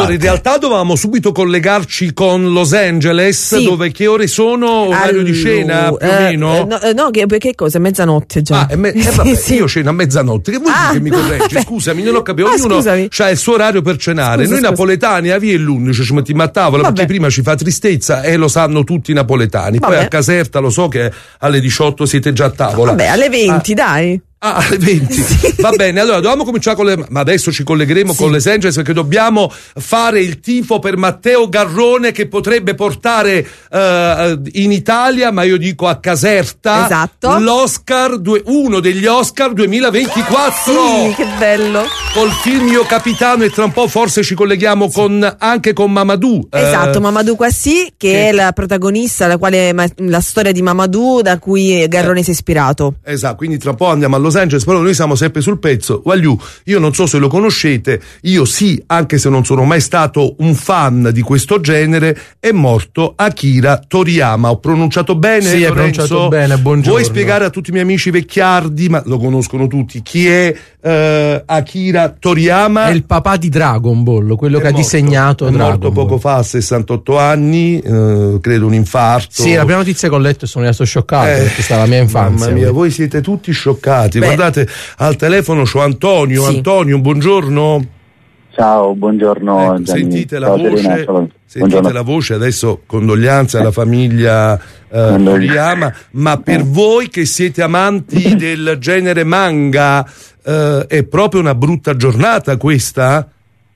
Allora, in realtà dovevamo subito collegarci con Los Angeles, dove che ore sono? Orario di cena, più o meno? No, che cosa? Mezzanotte già. Vabbè, io ceno a mezzanotte. Che vuol dire che mi correggi? Scusami, non ho capito. Ognuno c'ha il suo orario per cenare. Noi napoletani a vie l'11 ci mettiamo a tavola, perché prima ci fa tristezza e lo sanno tutti i napoletani. Poi a Caserta lo so che alle 18 siete già a tavola. Vabbè, alle 20, dai. Alle 20. Va bene, allora dobbiamo cominciare ma adesso ci collegheremo con Los Angeles, perché dobbiamo fare il tifo per Matteo Garrone, che potrebbe portare in Italia, ma io dico a Caserta, l'Oscar, uno degli Oscar 2024. Sì, che bello. Col film Io Capitano, e tra un po' forse ci colleghiamo anche con Mamadou. Esatto, Mamadou Quassi, che è la protagonista, la storia di Mamadou da cui Garrone si è ispirato. Esatto, quindi tra un po' andiamo a Los Angeles, però noi siamo sempre sul pezzo. Wagyu, io non so se lo conoscete, io sì, anche se non sono mai stato un fan di questo genere. È morto Akira Toriyama. Ho pronunciato bene? Sì, hai pronunciato bene, buongiorno. Vuoi spiegare a tutti i miei amici vecchiardi, ma lo conoscono tutti, chi è Akira Toriyama? È il papà di Dragon Ball, quello che ha disegnato Dragon Ball. È morto poco fa, a 68 anni, credo un infarto. Sì, la prima notizia che ho letto sono rimasto scioccato, perché stava la mia infanzia. Mamma mia, voi siete tutti scioccati. Guardate, al telefono c'ho Antonio. Antonio, buongiorno. Ciao, buongiorno. Sentite la voce. Sentite la voce, adesso condoglianze alla famiglia Toriyama, ma per voi che siete amanti del genere manga, è proprio una brutta giornata questa?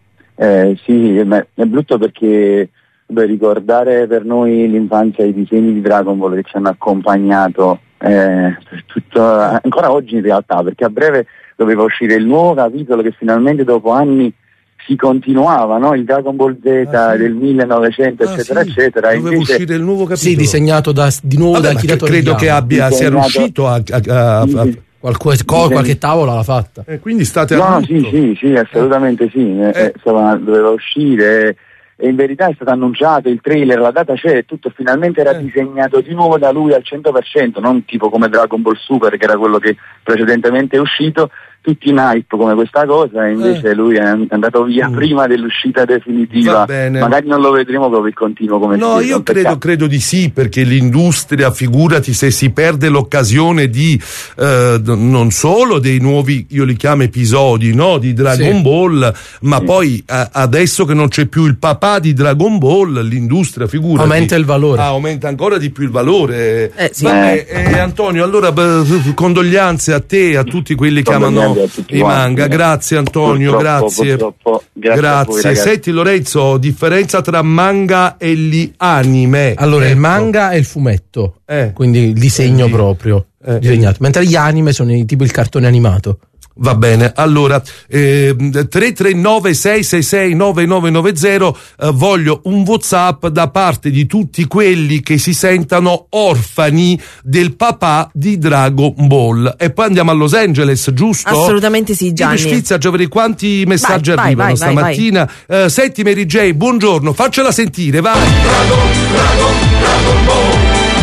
Sì, è brutto perché ricordare per noi l'infanzia, i disegni di Dragon Ball che ci hanno accompagnato ancora oggi in realtà, perché a breve doveva uscire il nuovo capitolo che finalmente dopo anni si continuava, no? Il Dragon Ball Z del 1900 eccetera. Doveva uscire il nuovo capitolo. Sì, disegnato di nuovo da Akira Toriyama. Credo che sia riuscito a qualche tavola l'ha fatta. Quindi state sì, assolutamente sì. Doveva uscire. E in verità è stato annunciato il trailer, la data c'è e tutto, finalmente era disegnato di nuovo da lui al 100%, non tipo come Dragon Ball Super, che era quello che precedentemente è uscito, tutti in hype come questa cosa, e invece lui è andato via prima dell'uscita definitiva. Magari non lo vedremo proprio il continuo come io credo di sì, perché l'industria, figurati se si perde l'occasione di non solo dei nuovi, io li chiamo episodi, no, di Dragon Ball, ma poi adesso che non c'è più il papà di Dragon Ball, l'industria, figurati, aumenta il valore, aumenta ancora di più il valore. Antonio, allora condoglianze a te e a tutti quelli che amano i manga. Grazie Antonio, purtroppo, grazie. Voi, senti Lorenzo, differenza tra manga e gli anime? Allora il manga è il fumetto, quindi il disegno proprio disegnato, mentre gli anime sono tipo il cartone animato. Va bene, allora 339 666 9990, voglio un WhatsApp da parte di tutti quelli che si sentano orfani del papà di Dragon Ball, e poi andiamo a Los Angeles, giusto? Assolutamente sì, Gianni. Sfizia, già vedere quanti messaggi arrivano stamattina. Senti Mary J, buongiorno, faccela sentire, vai. Dragon Ball.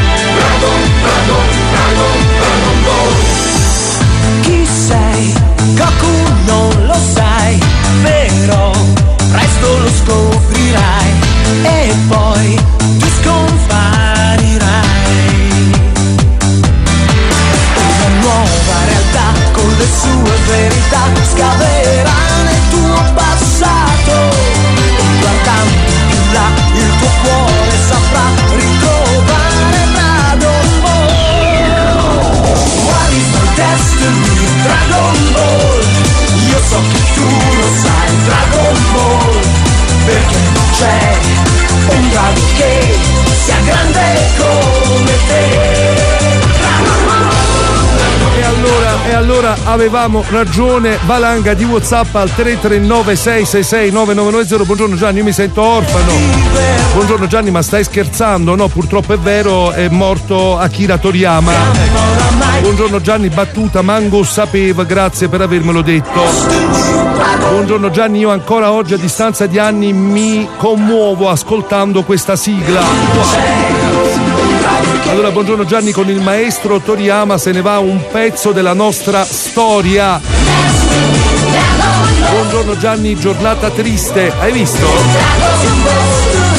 Goku non lo sai, però presto lo scoprirai e poi tu scomparirai. Una nuova realtà con le sue verità scaverà nel tuo passato, guardando più là il tuo cuore saprà ritrovare Dragon Ball. What is my destiny? Dragon Ball. Io so che tu lo sai, Dragon Ball, perché non c'è un drago che sia grande come te. E allora avevamo ragione. Valanga di WhatsApp al 339 666 9990. Buongiorno Gianni, io mi sento orfano. Buongiorno Gianni, ma stai scherzando? No, purtroppo è vero, è morto Akira Toriyama. Buongiorno Gianni, battuta, Mango sapeva, grazie per avermelo detto. Buongiorno Gianni, io ancora oggi a distanza di anni mi commuovo ascoltando questa sigla. Allora, buongiorno Gianni, con il maestro Toriyama se ne va un pezzo della nostra storia. Buongiorno Gianni, giornata triste, hai visto?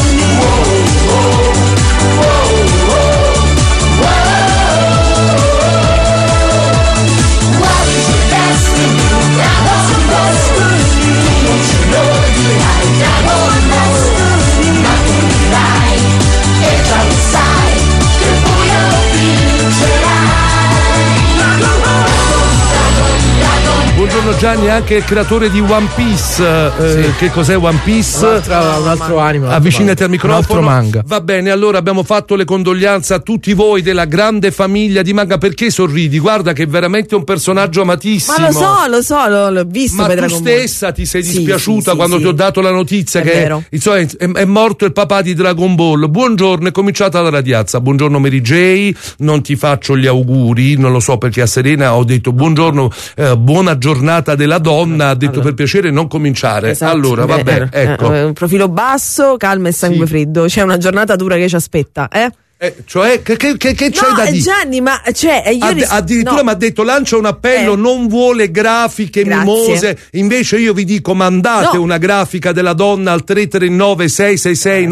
Buongiorno Gianni, anche il creatore di One Piece. Sì. Che cos'è One Piece? Un altro anime. Avvicinati al microfono. Un altro manga. Va bene, allora abbiamo fatto le condoglianze a tutti voi della grande famiglia di manga. Perché sorridi? Guarda che è veramente un personaggio amatissimo. Ma lo so, l'ho visto. Ma tu stessa ti sei dispiaciuta quando ti ho dato la notizia che insomma, è morto il papà di Dragon Ball. Buongiorno, è cominciata la radiazza. Buongiorno Mary J, non ti faccio gli auguri, non lo so perché a Serena ho detto buongiorno, buona giornata della donna, ha detto per piacere non cominciare. Esatto, allora vabbè, ecco. Un profilo basso, calma e sangue freddo, c'è una giornata dura che ci aspetta, cioè che c'hai da dire? Gianni, ma cioè addirittura mi ha detto lancia un appello, non vuole grafiche mimose, invece io vi dico mandate una grafica della donna al 339 666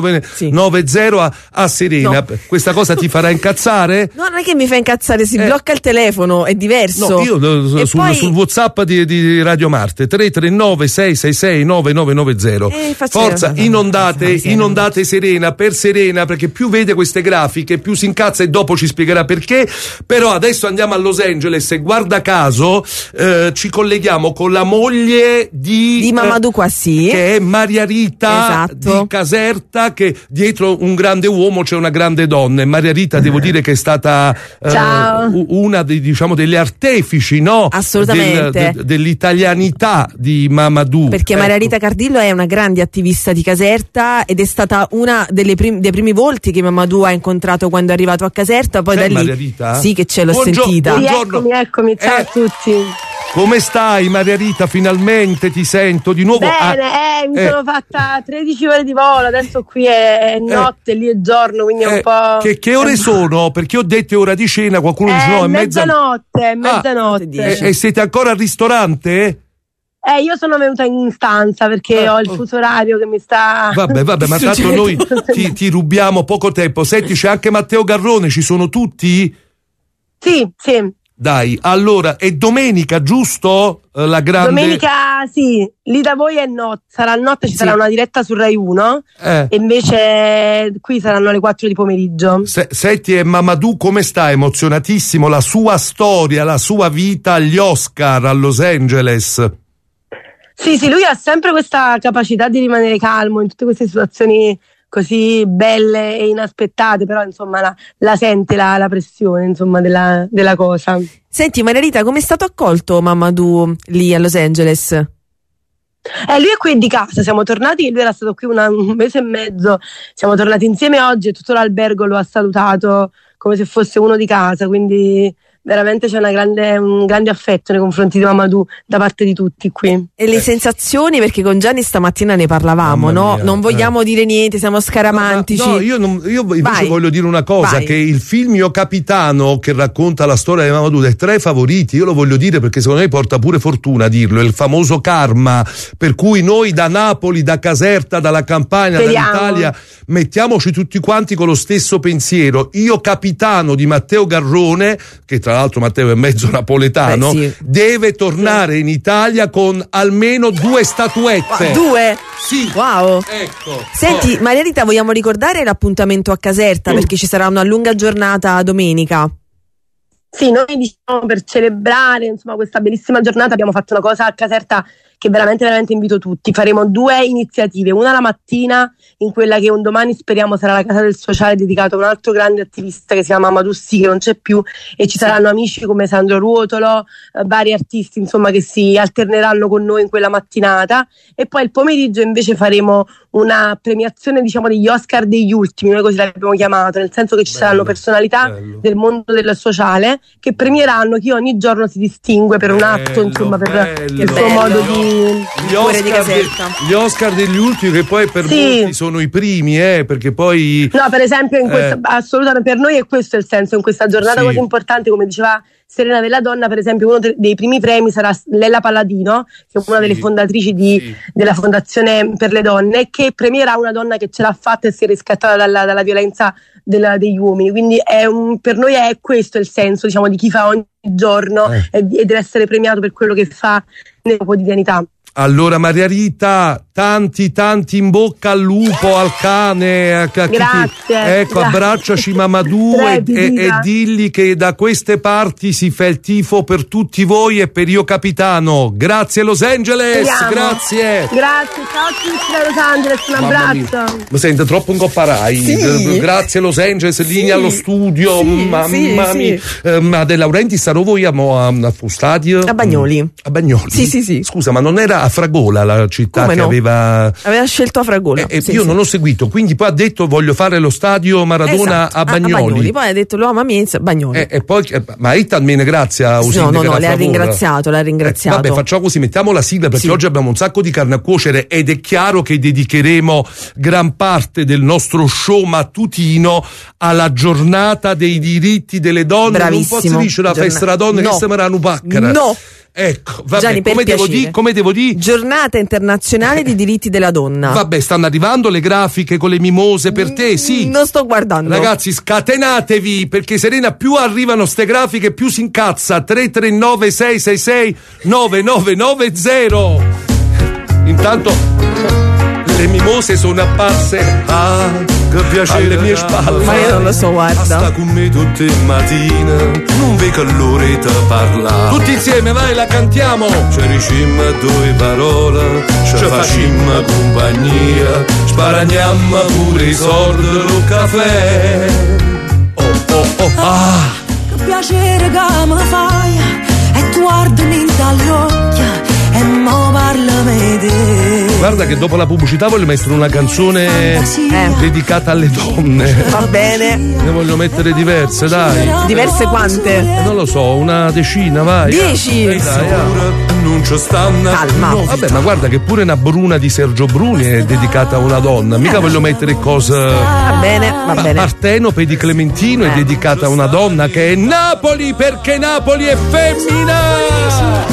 9990 a Serena. Questa cosa ti farà incazzare? No, non è che mi fa incazzare, si blocca il telefono, è diverso. No, io sul WhatsApp di Radio Marte 339 666 9990. Forza, inondate Serena per Serena, perché più vede queste grafiche più si incazza e dopo ci spiegherà perché. Però adesso andiamo a Los Angeles e guarda caso ci colleghiamo con la moglie di Mamadou Kouassi, che è Maria Rita di Caserta, che dietro un grande uomo c'è una grande donna, e Maria Rita devo dire che è stata una delle artefici, no? Assolutamente. Dell'italianità di Mamadou, perché Maria Rita Cardillo è una grande attivista di Caserta ed è stata una dei primi volti che Mamadou ha incontrato quando è arrivato a Caserta. Poi da lì Maria Rita? Sì, che ce l'ho sentita. Buongiorno. Eccomi, ciao a tutti. Come stai Maria Rita? Finalmente ti sento di nuovo. Bene, mi sono fatta 13 ore di volo, adesso qui è notte, lì è giorno, quindi è un po'... Che ore sono? Perché ho detto ora di cena, qualcuno dice no, è mezzanotte. E siete ancora al ristorante? Io sono venuta in stanza perché ho il fuso orario che mi sta... Vabbè, ma tanto noi ti rubiamo poco tempo. Senti, c'è anche Matteo Garrone, ci sono tutti? Sì. Dai, allora, è domenica, giusto? La grande... Domenica, sì, lì da voi è sarà notte, ci sarà una diretta su Rai 1 e invece qui saranno le 4 di pomeriggio. Senti, Mamadou come sta? Emozionatissimo, la sua storia, la sua vita agli Oscar a Los Angeles. Sì, lui ha sempre questa capacità di rimanere calmo in tutte queste situazioni così belle e inaspettate, però insomma la sente la pressione insomma della cosa. Senti Maria Rita, come è stato accolto Mamadou lì a Los Angeles? Lui è qui di casa, siamo tornati, lui era stato qui un mese e mezzo, siamo tornati insieme oggi e tutto l'albergo lo ha salutato come se fosse uno di casa, quindi veramente c'è un grande affetto nei confronti di Mamadou da parte di tutti qui. E le sensazioni, perché con Gianni stamattina ne parlavamo, no? Non vogliamo dire niente, siamo scaramantici. No, io invece voglio dire una cosa, che il film Io Capitano, che racconta la storia di Mamadou, è tra i favoriti, io lo voglio dire perché secondo me porta pure fortuna a dirlo, è il famoso karma, per cui noi da Napoli, da Caserta, dalla Campania, dall'Italia, mettiamoci tutti quanti con lo stesso pensiero. Io Capitano di Matteo Garrone, che tra l'altro Matteo è mezzo napoletano, deve tornare in Italia con almeno 2 statuette. 2? Sì. Wow. Ecco. Senti, Maria Rita, vogliamo ricordare l'appuntamento a Caserta perché ci sarà una lunga giornata domenica. Sì, noi diciamo per celebrare insomma questa bellissima giornata abbiamo fatto una cosa a Caserta che veramente invito tutti. Faremo 2 iniziative, una la mattina in quella che un domani speriamo sarà la casa del sociale dedicato a un altro grande attivista che si chiama Mamadou Sy, che non c'è più, e ci saranno amici come Sandro Ruotolo, vari artisti insomma che si alterneranno con noi in quella mattinata, e poi il pomeriggio invece faremo una premiazione diciamo degli Oscar degli ultimi, noi così l'abbiamo chiamato, nel senso che ci saranno personalità del mondo del sociale che premieranno chi ogni giorno si distingue per un atto insomma per il suo modo di gli Oscar degli ultimi, che poi per molti sono i primi, perché poi per esempio in questa, assolutamente per noi è questo il senso, in questa giornata così importante, come diceva Serena della Donna, per esempio, uno dei primi premi sarà Lella Palladino, che è una delle fondatrici della Fondazione per le Donne, che premierà una donna che ce l'ha fatta e si è riscattata dalla violenza degli uomini. Quindi per noi è questo il senso, diciamo, di chi fa ogni giorno e deve essere premiato per quello che fa nella quotidianità. Allora Maria Rita, tanti in bocca al lupo, al cane, grazie. Ecco, abbracciaci Mamadou e digli che da queste parti si fa il tifo per tutti voi e per Io Capitano. Grazie Los Angeles, grazie, ciao a tutti da Los Angeles, un abbraccio. Mi sento troppo ingopparai. Grazie Los Angeles, linea allo studio, mamma mia. Ma De Laurentiis vogliamo a stadio? A Bagnoli. Sì. Scusa, ma non era a Fragola la città? Come che no? aveva scelto a Fragola. Io non ho seguito, quindi poi ha detto voglio fare lo stadio Maradona a Bagnoli. Poi ha detto lo ama Miez, Bagnoli. E poi ma almeno grazie a No, le ha ringraziato. Vabbè, facciamo così, mettiamo la sigla perché oggi abbiamo un sacco di carne a cuocere ed è chiaro che dedicheremo gran parte del nostro show mattutino alla giornata dei diritti delle donne. Bravissimo. Non posso dire la festa della donna che sembra una paccara. No. Ecco, vabbè, Gianni, come devo dire? Giornata internazionale di diritti della donna. Vabbè, stanno arrivando le grafiche con le mimose per te, sì. Non sto guardando. Ragazzi, scatenatevi, perché Serena più arrivano ste grafiche più si incazza. 339 666 9990. Intanto le mimose sono apparse che piacere alle mie spalle. Ma io non lo so, guarda. Sta con me tutte le mattine, non vedo l'ora di parlare. Tutti insieme, vai, la cantiamo. Ci dicemmo due parole, ci facemmo compagnia, sparagniamo pure i soldi lo caffè. Che piacere che mi fai, e tu guardami dagli occhi e mo parlami te. Guarda che dopo la pubblicità voglio mettere una canzone dedicata alle donne. Va bene. Ne voglio mettere diverse, dai. Diverse quante? Non lo so, una decina, vai. 10. Dai. Non ci stanno. Calma. No, vabbè, ma guarda che pure una Bruna di Sergio Bruni è dedicata a una donna. Mica voglio mettere cose. Va bene. Partenope di Clementino è dedicata a una donna che è Napoli, perché Napoli è femmina.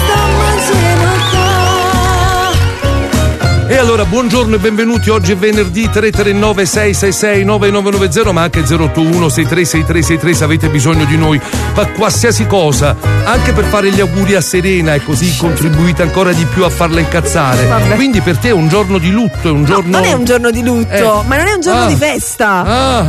E allora buongiorno e benvenuti, oggi è venerdì 339 666 9990, ma anche 081 636363 se avete bisogno di noi per qualsiasi cosa, anche per fare gli auguri a Serena e così contribuite ancora di più a farla incazzare. Vabbè. Quindi per te è un giorno di lutto, è un giorno... No, non è un giorno di lutto, ma non è un giorno di festa.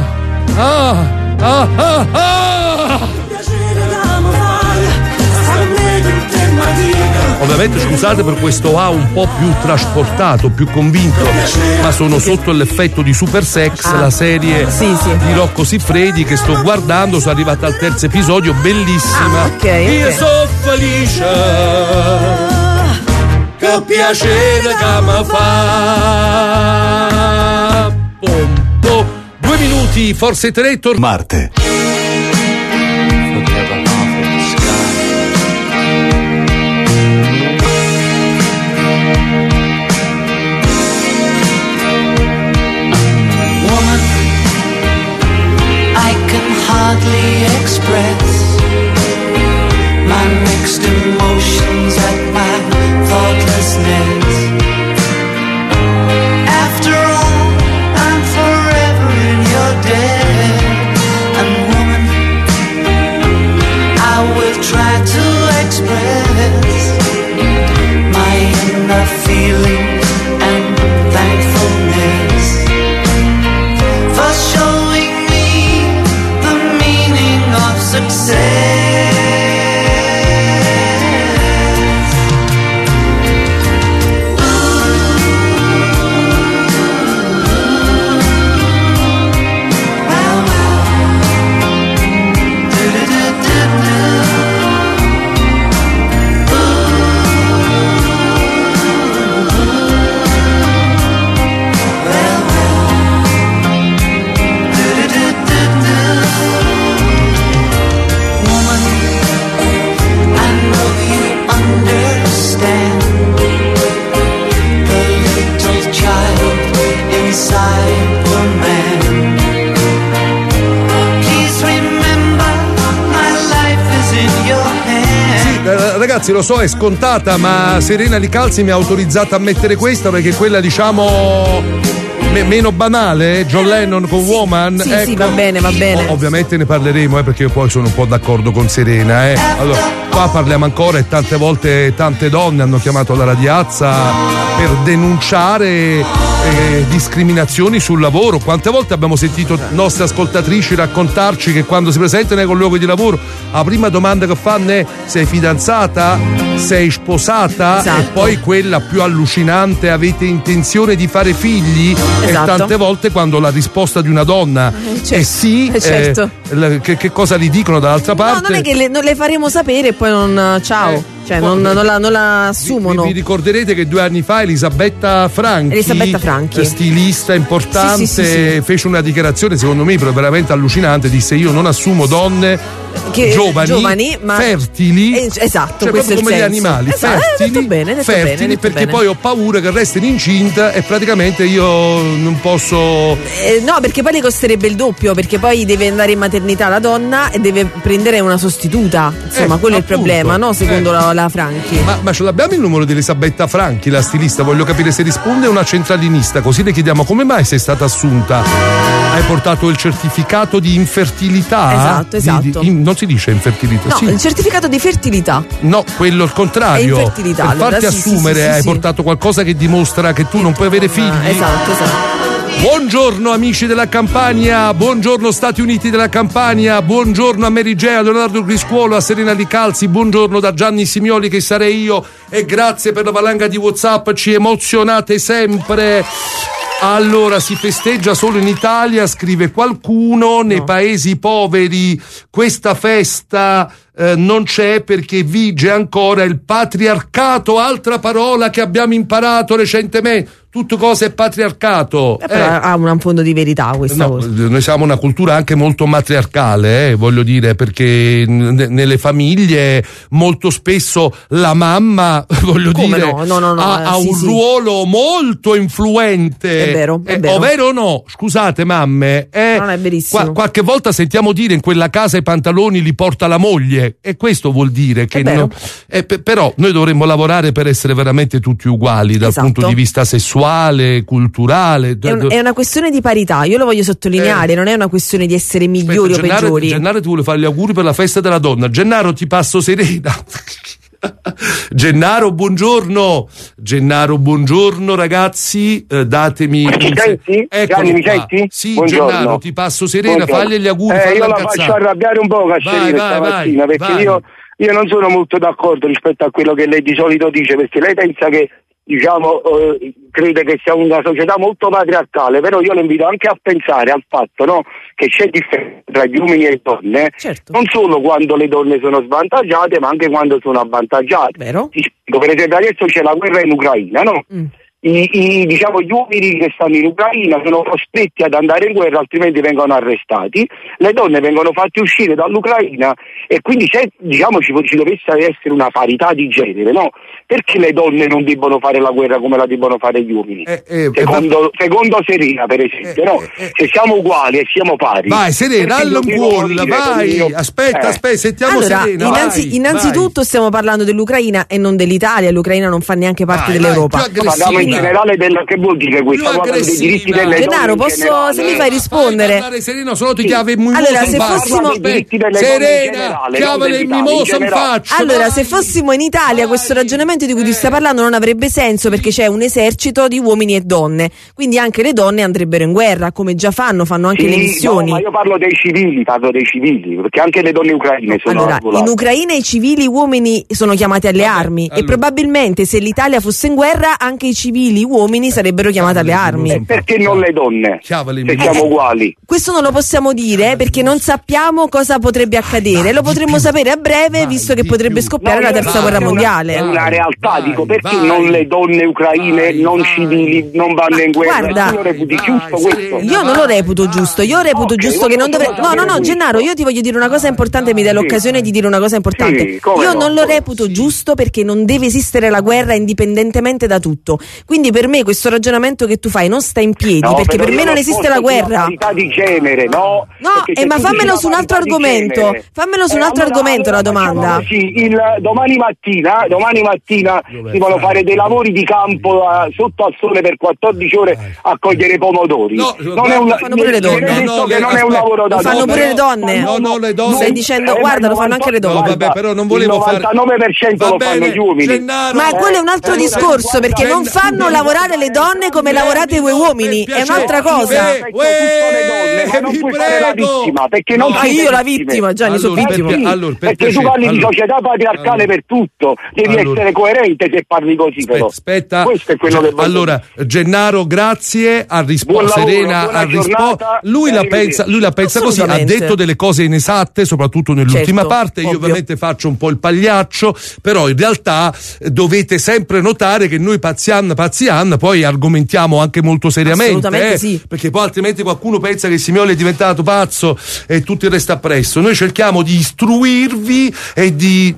Ovviamente scusate per questo un po' più trasportato, più convinto, ma sono sotto l'effetto di Super Sex, la serie di Rocco Siffredi che sto guardando, sono arrivata al terzo episodio, bellissima. Io sono felice, che piacere che mi fa. 2 minuti, forse 3, Marte. Hardly express my mixed emotions at my thoughtlessness. After all, I'm forever in your debt, and ragazzi, lo so, è scontata, ma Serena Licalzi mi ha autorizzato a mettere questa perché è quella, diciamo, meno banale, John Lennon con Woman. Sì, ecco. sì, va bene. Ovviamente ne parleremo, perché io poi sono un po' d'accordo con Serena. Allora, qua parliamo ancora e tante volte tante donne hanno chiamato la radiazza per denunciare discriminazioni sul lavoro. Quante volte abbiamo sentito nostre ascoltatrici raccontarci che quando si presentano con luoghi di lavoro la prima domanda che fanno è: sei fidanzata? Sei sposata? Esatto. E poi quella più allucinante: avete intenzione di fare figli? Esatto. E tante volte quando la risposta di una donna è sì, certo. Che cosa gli dicono dall'altra parte? No, non è che non le faremo sapere e poi non ciao. Cioè non la assumono. Vi ricorderete che 2 anni fa Elisabetta Franchi, stilista importante, sì. fece una dichiarazione secondo me veramente allucinante. Disse: io non assumo donne giovani ma fertili, esatto, cioè questo proprio come gli animali, fertili, fertili, perché bene. poi ho paura che restino incinta e praticamente io non posso. No, perché poi le costerebbe il doppio, perché poi deve andare in maternità la donna e deve prendere una sostituta. Insomma, quello è il problema, no? Secondo la Franchi. Ma ce l'abbiamo il numero di Elisabetta Franchi, la stilista? Voglio capire se risponde una centralinista, così le chiediamo come mai sei stata assunta. Hai portato il certificato di infertilità? Esatto. Non si dice infertilità? No, sì. Il certificato di fertilità. No, quello il contrario. È infertilità. Per farti assumere hai portato qualcosa che dimostra che tu non puoi avere figli. Esatto. Buongiorno amici della Campania, buongiorno Stati Uniti della Campania, buongiorno a Mary J, a Leonardo Griscuolo, a Serena Licalzi, buongiorno da Gianni Simioli che sarei io, e grazie per la valanga di WhatsApp, ci emozionate sempre. Allora, si festeggia solo in Italia, scrive qualcuno, nei paesi poveri questa festa non c'è perché vige ancora il patriarcato, altra parola che abbiamo imparato recentemente. Tutto cosa è patriarcato. Però ha un fondo di verità questa cosa. Noi siamo una cultura anche molto matriarcale, voglio dire, perché nelle famiglie molto spesso la mamma, voglio come dire, ha un ruolo molto influente. È vero. Ovvero o no? Scusate mamme. Non è verissimo. Qualche volta sentiamo dire in quella casa i pantaloni li porta la moglie, e questo vuol dire che però noi dovremmo lavorare per essere veramente tutti uguali dal punto di vista sessuale, culturale. È una questione di parità, io lo voglio sottolineare, non è una questione di essere migliori o peggiori. Gennaro ti vuole fare gli auguri per la festa della donna. Gennaro, ti passo Serena. Gennaro, buongiorno ragazzi, datemi. Mi senti? Gianni, mi senti? Sì, buongiorno. Gennaro, ti passo Serena, fagli gli auguri. Io la faccio arrabbiare un po' stamattina, perché io non sono molto d'accordo rispetto a quello che lei di solito dice, perché lei pensa che crede che sia una società molto patriarcale, però io lo invito anche a pensare al fatto, no, che c'è differenza tra gli uomini e le donne, certo. Non solo quando le donne sono svantaggiate, ma anche quando sono avvantaggiate. Vero? Ti spiego, per esempio adesso c'è la guerra in Ucraina, no? Gli uomini che stanno in Ucraina sono costretti ad andare in guerra, altrimenti vengono arrestati. Le donne vengono fatte uscire dall'Ucraina, e quindi se ci dovesse essere una parità di genere, no? Perché le donne non debbono fare la guerra come la debbono fare gli uomini? Secondo Serena, per esempio, no? Se siamo uguali e siamo pari. Vai Serena, vai. Aspetta, sentiamo Serena. Innanzitutto stiamo parlando dell'Ucraina e non dell'Italia. L'Ucraina non fa neanche parte dell'Europa. Parliamo in generale che vuol dire questo? Dei diritti delle Gennaro, donne. se mi fai rispondere. Serena, se no ti chiave il mimoso. Allora, se fossimo Serena, chiavale il mimoso in faccia. Allora, se fossimo in Italia, questo ragionamento di cui ti stai parlando non avrebbe senso, perché c'è un esercito di uomini e donne, quindi anche le donne andrebbero in guerra, come già fanno anche le missioni. No, ma io parlo dei civili, perché anche le donne ucraine sono in Ucraina i civili uomini sono chiamati alle armi, e probabilmente se l'Italia fosse in guerra anche i civili uomini sarebbero chiamati alle armi. E perché non le donne? Se siamo uguali. Questo non lo possiamo dire perché non sappiamo cosa potrebbe accadere, lo potremmo sapere a breve, visto che potrebbe scoppiare la terza guerra mondiale. È una realtà, perché non le donne ucraine non civili non vanno in guerra? Guarda, io reputi giusto questo? Io non lo reputo giusto, giusto che non dovrebbe. No, Gennaro, io ti voglio dire una cosa importante, mi dai l'occasione di dire una cosa importante. Io non lo reputo giusto perché non deve esistere la guerra indipendentemente da tutto. Quindi per me questo ragionamento che tu fai non sta in piedi, perché per me non esiste la guerra. Parità di genere, no? Ma fammelo su un altro argomento. Fammelo su un altro argomento la domanda. Sì, domani mattina si vanno fare dei lavori di campo sotto al sole per 14 ore a cogliere pomodori. Fanno pure le donne. Non è un lavoro da fanno pure le donne. No, le donne. Stai dicendo, guarda, lo fanno anche le donne. No, vabbè, però non volevo fare. Il 99% lo fanno gli uomini. Ma quello è un altro discorso, perché non fanno lavorare le donne come lavorate voi uomini, è un'altra cosa. Ma non puoi fare la vittima, perché non sei io la vittima, Gianni, sono vittima. Perché tu parli di società patriarcale per tutto, devi essere coerente se parli così. Aspetta, questo è quello che allora Gennaro, grazie, ha risposto Serena, ha risposto. Lui la pensa così, ha detto delle cose inesatte, soprattutto nell'ultima parte. Io ovviamente faccio un po' il pagliaccio, però in realtà dovete sempre notare che noi pazzian poi argomentiamo anche molto seriamente, sì. Perché poi altrimenti qualcuno pensa che Simioli è diventato pazzo e tutto il resto appresso. Noi cerchiamo di istruirvi e di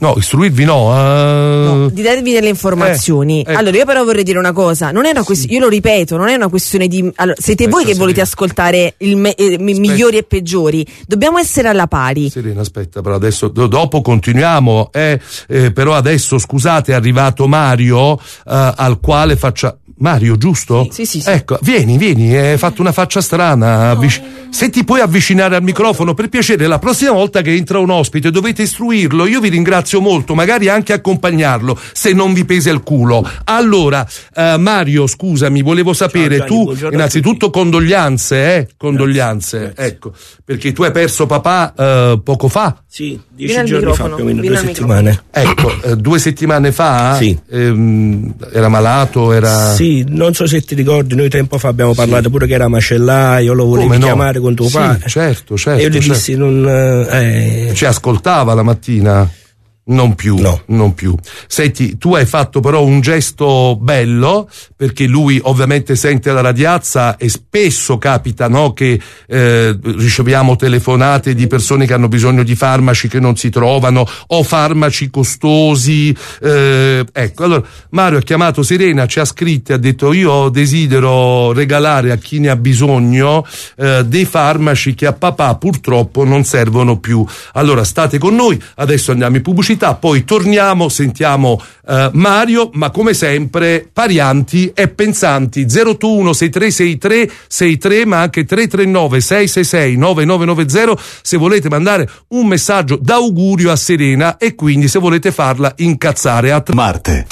di darvi delle informazioni. Allora io però vorrei dire una cosa, non è una questione, io lo ripeto, non è una questione di siete voi che volete ascoltare migliori e peggiori, dobbiamo essere alla pari. Serena, aspetta, però adesso dopo continuiamo, però adesso scusate, è arrivato Mario al quale Mario, giusto? Sì. Ecco, vieni, hai fatto una faccia strana. Se ti puoi avvicinare al microfono, per piacere, la prossima volta che entra un ospite dovete istruirlo. Io vi ringrazio molto, magari anche accompagnarlo, se non vi pesa il culo. Allora, Mario, scusami, volevo sapere, Gianni, tu innanzitutto condoglianze, ecco, perché tu hai perso papà poco fa. Sì, 10 giorni fa, più o meno 2 settimane. Ecco, 2 settimane fa? Sì. Era malato, era... Sì, non so se ti ricordi, noi tempo fa abbiamo parlato pure che era macellaio, lo volevi chiamare con tuo padre. Certo. E io gli dissi Ci ascoltava la mattina? Non più. Senti, tu hai fatto però un gesto bello, perché lui ovviamente sente la radiazza e spesso capita, no, che riceviamo telefonate di persone che hanno bisogno di farmaci che non si trovano o farmaci costosi. Ecco, allora Mario ha chiamato Serena, ci ha scritto e ha detto: io desidero regalare a chi ne ha bisogno dei farmaci che a papà purtroppo non servono più. Allora state con noi, adesso andiamo in pubblicità, poi torniamo, sentiamo Mario, ma come sempre parianti e pensanti. 021 6363 63, ma anche 339 666 9990 se volete mandare un messaggio d'augurio a Serena e quindi se volete farla incazzare a Marte.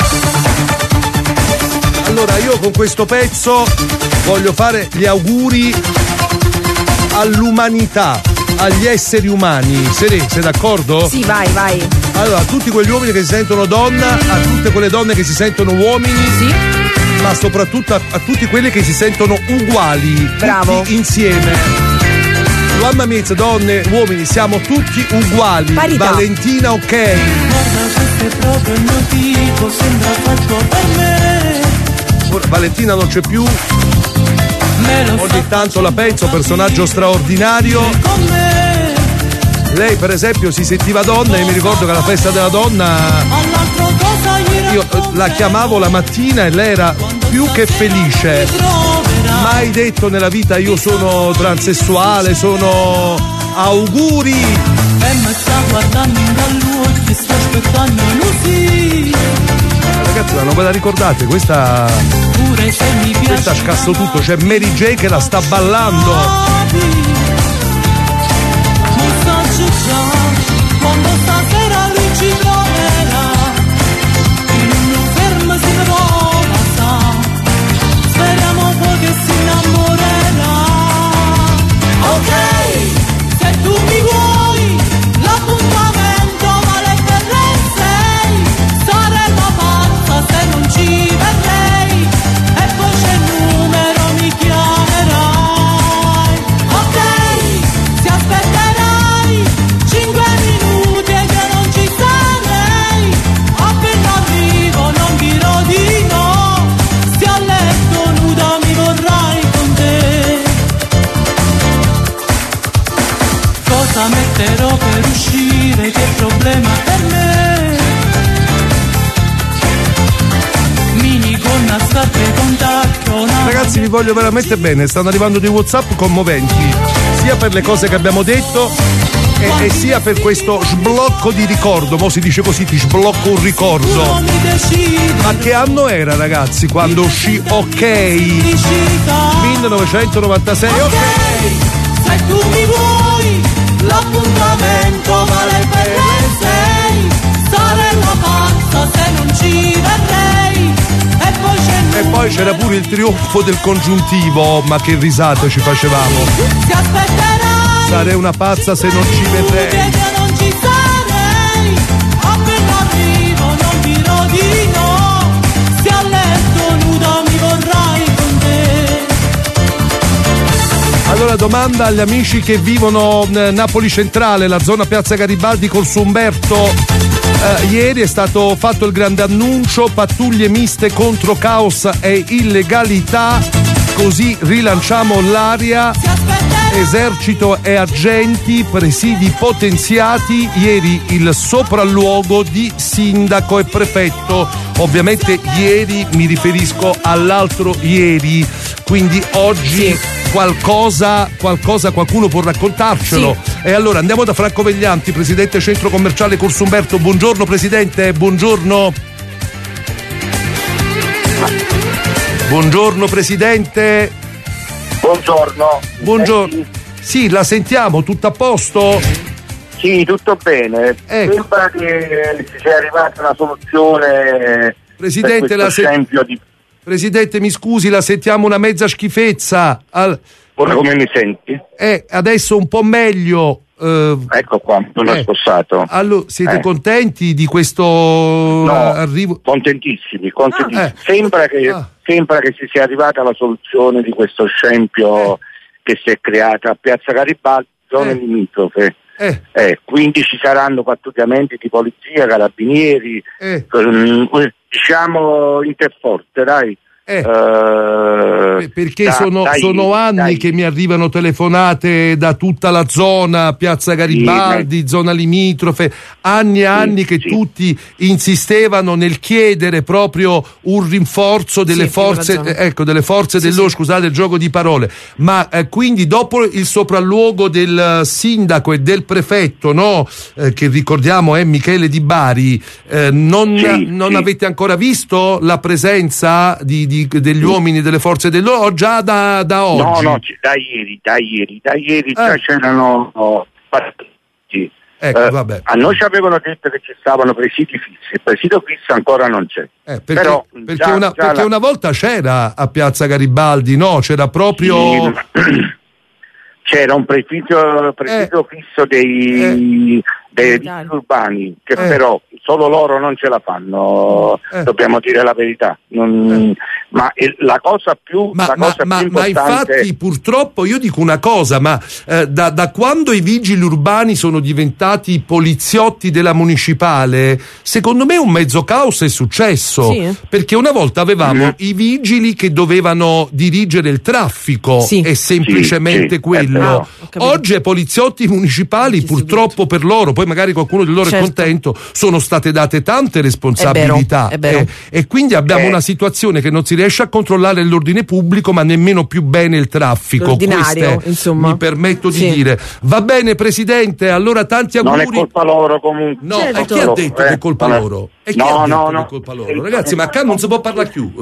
Allora io con questo pezzo voglio fare gli auguri all'umanità, agli esseri umani. Serena, sei d'accordo? Sì, vai. Allora, a tutti quegli uomini che si sentono donna, a tutte quelle donne che si sentono uomini, sì, ma soprattutto a tutti quelli che si sentono uguali, bravo, tutti insieme. Mamma mia, donne, uomini, siamo tutti uguali. Parità. Valentina, ok. Guarda, questo è proprio il motivo, sembra fatto per me. Ora, Valentina non c'è più. Ogni tanto la penso, personaggio straordinario. Lei per esempio si sentiva donna e mi ricordo che alla festa della donna io la chiamavo la mattina e lei era più che felice. Mai detto nella vita io sono transessuale, sono auguri. E mi sta guardando dall'uomo, ti sto aspettando così. Ragazzi, ma non ve la ricordate? Questa scasso tutto, c'è Mary J che la sta ballando. Quando stasera lui ci troverà, in un fermo si trova, speriamo poi che si innamorerà. Ok, se tu mi vuoi, l'appuntamento vale per le 6, saremo pazza se non ci verrei, e poi c'è il numero, mi chiamerai. Ok, si aspetterai 5 minuti e che non ci sarei, appena arrivo non dirò di no, se a letto nuda mi vorrai con te. Cosa metterò per uscire, che problema per me, minigonna, scarpe con ragazzi, vi voglio veramente bene, stanno arrivando dei WhatsApp commoventi, sia per le cose che abbiamo detto e sia per questo sblocco di ricordo. Mo si dice così, ti sblocco un ricordo. Ma che anno era, ragazzi, quando uscì OK? 1996, OK. Se tu mi vuoi, l'appuntamento vale per le 6. Sarei una pazza se non ci verrei. E poi c'era pure il trionfo del congiuntivo, ma che risate ci facevamo. Ti aspetterai. Sarei una pazza se non ci verrei. Non ci sarei. Appena arrivo non dirò di no. Se a letto nuda mi vorrai con te. Allora, domanda agli amici che vivono Napoli Centrale, la zona Piazza Garibaldi, Corso Umberto. Ieri è stato fatto il grande annuncio, pattuglie miste contro caos e illegalità, così rilanciamo l'aria, esercito e agenti, presidi potenziati, ieri il sopralluogo di sindaco e prefetto, ovviamente ieri mi riferisco all'altro ieri, quindi oggi qualcosa qualcuno può raccontarcelo. E allora andiamo da Franco Veglianti, presidente centro commerciale Corso Umberto. Buongiorno presidente, buongiorno. Buongiorno presidente. Buongiorno. Sì, la sentiamo, tutto a posto? Sì, tutto bene. Sembra che sia arrivata una soluzione. Presidente, Presidente, mi scusi, la sentiamo una mezza schifezza. Ora come mi senti? Adesso un po' meglio. Ecco qua, sono spossato. Allora, siete contenti di questo arrivo? Contentissimi. Sembra che si sia arrivata alla soluzione di questo scempio che si è creata a Piazza Garibaldi, zone limitrofe. Quindi ci saranno pattugliamenti di polizia, carabinieri, diciamo interforze, dai. Perché sono anni che mi arrivano telefonate da tutta la zona Piazza Garibaldi, zona limitrofe, anni che tutti insistevano nel chiedere proprio un rinforzo delle forze scusate il gioco di parole, ma quindi dopo il sopralluogo del sindaco e del prefetto, che ricordiamo è Michele Di Bari, non avete ancora visto la presenza degli uomini delle forze dell'ordine già da oggi? No, da ieri già c'erano partiti. Vabbè. A noi ci avevano detto che ci stavano presidi fissi, il presidio fisso ancora non c'è. Perché una volta c'era a Piazza Garibaldi, c'era proprio... C'era un presidio fisso dei vigili urbani che però solo loro non ce la fanno, dobbiamo dire la verità. Ma la cosa più importante... Ma infatti purtroppo io dico una cosa, da quando i vigili urbani sono diventati poliziotti della municipale, secondo me un mezzo caos è successo, perché una volta avevamo i vigili che dovevano dirigere il traffico e semplicemente quello. Oggi ai poliziotti municipali, purtroppo per loro, poi magari qualcuno di loro è contento, sono state date tante responsabilità. È vero. E quindi abbiamo una situazione che non si riesce a controllare l'ordine pubblico, ma nemmeno più bene il traffico. L'ordinario, insomma. Mi permetto di dire. Va bene presidente, allora tanti auguri. Non è colpa loro comunque. No, e chi ha detto che è colpa loro? È colpa loro? Ragazzi, ma qua non si può parlare più.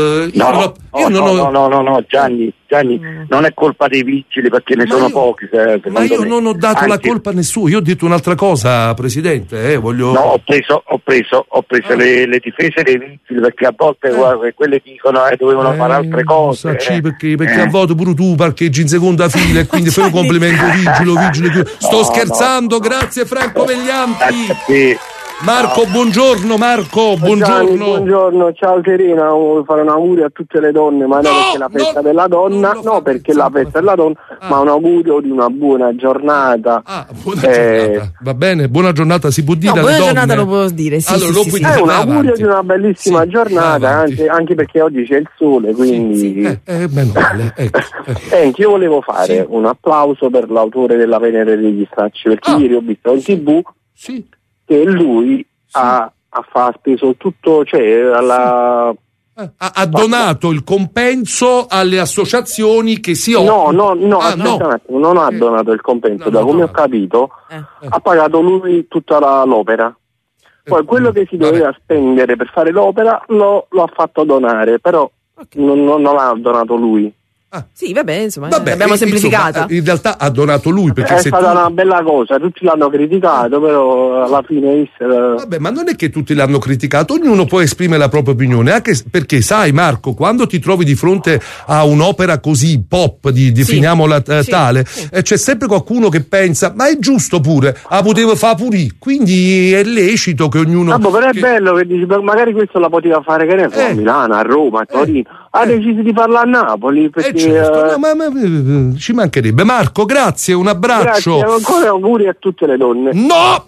No, Gianni, non è colpa dei vigili perché ne sono pochi. Ma io non ho dato la colpa a nessuno, io ho detto un'altra cosa, presidente. No, ho preso le difese dei vigili perché a volte quelle dicono dovevano fare altre cose. Perché a volte pure tu parcheggi in seconda fila e quindi fai un complimento vigile. Sto scherzando, grazie Franco Veglianti. Marco, buongiorno. Buongiorno, ciao Serena, voglio fare un augurio a tutte le donne, ma non perché la festa della donna, perché la festa della donna, ma un augurio di una buona giornata. Buona giornata, va bene, buona giornata si può dire alle buona donne. Giornata lo può dire, sì. Allora, un augurio di una bellissima giornata, anche perché oggi c'è il sole, quindi... Meno male, ecco. Io volevo fare un applauso per l'autore della Venere degli Stracci, perché ieri ho visto in TV che lui ha speso tutto, Ha donato il compenso alle associazioni che si occupano. No, non ha donato il compenso, come ho capito, ha pagato lui tutta l'opera. Poi quello che si doveva spendere per fare l'opera lo ha fatto donare, però non l'ha donato lui. Sì, insomma, l'abbiamo semplificata. In realtà ha donato lui, perché è stata una bella cosa, tutti l'hanno criticato, però alla fine Vabbè, ma non è che tutti l'hanno criticato, ognuno può esprimere la propria opinione, anche perché sai Marco, quando ti trovi di fronte a un'opera così pop, definiamola tale, c'è sempre qualcuno che pensa, ma è giusto pure, potevo fare pure, quindi è lecito che ognuno... però è bello che dici, magari questo la poteva fare, che ne so, a Milano, a Roma, a Torino, ha deciso di farla a Napoli, perché... Certo. Ma ci mancherebbe. Marco, grazie, un abbraccio. Grazie, ancora auguri a tutte le donne. No,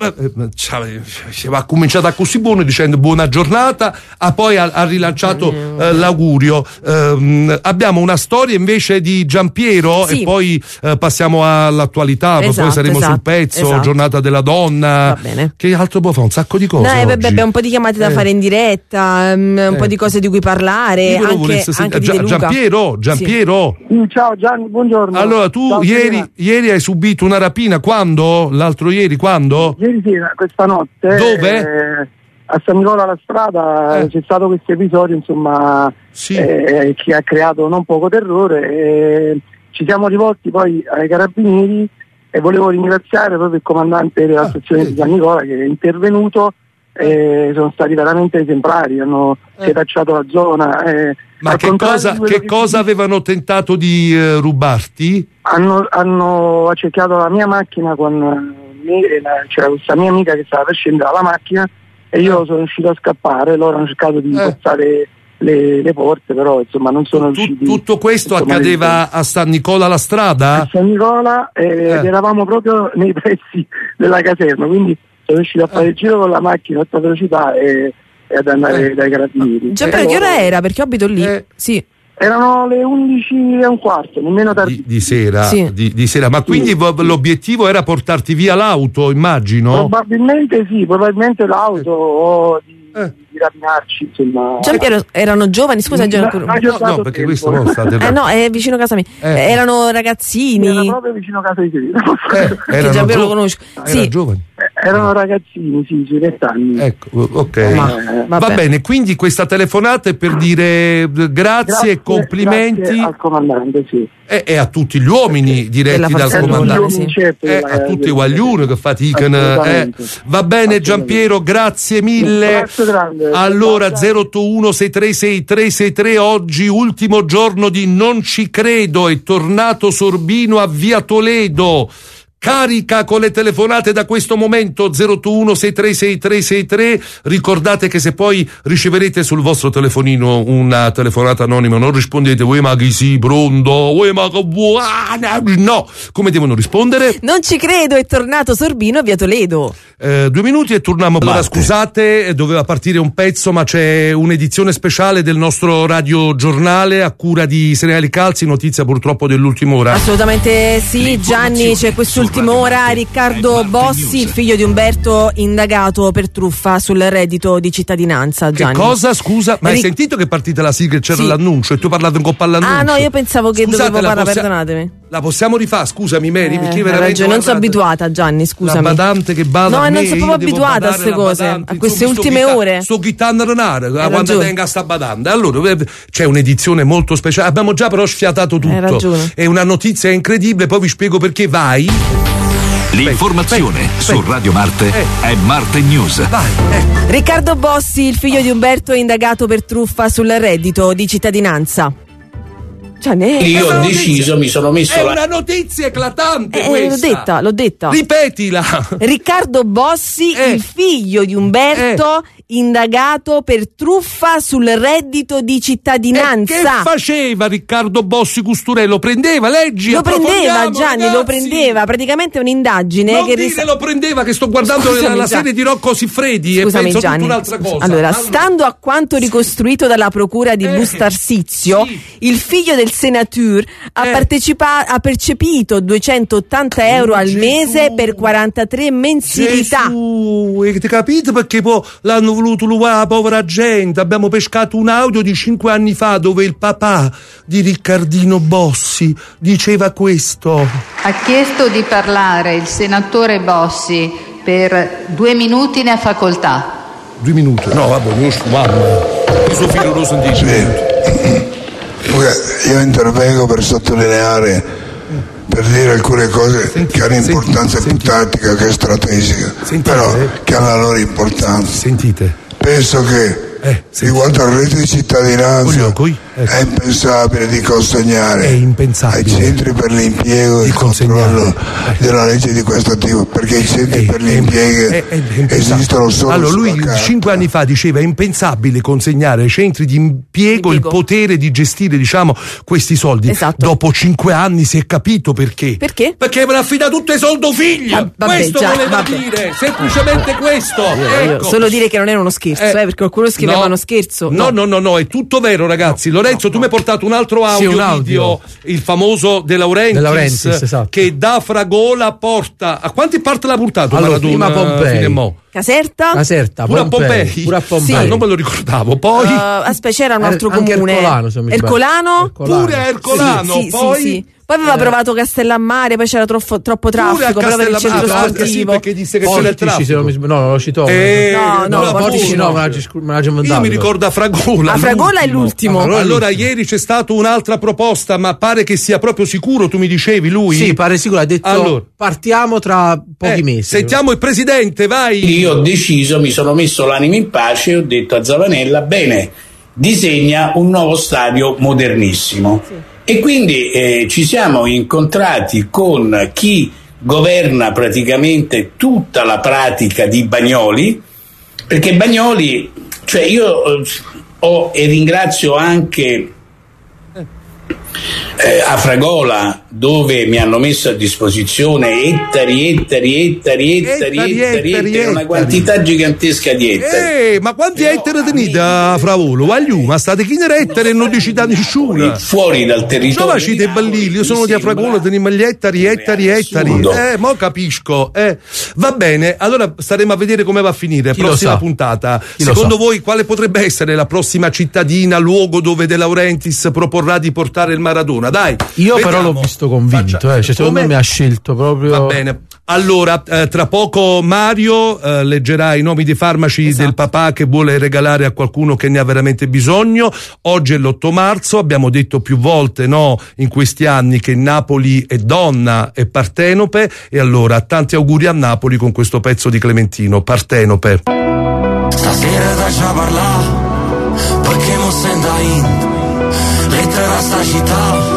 ha cominciato così buono dicendo buona giornata, poi ha rilanciato l'augurio. Abbiamo una storia invece di Giampiero e poi passiamo all'attualità, poi saremo sul pezzo, giornata della donna. Va bene. Che altro può fare? Un sacco di cose. Abbiamo un po' di chiamate da fare in diretta, un po' di cose di cui parlare, anche di De Luca. Giampiero. Ciao Gianni, buongiorno. Allora tu ieri hai subito una rapina, quando? L'altro ieri quando? Ieri sera, questa notte. Dove? A San Nicola alla strada c'è stato questo episodio, insomma, che ha creato non poco terrore. Ci siamo rivolti poi ai carabinieri e volevo ringraziare proprio il comandante della stazione di San Nicola che è intervenuto. Sono stati veramente esemplari, hanno setacciato la zona. Ma che cosa avevano tentato di rubarti? Hanno accerchiato la mia macchina con c'era questa mia amica che stava per scendere dalla macchina e io sono riuscito a scappare, loro hanno cercato di forzare le porte, però insomma non sono riusciti. Tutto questo accadeva a San Nicola alla strada? A San Nicola ed eravamo proprio nei pressi della caserma, quindi sono riuscito a fare il giro con la macchina a alta velocità e ad andare dai carabinieri. Già, però che ora era? Perché abito lì. Sì. Erano le 11:15, nemmeno tardi. Di sera, di sera. Ma quindi l'obiettivo era portarti via l'auto, immagino? Probabilmente l'auto o di rapinarci, insomma. Giampiero, erano giovani, scusa, no, perché questo non state no, è vicino a casa mia. Erano ragazzini. Era proprio vicino a casa di te. Che Giampiero lo conosco. Erano giovani. Erano ragazzini, sui 20 anni. Ecco, ok. Va bene, quindi questa telefonata è per dire grazie e complimenti. Grazie al comandante, e a tutti gli uomini diretti dal comandante. A tutti i guaglioni che faticano. Va bene Giampiero, grazie mille. Allora 081 636 363, oggi ultimo giorno di Non ci credo, è tornato Sorbino a via Toledo. Carica con le telefonate da questo momento 081 636 363. Ricordate che se poi riceverete sul vostro telefonino una telefonata anonima non rispondete ma chi si pronto, ma che buona, no, come devono rispondere? Non ci credo, è tornato Sorbino a via Toledo. 2 minuti e torniamo. Allora scusate, doveva partire un pezzo ma c'è un'edizione speciale del nostro radiogiornale a cura di Seriali Calzi, notizia purtroppo dell'ultima ora. Assolutamente sì Gianni, c'è quest'ultima ora. Riccardo Bossi, il figlio di Umberto, indagato per truffa sul reddito di cittadinanza. Gianni. Che cosa? Scusa, ma hai sentito che è partita la sigla e c'era l'annuncio e tu hai parlato in coppa all'annuncio? Ah no, io pensavo che dovevo parlare, perdonatemi. La possiamo rifare? Scusami Mary, perché veramente non sono abituata Gianni, scusami. La badante che bada no, non sono proprio abituata a queste cose, a queste ultime ore. Sto chittando renare quando tenga sta badante. Allora c'è un'edizione molto speciale, abbiamo già però sfiatato tutto. È una notizia incredibile, poi vi spiego perché. Vai. L'informazione su Radio Marte è Marte News. Riccardo Bossi, il figlio di Umberto, è indagato per truffa sul reddito di cittadinanza. Io ho deciso, mi sono messo È una notizia eclatante questa. L'ho detta. Ripetila. Riccardo Bossi, il figlio di Umberto, indagato per truffa sul reddito di cittadinanza. Che faceva Riccardo Bossi Custurello? Prendeva, leggi. Lo prendeva Gianni, ragazzi. lo prendeva. Praticamente un'indagine non che lo prendeva, che sto guardando la serie di Rocco Siffredi. Scusami, e penso Gianni. tutta un'altra cosa. Allora, stando a quanto ricostruito dalla procura di Bustarsizio, il figlio del senatore ha percepito 280 euro al mese per 43 mensilità. Avete capito perché poi l'hanno abbiamo voluto luvare la povera gente, abbiamo pescato un audio di 5 anni fa dove il papà di Riccardino Bossi diceva questo. Ha chiesto di parlare il senatore Bossi per 2 minuti, ne ha facoltà. 2 minuti? No, vabbè, non mamma. Questo figlio lo sentite. Io intervengo per sottolineare, per dire alcune cose che hanno importanza più tattica che strategica, però che hanno la loro importanza. Sentite. Penso che riguardo al reddito di cittadinanza è impensabile di consegnare ai centri per l'impiego il controllo della legge di questo tipo, perché i centri per l'impiego esistono solo. Allora lui 5 anni fa diceva è impensabile consegnare ai centri di impiego il potere di gestire, diciamo, questi soldi. Esatto. Dopo 5 anni si è capito perché. Perché? Perché avrà affidato tutto ai soldo figlia. Questo voleva dire, semplicemente questo. Ecco. Solo dire che non era uno scherzo, perché qualcuno scriveva uno scherzo. No, è tutto vero, ragazzi. Lorenzo, tu mi hai portato un altro audio, video, il famoso De Laurentiis, esatto. che da Fragola porta. A quanti parte l'ha portato? Allora, prima Pompei. Caserta, pure a Pompei. Sì. Non me lo ricordavo. Poi aspetta, c'era un altro anche comune. Ercolano. Pure a Ercolano. Sì. Poi aveva provato Castellammare, poi c'era troppo traffico proprio per il centro sportivo. Sì, perché disse che c'era il traffico. No, lo citò. Portici no, me l'ha già inventato. Io mi ricordo a Fragola. A Fragola è l'ultimo. Allora ieri c'è stata un'altra proposta, ma pare che sia proprio sicuro, tu mi dicevi lui? Sì, pare sicuro, ha detto allora, partiamo tra pochi mesi. Sentiamo il presidente, vai. Io ho deciso, mi sono messo l'anima in pace e ho detto a Zavanella, bene, disegna un nuovo stadio modernissimo. Sì. E quindi ci siamo incontrati con chi governa praticamente tutta la pratica di Bagnoli, perché Bagnoli, cioè io e ringrazio anche a Fragola, dove mi hanno messo a disposizione ettari, una quantità gigantesca di ettari. Ma quanti ettari tenete a Fravolo? Ma state chi ne ettari e non dici da nessuno? Fuori dal territorio. No, cite ballili, io sono di Afragola, teniamo gli ettari. Mo capisco. Va bene, allora staremo a vedere come va a finire. Prossima puntata. Secondo voi quale potrebbe essere la prossima cittadina, luogo dove De Laurentiis proporrà di portare il Maradona? Dai. Io però l'ho visto convinto, cioè, secondo me ha scelto proprio. Va bene. Allora, tra poco Mario leggerà i nomi dei farmaci del papà che vuole regalare a qualcuno che ne ha veramente bisogno. Oggi è l'8 marzo, abbiamo detto più volte in questi anni che Napoli è donna e partenope, e allora tanti auguri a Napoli con questo pezzo di Clementino, Partenope. Stasera da già parlare, perché non sento lettera sta città.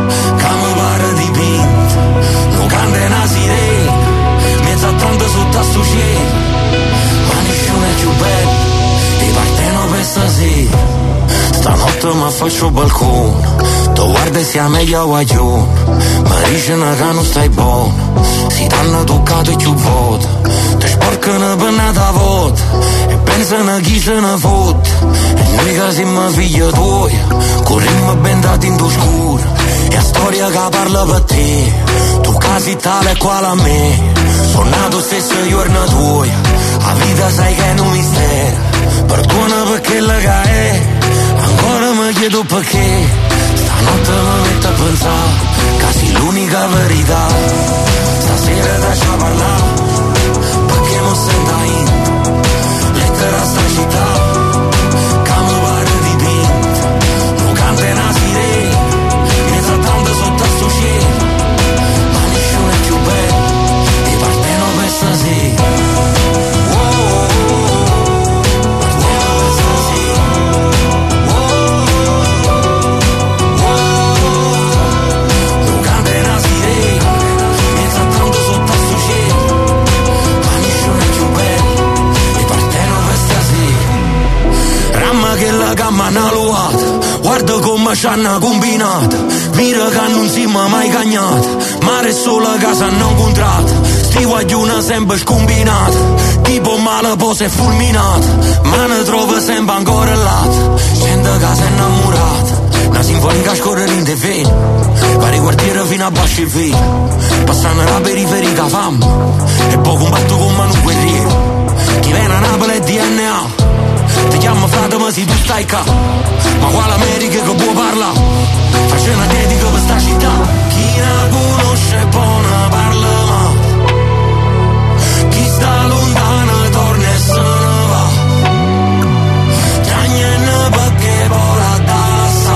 Stanotte mi faccio il balcone, tu guarda e sia meglio guaglione, mi dicono che non stai buono, si t'hanno toccato e più volte, ti sporcano penna da voto, e pensano chi se ne fotte, e noi che siamo figli tuoi, corriamo bendati in scuro, e la storia che parla per te, tu casi tale e quale a me, sono nato stesso giorno tuoi, la vita sai che è un mistero, perdona perché la che è. Ancora mi chiedo perché stanotte mi metto a pensare quasi l'unica verità. Stasera da già parlare, perché non sento lettera sta città. Che mi pare dipinto, non canta una sirena, mi sa tanto sotto a sto cielo, ma nessuno è più bello, ti parteno per stasera. Gamma una luata, guarda come ci hanno combinato, mira che non siamo mai cagnati, mare solo casa hanno incontrato, sti guaglione sempre scombinata, tipo male poi si è fulminato, ma ne trova sempre ancora là, gente che si è innamorata, una sinfonica scorre in te vene, vari quartieri fino a Basci Vino, passando la periferica fama, e poi combatto con mano guerriero. Chi viene a Napoli è DNA. Ti chiamo frate ma si tu stai qua. Ma quale America che può parlare? Faccio una dedica per sta città. Chi la conosce buona parla ma chi sta lontano torna e se ne va. Già niente perché vola da sa.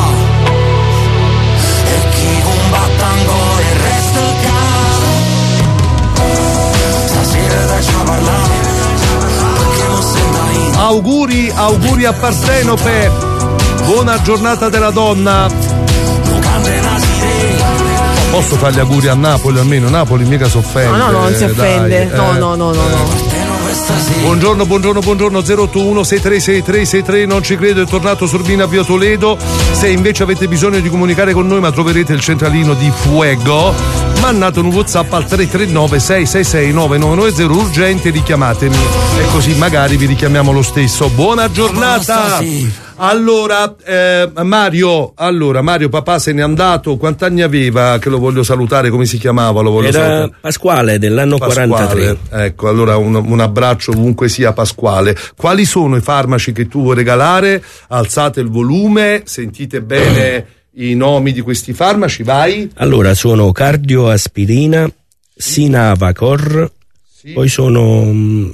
E chi combatte ancora il resto caro. Stasera facciamo parlare. Auguri a Partenope, buona giornata della donna. Posso fare gli auguri a Napoli almeno? Napoli mica si offende. No, non si offende. Dai, No. Buongiorno 081 636363, non ci credo, è tornato Sorbina via Toledo. Se invece avete bisogno di comunicare con noi ma troverete il centralino di Fuego, mandate un WhatsApp al 339 666 9990 urgente, richiamatemi e così magari vi richiamiamo lo stesso. Buona giornata. Allora Mario, papà se n'è andato, quanti anni aveva, che lo voglio salutare, come si chiamava? Era salutare. Pasquale dell'anno Pasquale. 43. Ecco, allora un abbraccio ovunque sia Pasquale. Quali sono i farmaci che tu vuoi regalare? Alzate il volume, sentite bene i nomi di questi farmaci, vai. Allora sono cardioaspirina, Sinavacor, sì. Poi sono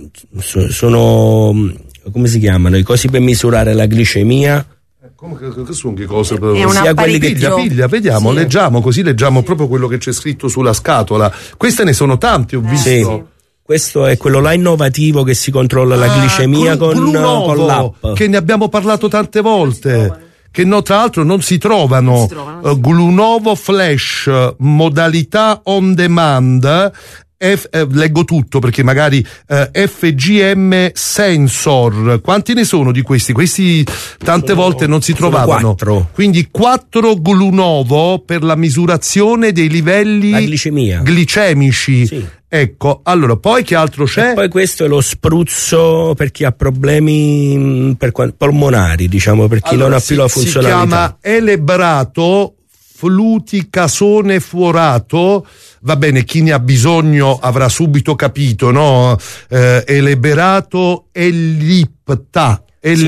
come si chiamano? I cosi per misurare la glicemia. Come che sono che cose? È sia quelli che piglia, vediamo, sì. Leggiamo proprio quello che c'è scritto sulla scatola. Queste ne sono tante, ho visto. Sì. Questo è quello là innovativo che si controlla la glicemia con l'app. Che ne abbiamo parlato tante volte. Che no, tra l'altro non si trovano. Glunovo Flash, modalità on demand. Leggo tutto perché magari FGM Sensor, quanti ne sono di questi? Questi tante volte non si trovavano. 4. Quindi 4 Glunovo per la misurazione dei livelli glicemici. Sì. Ecco, allora poi che altro c'è? E poi questo è lo spruzzo per chi ha problemi polmonari, diciamo, per chi non ha più la funzionalità. Si chiama Elebrato fluticasone fuorato. Va bene, chi ne ha bisogno avrà subito capito, no? Eleberato Ellipta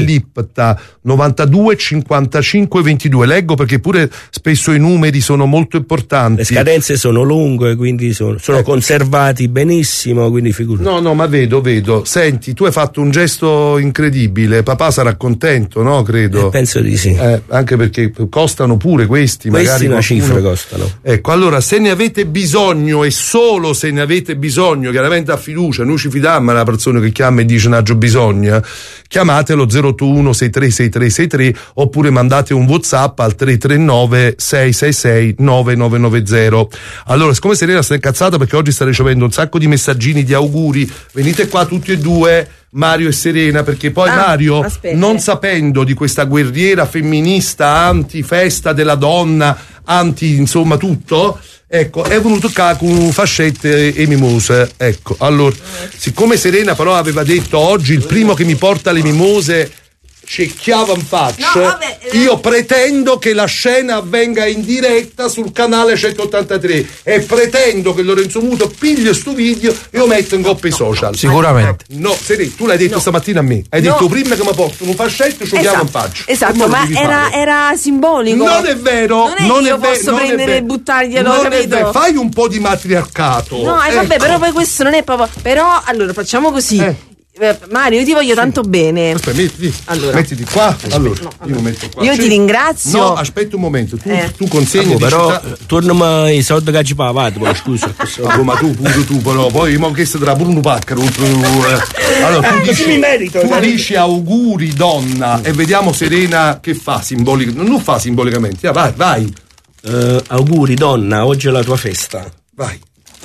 92 55 22. Leggo perché pure spesso i numeri sono molto importanti. Le scadenze sono lunghe, quindi sono conservati benissimo, quindi figurati. No, ma vedo. Senti, tu hai fatto un gesto incredibile. Papà sarà contento, no? Credo. Penso di sì. Anche perché costano pure questi magari una cifra costano. Ecco, allora se ne avete bisogno e solo se ne avete bisogno, chiaramente a fiducia, noi ci fidiamo alla persona che chiama e dice n'aggio bisogno, chiamatelo 081 636363 oppure mandate un WhatsApp al 339 666 9990. Allora, siccome Serena sta incazzata perché oggi sta ricevendo un sacco di messaggini di auguri, venite qua tutti e due, Mario e Serena, perché poi Mario, non sapendo di questa guerriera femminista anti festa della donna, anti insomma tutto, ecco, è venuto qua con fascette e mimose. Ecco, allora, siccome Serena però aveva detto oggi il primo che mi porta le mimose cecchiava in faccia, io pretendo che la scena avvenga in diretta sul canale 183 e pretendo che Lorenzo Muto pigli sto video e lo metto in coppia social. Sicuramente. No, Serena, tu l'hai detto stamattina a me, hai detto prima che mi portano un fascetto, cecchiava in faccia. Esatto, ma era simbolico. Non è vero, non io posso prendere e buttarglielo, capito? Fai un po' di matriarcato. No, vabbè, però poi questo non è proprio. Però allora facciamo così. Mario, io ti voglio tanto bene. Aspetta, mettiti qua. Allora, io metto qua. Io ti ringrazio. No, aspetta un momento. Tu consegni. Però tornami i soldi che ci pagate, scusa. Ma tu però poi mi ho chiesto tra Bruno Paccaro. Allora tu dici auguri donna e vediamo Serena che fa simbolicamente. Non fa simbolicamente. Vai. Auguri donna, oggi è la tua festa. Vai.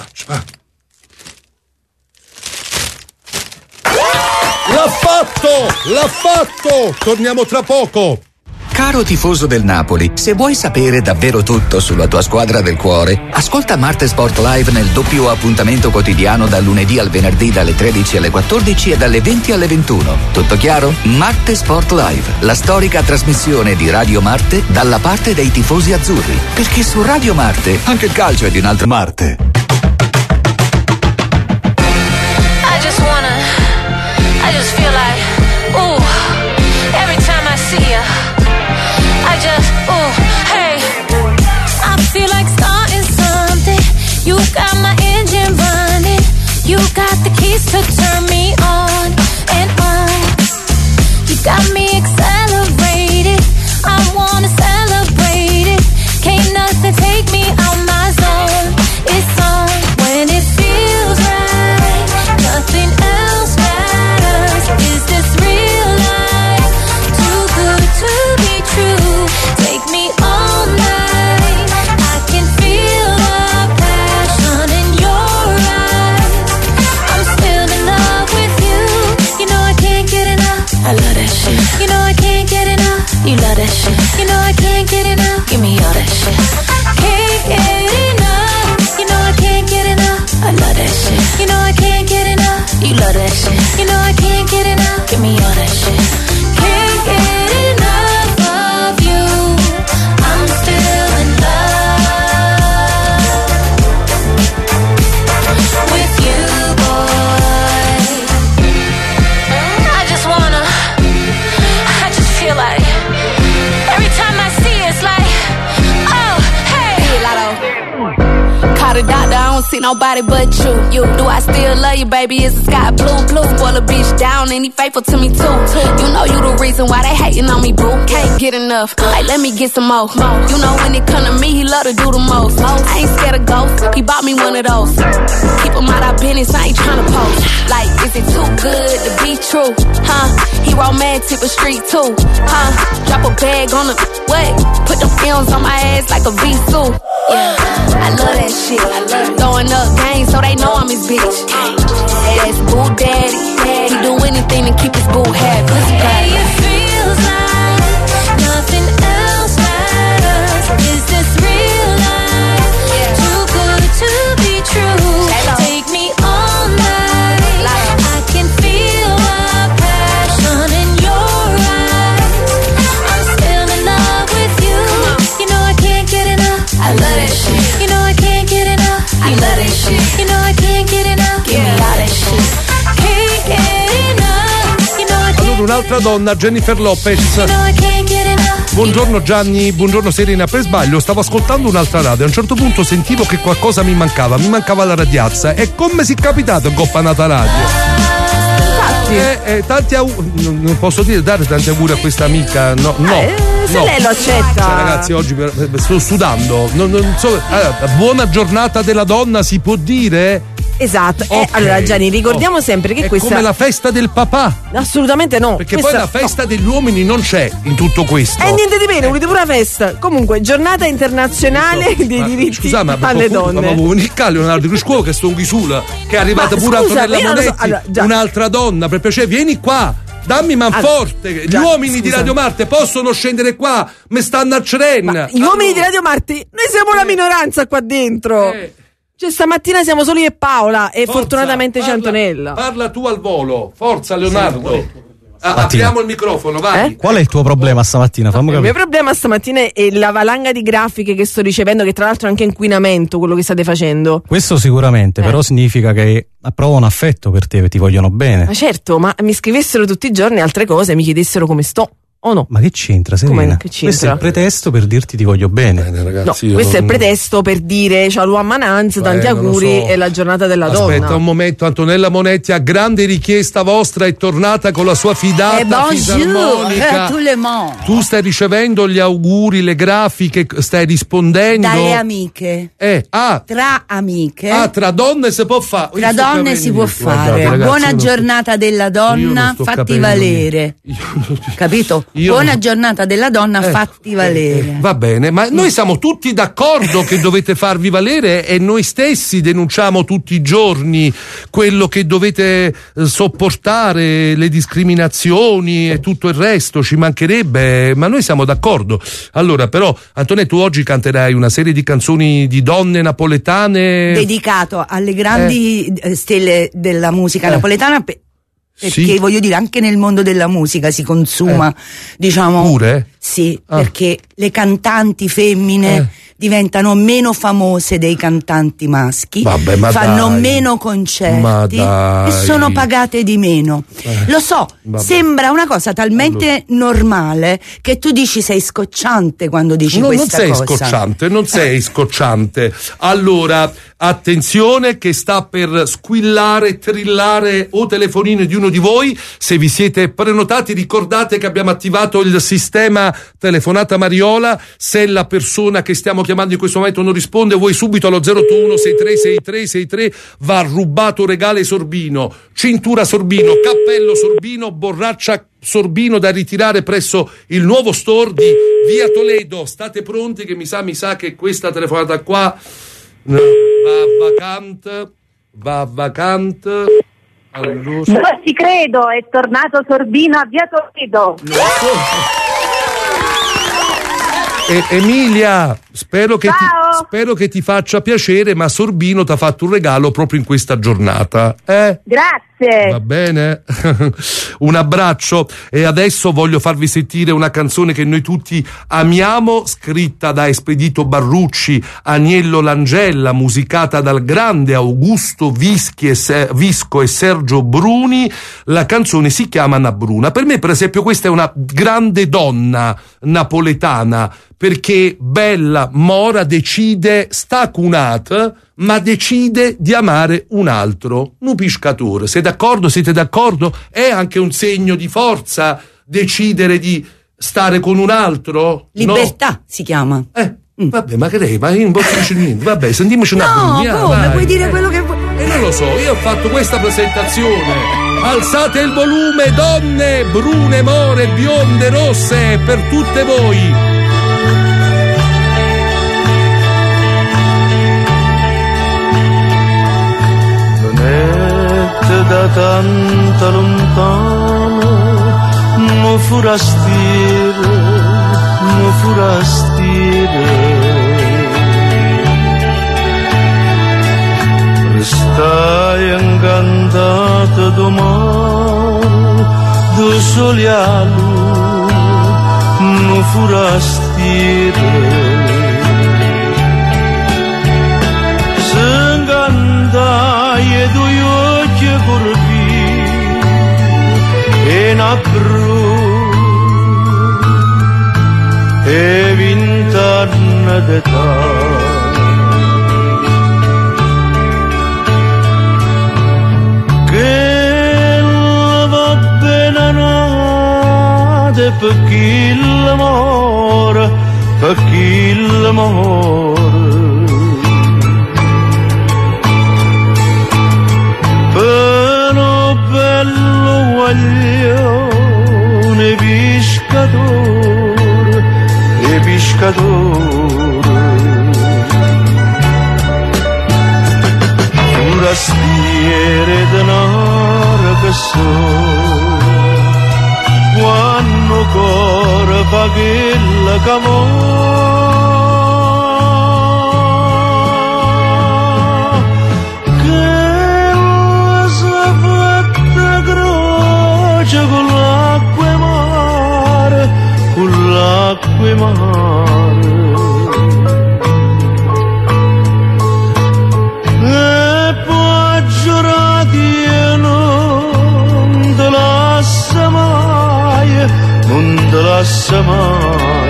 L'ha fatto! Torniamo tra poco! Caro tifoso del Napoli, se vuoi sapere davvero tutto sulla tua squadra del cuore, ascolta Marte Sport Live nel doppio appuntamento quotidiano dal lunedì al venerdì dalle 13 alle 14 e dalle 20 alle 21. Tutto chiaro? Marte Sport Live, la storica trasmissione di Radio Marte dalla parte dei tifosi azzurri. Perché su Radio Marte anche il calcio è di un altro feel like, ooh, every time I see you, I just, ooh, hey. I feel like starting something. You got my engine running. You got the keys to turn me on and on. You got me accelerated. I wanna celebrate it. Can't nothing take me out my zone. It's on when it feels right. Nothing else matters. Is this real life? Too good to be true. Take me all night. I can feel the passion in your eyes. I'm still in love with you. You know I can't get enough. I love that shit. You know I can't get enough. You love that shit. You know I can't get enough. Give me all that shit. Can't get enough. You know I can't get enough. I love that shit. You know I can't get enough. You love that shit. You know I can't get enough. Give me all that shit. Can't get enough of you. I'm still in love with you, boy. I just feel like every time I see you, it's like, oh, hey. Call the doctor, I don't see nobody but you. Do I still love you, baby? Is the sky blue? Spoil a bitch down and he faithful to me too. You know you the reason why they hating on me, boo. Can't get enough, like let me get some more. You know when it come to me, he love to do the most. I ain't scared of ghosts, he bought me one of those. Keep him out of business, I ain't tryna post. Like, is it too good to be true? Huh? He romantic but street too. Huh? Drop a bag on the, what? Put them films on my ass like a V-suit. Yeah, I love that shit. I love throwing up games so they know I'm his bitch. That's boo daddy. He do anything to keep his boo happy. Hey, it feels like nothing else matters. Is this real life? Too good to be true. Take me all night. I can feel the passion in your eyes. I'm still in love with you. You know I can't get enough. I love that shit. You know I can't get enough. I love that shit. You know I can't get enough. Give me all that shit. Can't get enough. You know I can't. Un'altra donna, Jennifer Lopez. You know I can't get enough. Buongiorno Gianni, buongiorno Serena. Per sbaglio stavo ascoltando un'altra radio. A un certo punto sentivo che qualcosa mi mancava la radiazza. E come si è capitato coppanata radio? Tanti non posso dire dare tanti auguri a questa amica, no. Se lei lo accetta. Cioè, ragazzi, oggi sto sudando. Non so, buona giornata della donna si può dire? Esatto. Allora Gianni, ricordiamo sempre che è questa come la festa del papà. Assolutamente no. Perché questa, poi la festa degli uomini non c'è in tutto questo. E niente di meno, volete pure la festa. Comunque, giornata internazionale dei diritti alle donne. Ma il Leonardo Criscuolo che sto un ghisula, che è arrivata pure Antonella Monetti, un'altra donna, per piacere, vieni qua. Dammi manforte, gli uomini di Radio Marte possono scendere qua, mi stanno a Ceren. Gli uomini di Radio Marte, noi siamo la minoranza qua dentro. Cioè stamattina siamo solo io e Paola e forza, fortunatamente c'è Antonella. Parla tu al volo, forza Leonardo. Apriamo il microfono, vai. Qual è il tuo problema stamattina? Fammi capire. Il mio problema stamattina è la valanga di grafiche che sto ricevendo, che tra l'altro è anche inquinamento quello che state facendo. Questo sicuramente, però significa che provano affetto per te, ti vogliono bene. Ma certo, ma mi scrivessero tutti i giorni altre cose, mi chiedessero come sto. O no? Ma che c'entra, Serena? Che c'entra? Questo è il pretesto per dirti ti voglio bene. Ragazzi, no, questo è il pretesto per dire ciao Luan Mananz, tanti auguri, è la giornata della donna. Aspetta un momento, Antonella Monetti, a grande richiesta vostra, è tornata con la sua fidata fisarmonica. Tu stai ricevendo gli auguri, le grafiche, stai rispondendo dalle amiche. Tra amiche. Tra donne si può fare. Tra donne si può fare. Ragazzi, buona giornata della donna, fatti valere. Capito? Buona giornata della donna, fatti valere. Va bene, ma noi siamo tutti d'accordo che dovete farvi valere e noi stessi denunciamo tutti i giorni quello che dovete sopportare, le discriminazioni e tutto il resto, ci mancherebbe, ma noi siamo d'accordo. Allora, però, Antonella, tu oggi canterai una serie di canzoni di donne napoletane dedicato alle grandi stelle della musica napoletana. Perché voglio dire, anche nel mondo della musica si consuma, diciamo. Pure? Sì, perché le cantanti femmine diventano meno famose dei cantanti maschi, fanno meno concerti e sono pagate di meno. Lo so, sembra una cosa talmente normale che tu dici sei scocciante quando dici questa cosa. Non sei scocciante. Allora, attenzione che sta per squillare, trillare o telefonino di uno di voi. Se vi siete prenotati, ricordate che abbiamo attivato il sistema telefonata Mariola. Se la persona che stiamo chiamando in questo momento non risponde, voi subito allo 081 636363 va rubato regale Sorbino, cintura Sorbino, cappello Sorbino, borraccia Sorbino da ritirare presso il nuovo store di via Toledo. State pronti che mi sa che questa telefonata qua va vacante. Allora... Non ci credo, è tornato Sorbino a via Toledo. Emilia, spero che ti faccia piacere, ma Sorbino ti ha fatto un regalo proprio in questa giornata. Grazie. Va bene? Un abbraccio. E adesso voglio farvi sentire una canzone che noi tutti amiamo, scritta da Espedito Barrucci, Agnello Langella, musicata dal grande Augusto Visco e Sergio Bruni. La canzone si chiama Anna Bruna. Per me, per esempio, questa è una grande donna napoletana, perché Bella Mora decide, sta cunata, ma decide di amare un altro, un pescatore. Siete d'accordo? È anche un segno di forza decidere di stare con un altro? Libertà si chiama. Vabbè, ma che lei, ma io non posso dire niente. Vabbè, sentiamoci una come puoi dire quello che vuoi? Non lo so, io ho fatto questa presentazione. Alzate il volume, donne, brune, more, bionde, rosse, per tutte voi. Da tanta lontana mo furastire restai incantata domani do sole a luce mo furastire s'ingandai e due corpi e una cru e vent'anni d'età che va bene nate per chi l'amore guaglione pescatore forastiere denaro che so quando cuore fa quella con l'acqua e mare e poi giurati non te lascia mai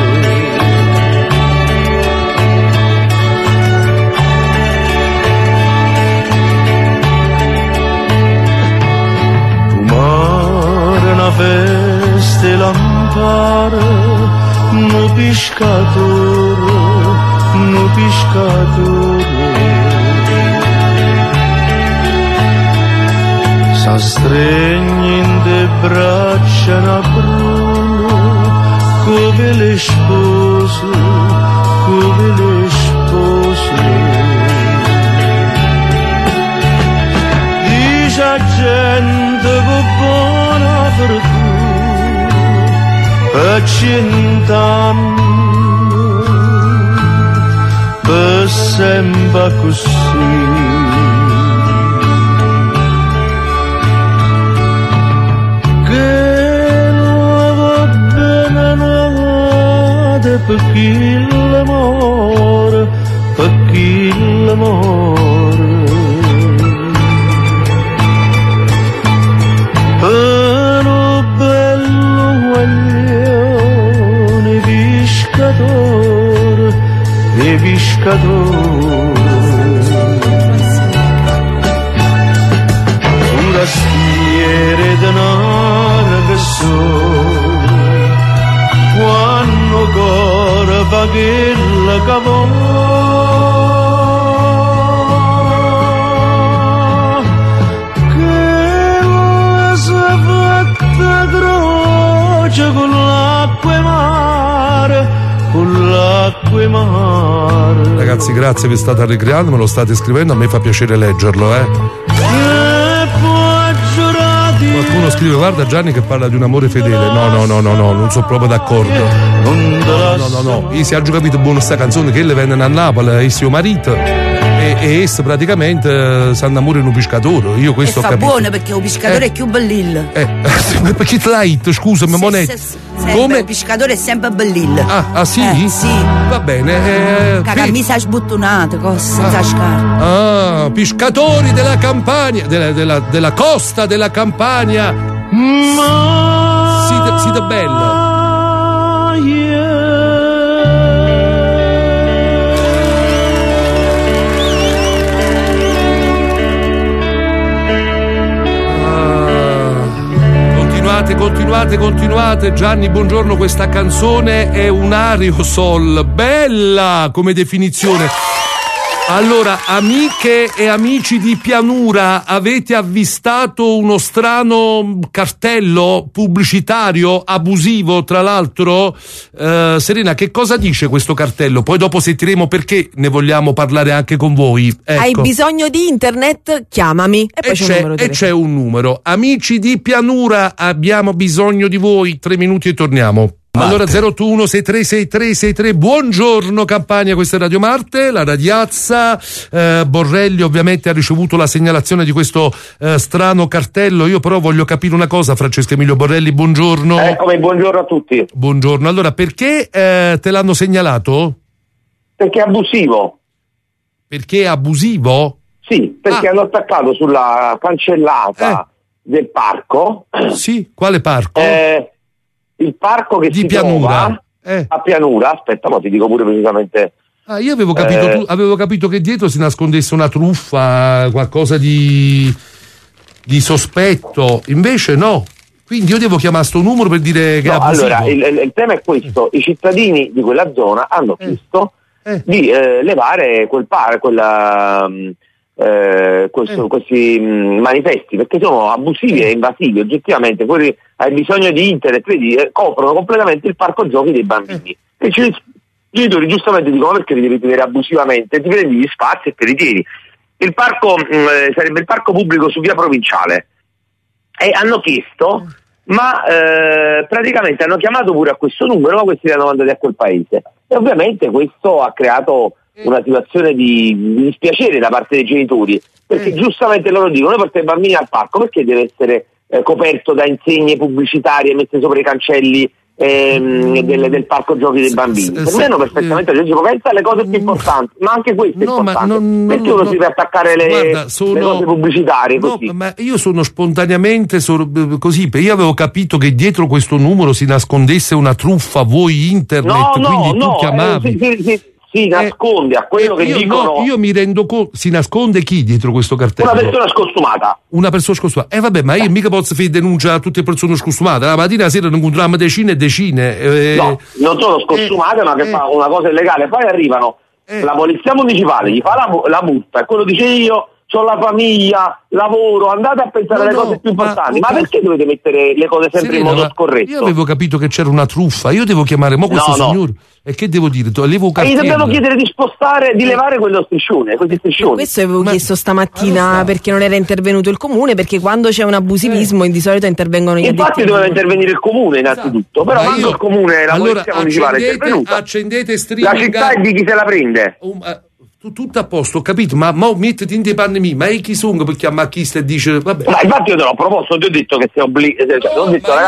tu mare una festa lampare no pescatore s'astregni in de braccia na bruno come le spose dice a gente con buona fortuna per 100 anni per sempre così che va bene per chi l'amore, per chi l'amore. Però bello guaglione pescatore e pescatore, un castiere denaro che so, quando ancora fa quella cavò, che si è fatta croce con l'acqua e mare, con l'acqua e mare. Ragazzi, grazie, vi state ricreando, me lo state scrivendo, a me fa piacere leggerlo, Qualcuno scrive: guarda Gianni che parla di un amore fedele. No, non sono proprio d'accordo. No. Io si ha già capito buono sta canzone che le vengono a Napoli, il suo marito e esse praticamente si innamorano di un pescatore. Io questo ho capito. Buono perché un pescatore è più bellillo. Perché te l'hai detto, scusami, moneta. Come? Il pescatore è sempre bellillo. Ah sì? Sì. Va bene. Camisa sbuttonata, senza scarpe. Pescatori della Campania, della costa della Campania. Siete bella. Continuate. Gianni, buongiorno, questa canzone è un aerosol, bella come definizione. Allora, amiche e amici di Pianura, avete avvistato uno strano cartello pubblicitario abusivo, tra l'altro? Serena, che cosa dice questo cartello? Poi dopo sentiremo perché ne vogliamo parlare anche con voi. Ecco. Hai bisogno di internet? Chiamami. E poi c'è un numero. Amici di Pianura, abbiamo bisogno di voi. 3 minuti e torniamo. Allora 081636363, buongiorno Campania, questa è Radio Marte, la radiazza. Borrelli ovviamente ha ricevuto la segnalazione di questo strano cartello. Io però voglio capire una cosa, Francesco Emilio Borrelli, buongiorno. Eccomi, buongiorno a tutti. Buongiorno, allora perché te l'hanno segnalato? Perché è abusivo. Perché è abusivo? Sì, perché hanno attaccato sulla cancellata del parco. Sì, quale parco? Il parco che di si Pianura. trova a Pianura, aspetta, ma ti dico pure precisamente. Io avevo capito, avevo capito che dietro si nascondesse una truffa, qualcosa di sospetto, invece no. Quindi io devo chiamare sto numero per dire che è abusivo. Allora, il tema è questo: i cittadini di quella zona hanno chiesto di levare questi manifesti, perché sono abusivi e invasivi oggettivamente. Quelli hai bisogno di internet, vedi, coprono completamente il parco giochi dei bambini e i genitori giustamente dicono: perché li devi tenere abusivamente? Ti prendi gli spazi e te li tieni. Il parco sarebbe il parco pubblico su via Provinciale, e hanno chiesto, ma praticamente hanno chiamato pure a questo numero, ma questi li hanno mandati a quel paese, e ovviamente questo ha creato una situazione di dispiacere da parte dei genitori, perché giustamente loro dicono: noi portiamo i bambini al parco, perché deve essere coperto da insegne pubblicitarie messe sopra i cancelli del parco giochi dei bambini? Per me hanno perfettamente pensa alle cose più importanti, ma anche questo è importante, perché uno si deve attaccare le cose pubblicitarie così? Ma io sono spontaneamente così, io avevo capito che dietro questo numero si nascondesse una truffa, voi internet, quindi tu chiamavi. Si nasconde a quello che dicono. Io mi rendo conto. Si nasconde chi dietro questo cartello? Una persona scostumata. Una persona scostumata. Vabbè, ma io mica posso fare denuncia a tutte le persone scostumate. La mattina a sera ne incontriamo decine e decine. No, non sono scostumate, ma che fa una cosa illegale. Poi arrivano la polizia municipale, gli fa la multa, e quello dice: io c'ho la famiglia, lavoro, andate a pensare alle cose più importanti. Ma perché dovete mettere le cose sempre in modo scorretto? Io avevo capito che c'era una truffa, io devo chiamare questo signore. E che devo dire? Gli dobbiamo chiedere di spostare, di levare quello striscione, questi striscioni. Questo avevo chiesto stamattina perché non era intervenuto il comune, perché quando c'è un abusivismo di solito intervengono gli addetti. Infatti doveva intervenire il comune innanzitutto, però quando il comune, la polizia municipale è intervenuta, accendete streaming. La città è di chi se la prende. Tutto a posto, ho capito, ma mettiti in dei panni miei, ma chi sono per chiamare chi sta e dice vabbè. Ma infatti io te l'ho proposto, ti ho detto che sei obbligato,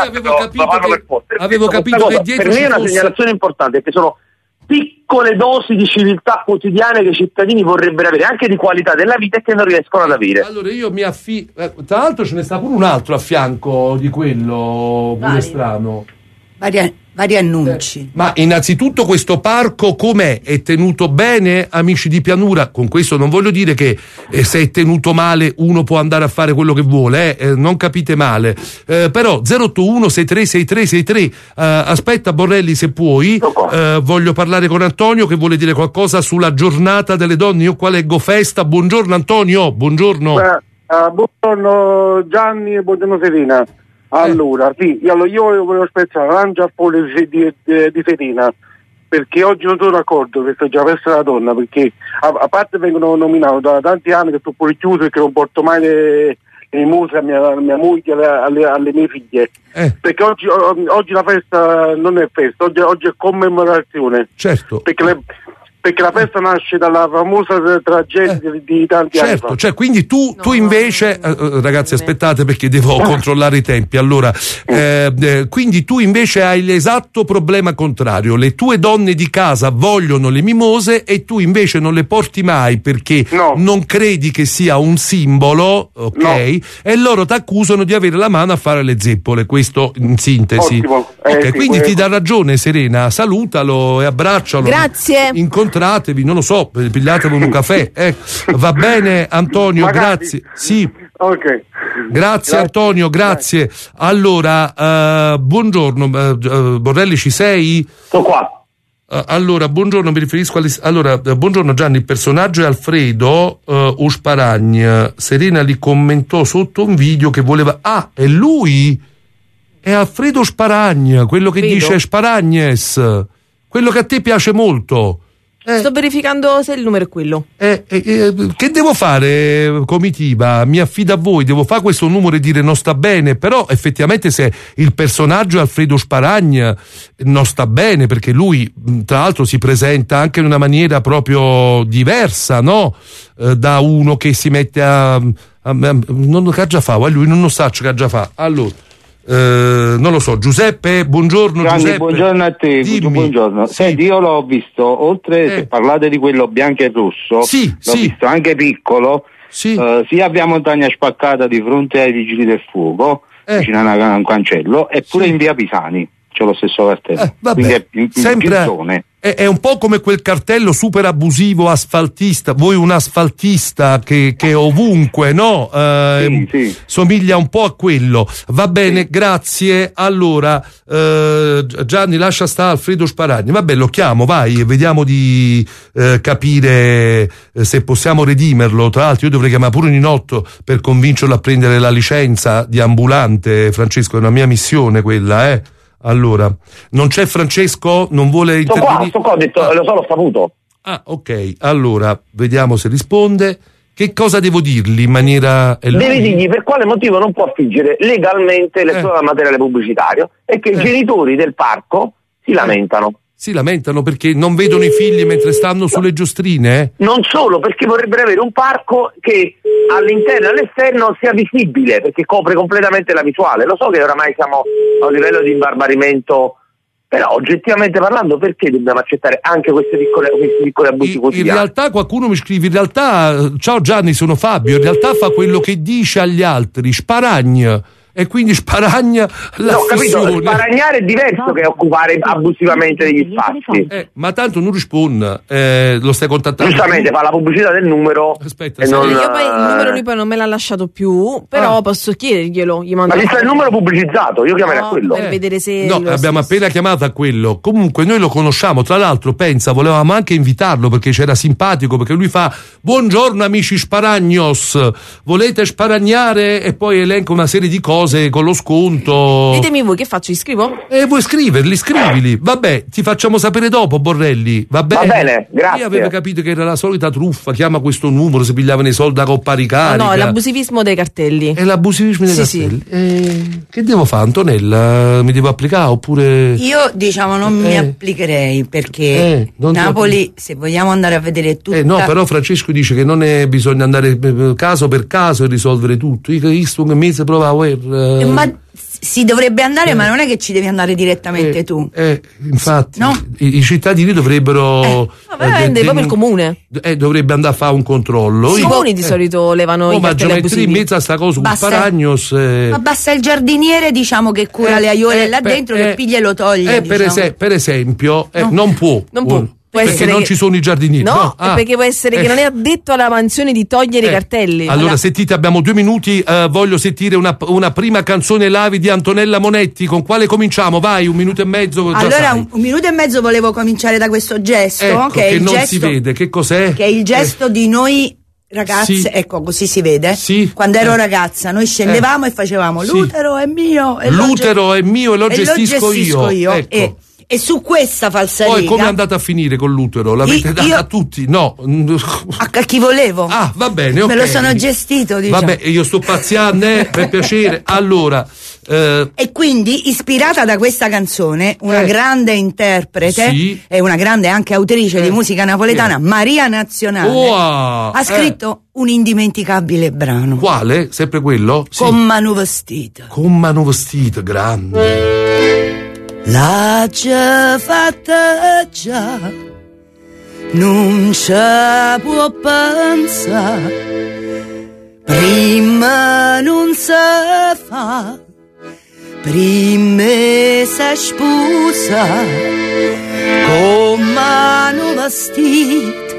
avevo capito che dietro per me è una segnalazione importante, perché sono piccole dosi di civiltà quotidiane che i cittadini vorrebbero avere, anche di qualità della vita, e che non riescono ad avere. Allora io mi tra l'altro ce ne sta pure un altro a fianco di quello pure strano. Vari annunci. Ma innanzitutto questo parco com'è? È tenuto bene, amici di Pianura? Con questo non voglio dire che se è tenuto male uno può andare a fare quello che vuole, non capite male. Però 081 636363, aspetta Borrelli se puoi, voglio parlare con Antonio che vuole dire qualcosa sulla giornata delle donne. Io qua leggo festa. Buongiorno Antonio, buongiorno. Buongiorno Gianni e buongiorno Serena. Allora, io volevo spezzare l'arancia al pole di Serena, perché oggi non sono d'accordo che sia già festa della donna, perché a parte vengono nominato da tanti anni che sono pure chiuso perché non porto mai le muse a mia moglie, alle mie figlie, perché oggi la festa non è festa, oggi è commemorazione. Certo. Perché la festa nasce dalla famosa tragedia di tanti anni fa. Cioè, quindi tu invece, ragazzi aspettate perché devo controllare i tempi, allora, quindi tu invece hai l'esatto problema contrario, le tue donne di casa vogliono le mimose e tu invece non le porti mai perché non credi che sia un simbolo, ok? E loro ti accusano di avere la mano a fare le zeppole, questo in sintesi. Ottimo. Okay, quindi ti dà ragione Serena, salutalo e abbraccialo. Grazie. Incontratevi, non lo so, pigliatevi un caffè. Va bene Antonio, magari. grazie. Sì. Ok. Grazie Antonio, grazie. Allora, buongiorno, Borrelli ci sei? Sto qua. Allora, buongiorno, mi riferisco buongiorno Gianni, il personaggio è Alfredo Usparagn. Serena li commentò sotto un video che voleva... Ah, è lui? È Alfredo Sparagn, quello che dice Sparagnes, quello che a te piace molto. Sto verificando se il numero è quello. Che devo fare, comitiva? Mi affido a voi, devo fare questo numero e dire non sta bene, però effettivamente se il personaggio è Alfredo Sparagn non sta bene, perché lui tra l'altro si presenta anche in una maniera proprio diversa, no? Da uno che si mette non che già fa, lui non sa che già fa. Allora non lo so, Giuseppe, buongiorno. Gianni, Giuseppe, buongiorno a te. Buongiorno. Sì. Senti, io l'ho visto, oltre se parlate di quello bianco e rosso, l'ho visto anche piccolo, sia a via Montagna Spaccata di fronte ai Vigili del Fuoco, vicino a un cancello, e pure in via Pisani c'è lo stesso cartello. Quindi è in più zone. È un po' come quel cartello super abusivo asfaltista, voi un asfaltista che è ovunque, no? Sì. Somiglia un po' a quello. Va bene, grazie. Allora, Gianni, lascia stare Alfredo Sparagni. Vabbè, lo chiamo, vai, e vediamo di capire se possiamo redimerlo. Tra l'altro io dovrei chiamare pure Ninotto per convincerlo a prendere la licenza di ambulante. Francesco, è una mia missione quella, Allora, non c'è Francesco? Non vuole intervenire? Sto qua, ho detto, lo so, l'ho saputo. Ah, ok. Allora, vediamo se risponde. Che cosa devo dirgli in maniera... Devi dirgli per quale motivo non può affiggere legalmente il suo materiale pubblicitario e che i genitori del parco si lamentano. Si lamentano perché non vedono i figli mentre stanno sulle giostrine? Non solo, perché vorrebbero avere un parco che all'interno e all'esterno sia visibile, perché copre completamente la visuale. Lo so che oramai siamo a un livello di imbarbarimento, però oggettivamente parlando perché dobbiamo accettare anche questi piccoli abusi quotidiani? In realtà qualcuno mi scrive, in realtà, ciao Gianni, sono Fabio, in realtà fa quello che dice agli altri, Sparagn. E quindi sparagna la capito, sparagnare è diverso che occupare abusivamente degli spazi. Ma tanto non risponde, lo stai contattando. Giustamente fa la pubblicità del numero. Aspetta, io poi il numero lui poi non me l'ha lasciato più, però posso chiederglielo. Ma c'è il numero pubblicizzato, io chiamerei a quello. Per vedere se abbiamo appena chiamato a quello. Comunque noi lo conosciamo, tra l'altro pensa, volevamo anche invitarlo perché c'era simpatico, perché lui fa buongiorno amici Sparagnos, volete sparagnare? E poi elenca una serie di cose cose con lo sconto. Ditemi voi, che faccio? Iscrivo? Vuoi scriverli? Scrivili. Vabbè, ti facciamo sapere dopo, Borrelli. Va bene? Va bene, grazie. Io avevo capito che era la solita truffa, chiama questo numero, si pigliavano i soldi da coppa ricarica. No, è l'abusivismo dei cartelli. È l'abusivismo dei cartelli. Sì. Che devo fare, Antonella? Mi devo applicare oppure... Io non mi applicherei, perché Napoli, se vogliamo andare a vedere tutta... no, però Francesco dice che non è bisogna andare caso per caso e risolvere tutto. Io visto un mese provavo ma si dovrebbe andare, ma non è che ci devi andare direttamente tu. Infatti, no? I cittadini dovrebbero... proprio il comune. Dovrebbe andare a fare un controllo. I comuni di solito levano i cartelli abusivi. in mezzo a sta cosa, un Paragnos... Ma basta il giardiniere, diciamo, che cura le aiuole là dentro, che piglia e lo toglie. Per esempio, non può. Perché non ci sono i giardinieri. No, perché può essere che non è addetto alla mansione di togliere i cartelli. Allora, sentite, abbiamo 2 minuti. Voglio sentire una prima canzone live di Antonella Monetti. Con quale cominciamo? Vai, 1 minuto e mezzo. Allora, 1 minuto e mezzo volevo cominciare da questo gesto, che è il non gesto, si vede. Che cos'è? Che è il gesto di noi ragazze, ecco, così si vede. Quando ero ragazza, noi scendevamo e facevamo l'utero è mio e lo gestisco io. Ecco. E su questa falsariga... Poi come è andata a finire con l'utero? L'avete data a tutti? No. A chi volevo. Ah, va bene, ok. Me lo sono gestito, diciamo. Vabbè, io sto pazziando, per piacere. Allora... E quindi, ispirata da questa canzone, una grande interprete e una grande anche autrice di musica napoletana, Maria Nazionale, ha scritto un indimenticabile brano. Quale? Sempre quello? Con mano vestita. Con mano vestita, grande. L'ha già fatta già, non ci può pensare, prima non si fa, prima si sposa, con mano vestita,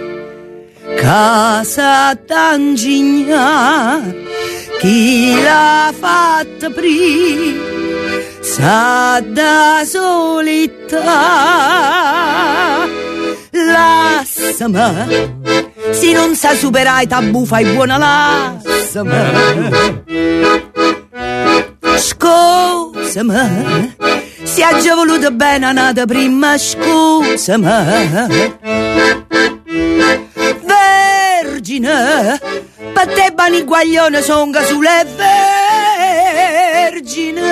casa d'angigna, chi l'ha fatta prima? Sa da solità, lassami, se non sa superare i tabù fai buona, lassami, scusami, se ha già voluto bene a nata prima, scusami, vergine, per te bani guaglione son sulle vergine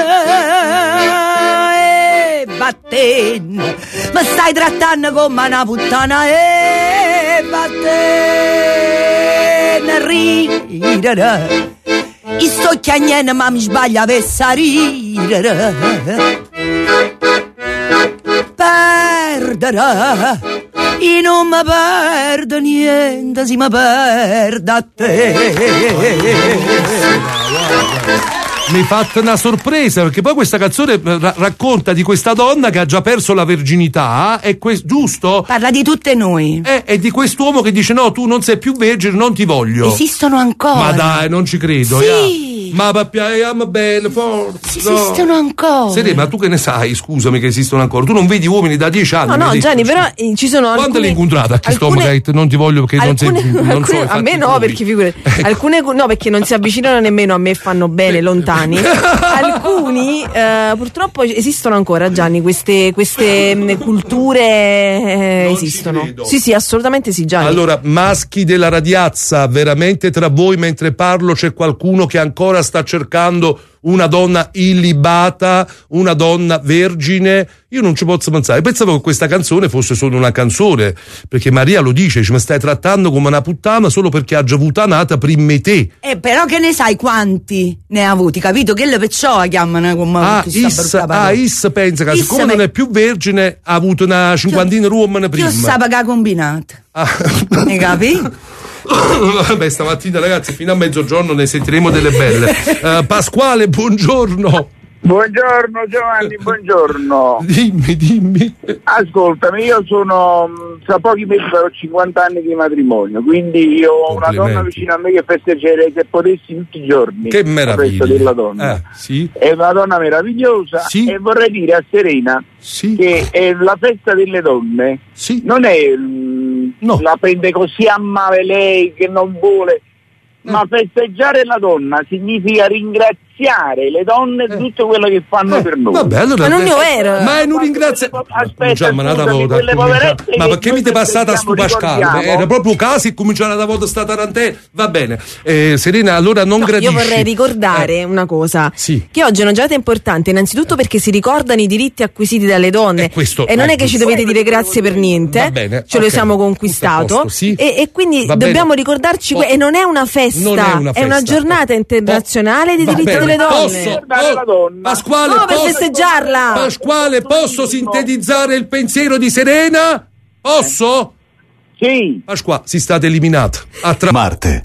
e batten, ma stai trattando come una puttana e batten, ridere, i sto chiagnendo ma mi sbaglia avessa ridere, perdere, io non mi perdo niente, si mi perda a te. Mi hai fatto una sorpresa, perché poi questa canzone racconta di questa donna che ha già perso la verginità, giusto? Parla di tutte noi. E di quest'uomo che dice no, tu non sei più vergine, non ti voglio. Esistono ancora. Ma dai, non ci credo. Sì. Ma papà, bene, forza. Esistono ancora. Sere, ma tu che ne sai, scusami, che esistono ancora? Tu non vedi uomini da 10 anni. No, Gianni, però ci sono alcune... Quando l'hai incontrata a questo uomo che non ti voglio perché non sei... a me no, perché figurati. Alcune no, perché non si avvicinano nemmeno a me, fanno bene, lontani. Alcuni purtroppo esistono ancora, Gianni, queste culture esistono. Sì, assolutamente sì, Gianni. Allora, maschi della radiazza, veramente tra voi mentre parlo c'è qualcuno che ancora sta cercando una donna illibata, una donna vergine? Io non ci posso pensare. Pensavo che questa canzone fosse solo una canzone, perché Maria lo dice, mi stai trattando come una puttana solo perché ha già avuto nata prima te. Però che ne sai quanti ne ha avuti, capito? Che le perciò chiamano come Is pensa che siccome non è più vergine ha avuto una cinquantina ruomane prima. Io sapevo che ha combinato. Ne capi? Vabbè, stamattina ragazzi fino a mezzogiorno ne sentiremo delle belle. Pasquale, buongiorno. Buongiorno Giovanni, buongiorno. Dimmi. Ascoltami, io sono tra pochi mesi farò 50 anni di matrimonio, quindi io ho una donna vicino a me che festeggerei se potessi tutti i giorni. Che meraviglia. La festa della donna. Sì. È una donna meravigliosa, sì. E vorrei dire a Serena che è la festa delle donne non è la prende così a male lei che non vuole, ma festeggiare la donna significa ringraziare ringraziare le donne di tutto quello che fanno per noi. Vabbè, allora, ma non io ero. Ma è un ringraziamento. Aspetta, ma perché mi ti passata stu Pascal? Era proprio casi e cominciare da volta sta tarantella. Va bene. Serena, allora non gradisci. Io vorrei ricordare una cosa. Sì. Che oggi è una giornata importante, innanzitutto perché si ricordano i diritti acquisiti dalle donne. E non è che ci dovete dire grazie per niente. Va bene, ce lo siamo conquistato. Sì. E quindi dobbiamo ricordarci. E non è una festa, è una giornata internazionale dei diritti delle donne. Pasquale, per festeggiarla. Pasquale, posso sintetizzare il pensiero di Serena? Posso? Sì. Pasquale, si state eliminata. Marte.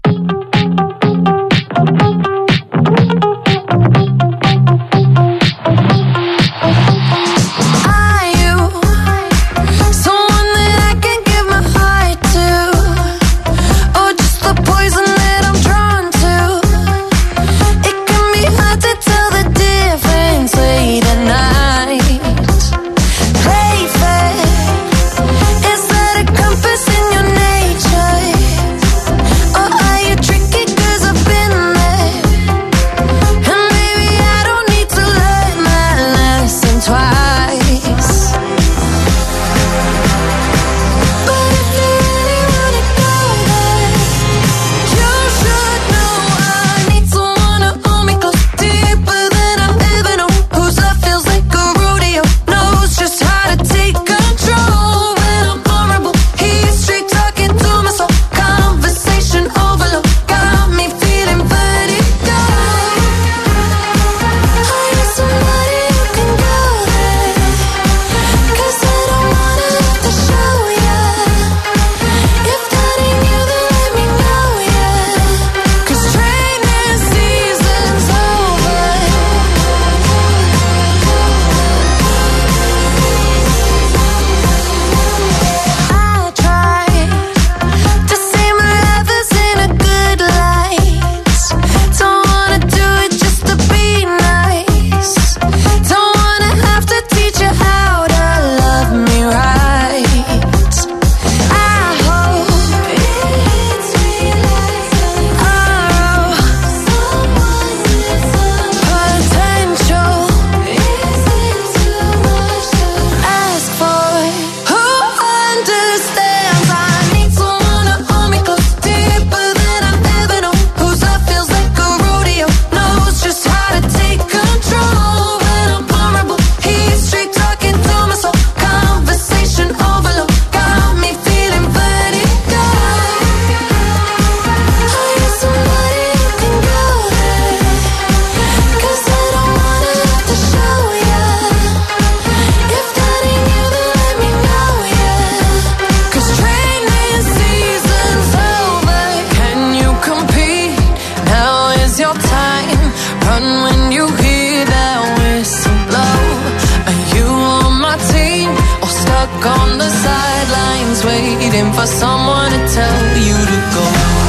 For someone to tell you to go.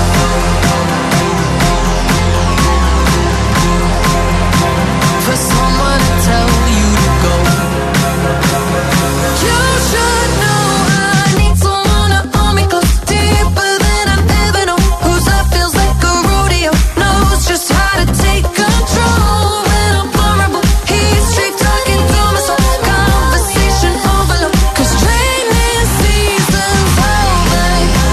For someone to tell you to go. You should know I need someone to hold me close, deeper than I've ever known. Whose love feels like a rodeo, knows just how to take control. When I'm vulnerable, he's straight talking to my soul. Conversation overload, 'cause training season's over.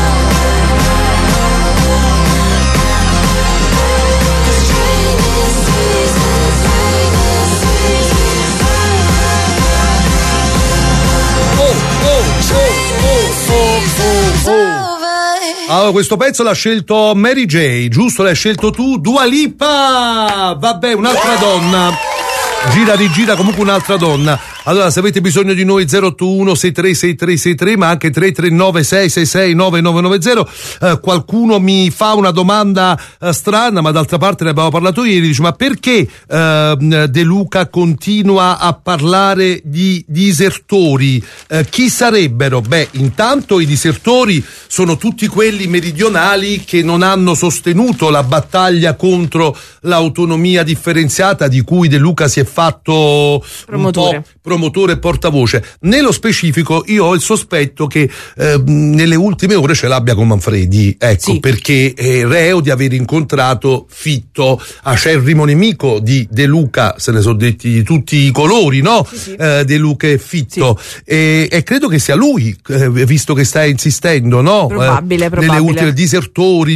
Allora, questo pezzo l'ha scelto Mary J, giusto? L'hai scelto tu, Dua Lipa. Vabbè, un'altra donna. Gira rigira comunque un'altra donna. Allora, se avete bisogno di noi 081 636363, ma anche 339 666 9990. Qualcuno mi fa una domanda strana, ma d'altra parte ne abbiamo parlato ieri, dice: ma perché De Luca continua a parlare di disertori? Chi sarebbero? Beh, intanto i disertori sono tutti quelli meridionali che non hanno sostenuto la battaglia contro l'autonomia differenziata, di cui De Luca si è fatto promotore. promotore e portavoce. Nello specifico io ho il sospetto che nelle ultime ore ce l'abbia con Manfredi, ecco, perché è reo di aver incontrato Fitto, acerrimo nemico di De Luca, se ne sono detti di tutti i colori, no? De Luca e Fitto, e credo che sia lui, visto che sta insistendo, no? Probabile. Nelle ultime disertori,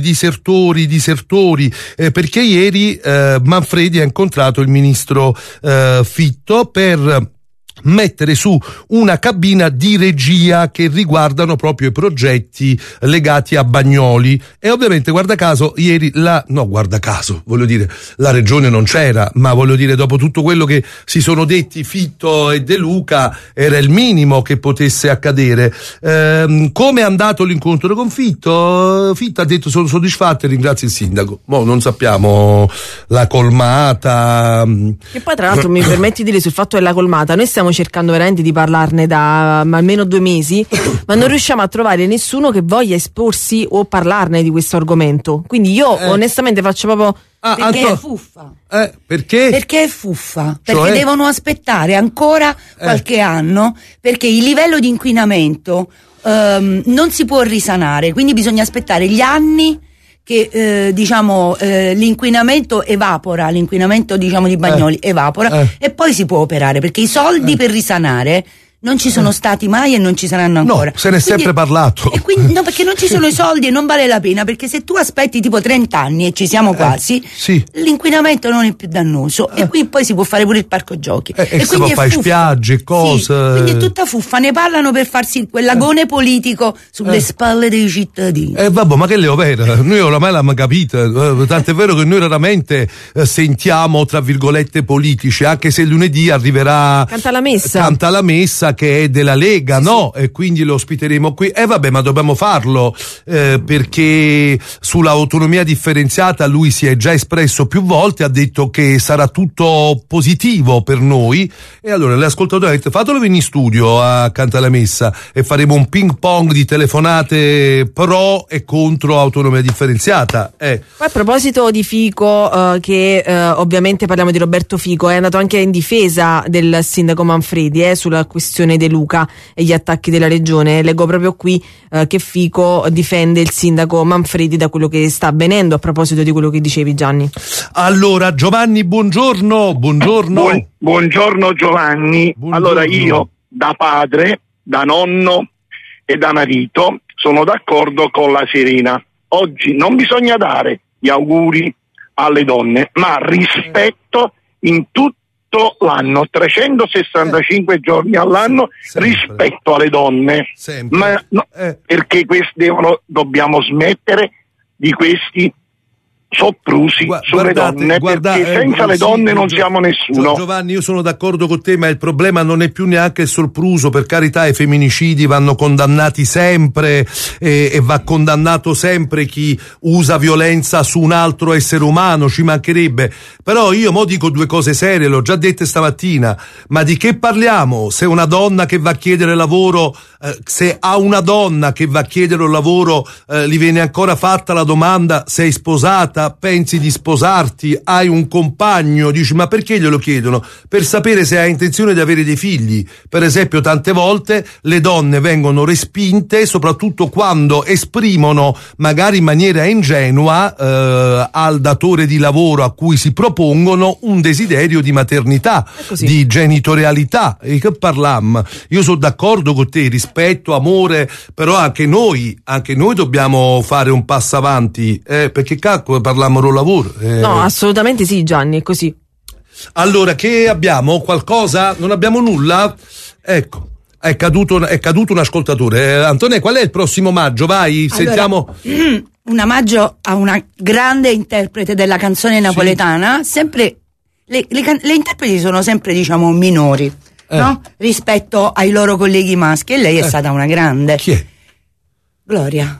perché ieri Manfredi ha incontrato il ministro Fitto per mettere su una cabina di regia che riguardano proprio i progetti legati a Bagnoli, e ovviamente guarda caso ieri la regione non c'era, ma voglio dire, dopo tutto quello che si sono detti Fitto e De Luca era il minimo che potesse accadere. Come è andato l'incontro con Fitto? Fitto ha detto sono soddisfatto e ringrazio il sindaco. Non sappiamo la colmata, e poi tra l'altro mi permetti di dire sul fatto della colmata, noi stiamo cercando veramente di parlarne da almeno 2 mesi, ma non riusciamo a trovare nessuno che voglia esporsi o parlarne di questo argomento. Quindi io onestamente faccio proprio... Perché è fuffa. Perché? Perché è fuffa. Perché devono aspettare ancora qualche anno, perché il livello di inquinamento non si può risanare, quindi bisogna aspettare gli anni che l'inquinamento evapora, l'inquinamento di Bagnoli evapora, e poi si può operare, perché i soldi per risanare non ci sono stati mai e non ci saranno ancora. No, se ne è sempre parlato. E quindi, no, perché non ci sono i soldi e non vale la pena, perché se tu aspetti tipo 30 anni e ci siamo quasi, l'inquinamento non è più dannoso, e qui poi si può fare pure il parco giochi. E si può fare spiagge, cose. Quindi è tutta fuffa, ne parlano per farsi quell'agone politico sulle spalle dei cittadini. Vabbè, ma che le overa? Noi oramai l'abbiamo capita, tant'è vero che noi raramente sentiamo, tra virgolette, politici, anche se lunedì arriverà Canta la messa che è della Lega, no? E quindi lo ospiteremo qui. Vabbè, ma dobbiamo farlo, perché sulla autonomia differenziata lui si è già espresso più volte, ha detto che sarà tutto positivo per noi, e allora l'ascoltatore ha detto fatelo venire in studio a Canta la Messa e faremo un ping pong di telefonate pro e contro autonomia differenziata. Poi a proposito di Fico, che ovviamente parliamo di Roberto Fico, è andato anche in difesa del sindaco Manfredi sulla questione De Luca e gli attacchi della regione. Leggo proprio qui che Fico difende il sindaco Manfredi da quello che sta avvenendo, a proposito di quello che dicevi, Gianni. Allora Giovanni, buongiorno. Buongiorno Giovanni. Allora io da padre, da nonno e da marito sono d'accordo con la Serena. Oggi non bisogna dare gli auguri alle donne, ma rispetto in tutto l'anno, 365 giorni all'anno, rispetto alle donne. Ma perché dobbiamo smettere di questi soprusi sulle donne, perché senza le donne non siamo nessuno. Giovanni, io sono d'accordo con te, ma il problema non è più neanche il sopruso. Per carità, i femminicidi vanno condannati sempre, e va condannato sempre chi usa violenza su un altro essere umano, ci mancherebbe. Però io dico 2 cose serie, l'ho già dette stamattina. Ma di che parliamo? Se una donna che va a chiedere lavoro, se a una donna che va a chiedere un lavoro gli viene ancora fatta la domanda: sei sposata? Pensi di sposarti? Hai un compagno? Dici, ma perché glielo chiedono? Per sapere se hai intenzione di avere dei figli. Per esempio, tante volte le donne vengono respinte, soprattutto quando esprimono, magari in maniera ingenua, al datore di lavoro a cui si propongono un desiderio di maternità, di genitorialità. E che parlam? Io sono d'accordo con te, rispetto, amore, però anche noi dobbiamo fare un passo avanti, perché cacchio parliamo del lavoro. No, assolutamente sì, Gianni, è così. Allora, che abbiamo? Qualcosa? Non abbiamo nulla? Ecco, è caduto un ascoltatore. Antonio, qual è il prossimo maggio? Vai, allora, sentiamo. Un omaggio a una grande interprete della canzone napoletana. Sempre le interpreti sono sempre, minori, no? Rispetto ai loro colleghi maschi, e lei è stata una grande. Chi è? Gloria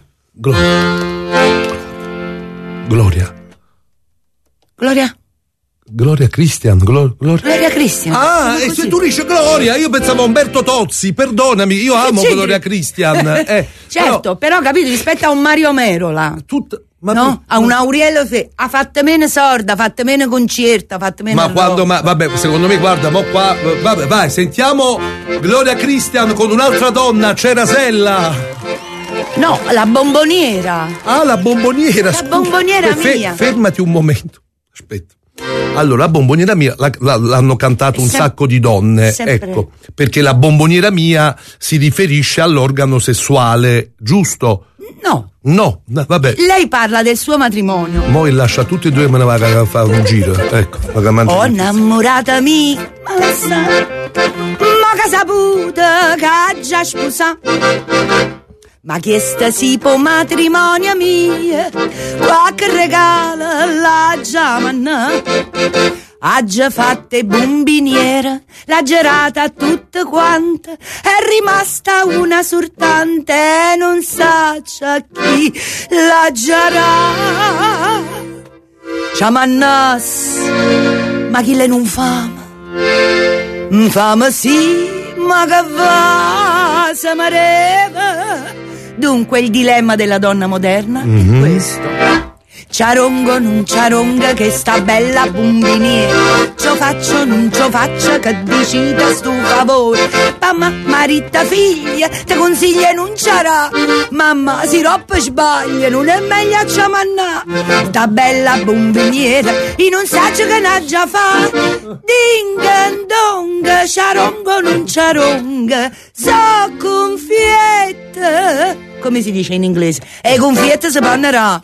Christian. Gloria Christian. Ah, e se tu dici Gloria, io pensavo a Umberto Tozzi, perdonami, io amo Gloria Christian. Certo, però capito, rispetto a un Mario Merola. no? A un Aurelio ha fatto meno sorda, ha fatto meno concerto, ha fatto meno vabbè, secondo me, guarda, mo qua, vabbè, vai, sentiamo Gloria Christian con un'altra donna, Cerasella. No, la bomboniera. Ah, la bomboniera. La bomboniera mia. Fermati un momento. Aspetta. Allora, la bomboniera mia l'hanno cantato un sacco di donne, ecco, perché la bomboniera mia si riferisce all'organo sessuale, giusto? No, vabbè. Lei parla del suo matrimonio. Mo' lascia tutti e due e me ne va a fare un giro, ecco. Ho innamorata mia, ma la sa, ma che saputo che ha già sposato. Ma chiesta si può matrimonio mia, qualche regalo l'ha già manna. Ha già fatte bombiniere, l'ha girata tutte quante, è rimasta una soltante e non sa chi la girà. Ciamannas, ma chi le non fama? Fama sì, ma che va, se mareva. Dunque il dilemma della donna moderna è questo. Ciarongo, non ciaronga, che sta bella bombiniera. Cio faccio, non cio faccio, che decida sto favore. Mamma, marita, figlia, te consiglia non c'era. Mamma, si roppa sbaglia, non è meglio a ciamannà. Sta bella bombiniera, io non saggio che n'ha già fa. Ding dong, ciarongo, non ciaronga, so confiette. Come si dice in inglese? E confiette si pannerà.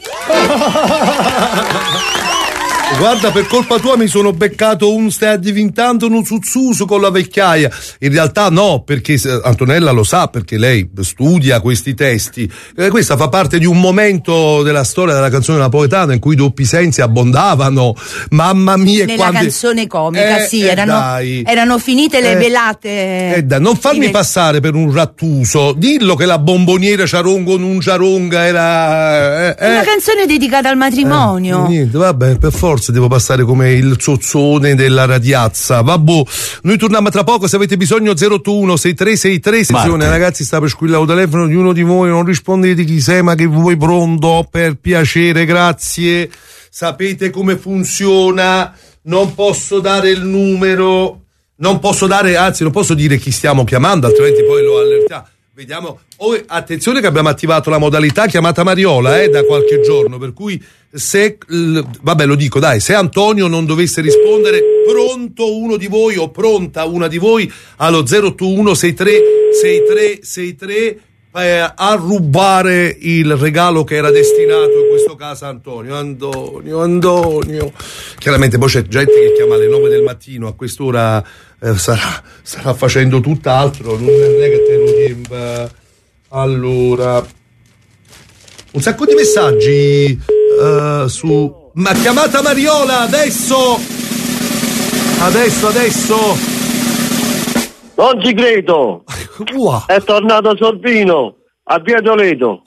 Guarda, per colpa tua mi sono beccato stai diventando un zuzzuso con la vecchiaia. In realtà no, perché Antonella lo sa, perché lei studia questi testi. Questa fa parte di un momento della storia della canzone napoletana in cui i doppi sensi abbondavano. Mamma mia, nella canzone comica, sì, erano finite le velate. Non farmi passare per un rattuso. Dillo che la bomboniera ciarongo non ciaronga era una canzone dedicata al matrimonio. Niente, vabbè, per forza devo passare come il zozzone della radiazza. Vabbè, noi torniamo tra poco. Se avete bisogno 081 6363 sessione. Ragazzi, sta per squillare il telefono di uno di voi, non rispondete chi sei, ma che vuoi, pronto, per piacere, grazie. Sapete come funziona, non posso dare il numero, non posso dire chi stiamo chiamando, altrimenti poi lo allertiamo. Vediamo. Attenzione che abbiamo attivato la modalità chiamata Mariola da qualche giorno, per cui se vabbè, lo dico, dai, se Antonio non dovesse rispondere, pronto uno di voi o pronta una di voi allo 081 6363 a rubare il regalo che era destinato in questo caso a Antonio. Chiaramente poi c'è gente che chiama alle 9 del mattino, a quest'ora starà facendo tutt'altro, non è che te lo riempia. Allora, un sacco di messaggi ma chiamata Mariola adesso. Non ci credo. È tornato Sorbino a Via Toledo.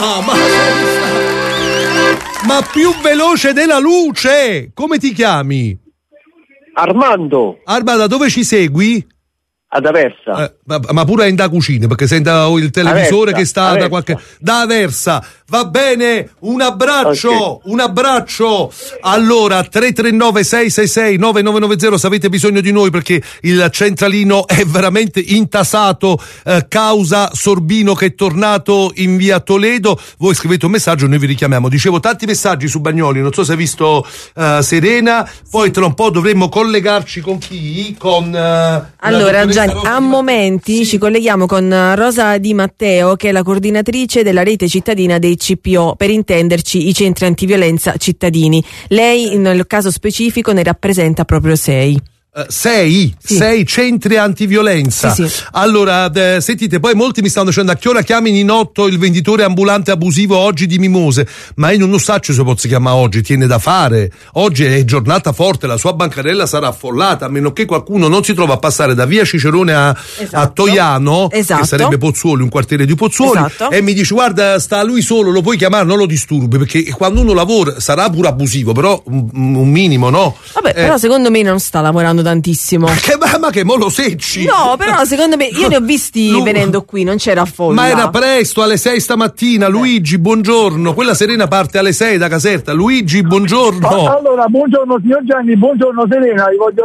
Ma più veloce della luce. Come ti chiami? Armando, da dove ci segui? Ad Aversa. Ma pure in da cucina, perché sento il televisore che sta da qualche. Da Aversa. Va bene, un abbraccio. Allora, 339 666 9990 se avete bisogno di noi, perché il centralino è veramente intasato causa Sorbino che è tornato in Via Toledo. Voi scrivete un messaggio, noi vi richiamiamo. Dicevo, tanti messaggi su Bagnoli, non so se hai visto Serena, poi tra un po' dovremmo collegarci con chi? Allora Gianni, a momenti ci colleghiamo con Rosa Di Matteo, che è la coordinatrice della rete cittadina dei CPO, per intenderci i centri antiviolenza cittadini. Lei nel caso specifico ne rappresenta proprio 6. Sei centri antiviolenza. Sì. Allora, sentite, poi molti mi stanno dicendo a che ora chiami in 8 il venditore ambulante abusivo oggi di mimose, ma io non lo saccio se posso chiamare oggi, tiene da fare. Oggi è giornata forte, la sua bancarella sarà affollata, a meno che qualcuno non si trova a passare da via Cicerone a Toiano, che sarebbe Pozzuoli, un quartiere di Pozzuoli, e mi dice guarda, sta lui solo, lo puoi chiamare, non lo disturbi, perché quando uno lavora sarà pure abusivo, però un minimo, no? Vabbè, però secondo me non sta lavorando chiamano tantissimo. Ma che mo lo secci? No, però secondo me io ne ho visti venendo qui, non c'era folla. Ma era presto, alle 6 stamattina. Luigi, buongiorno. Quella Serena parte alle 6 da Caserta. Luigi, buongiorno. Allora, buongiorno signor Gianni, buongiorno Serena.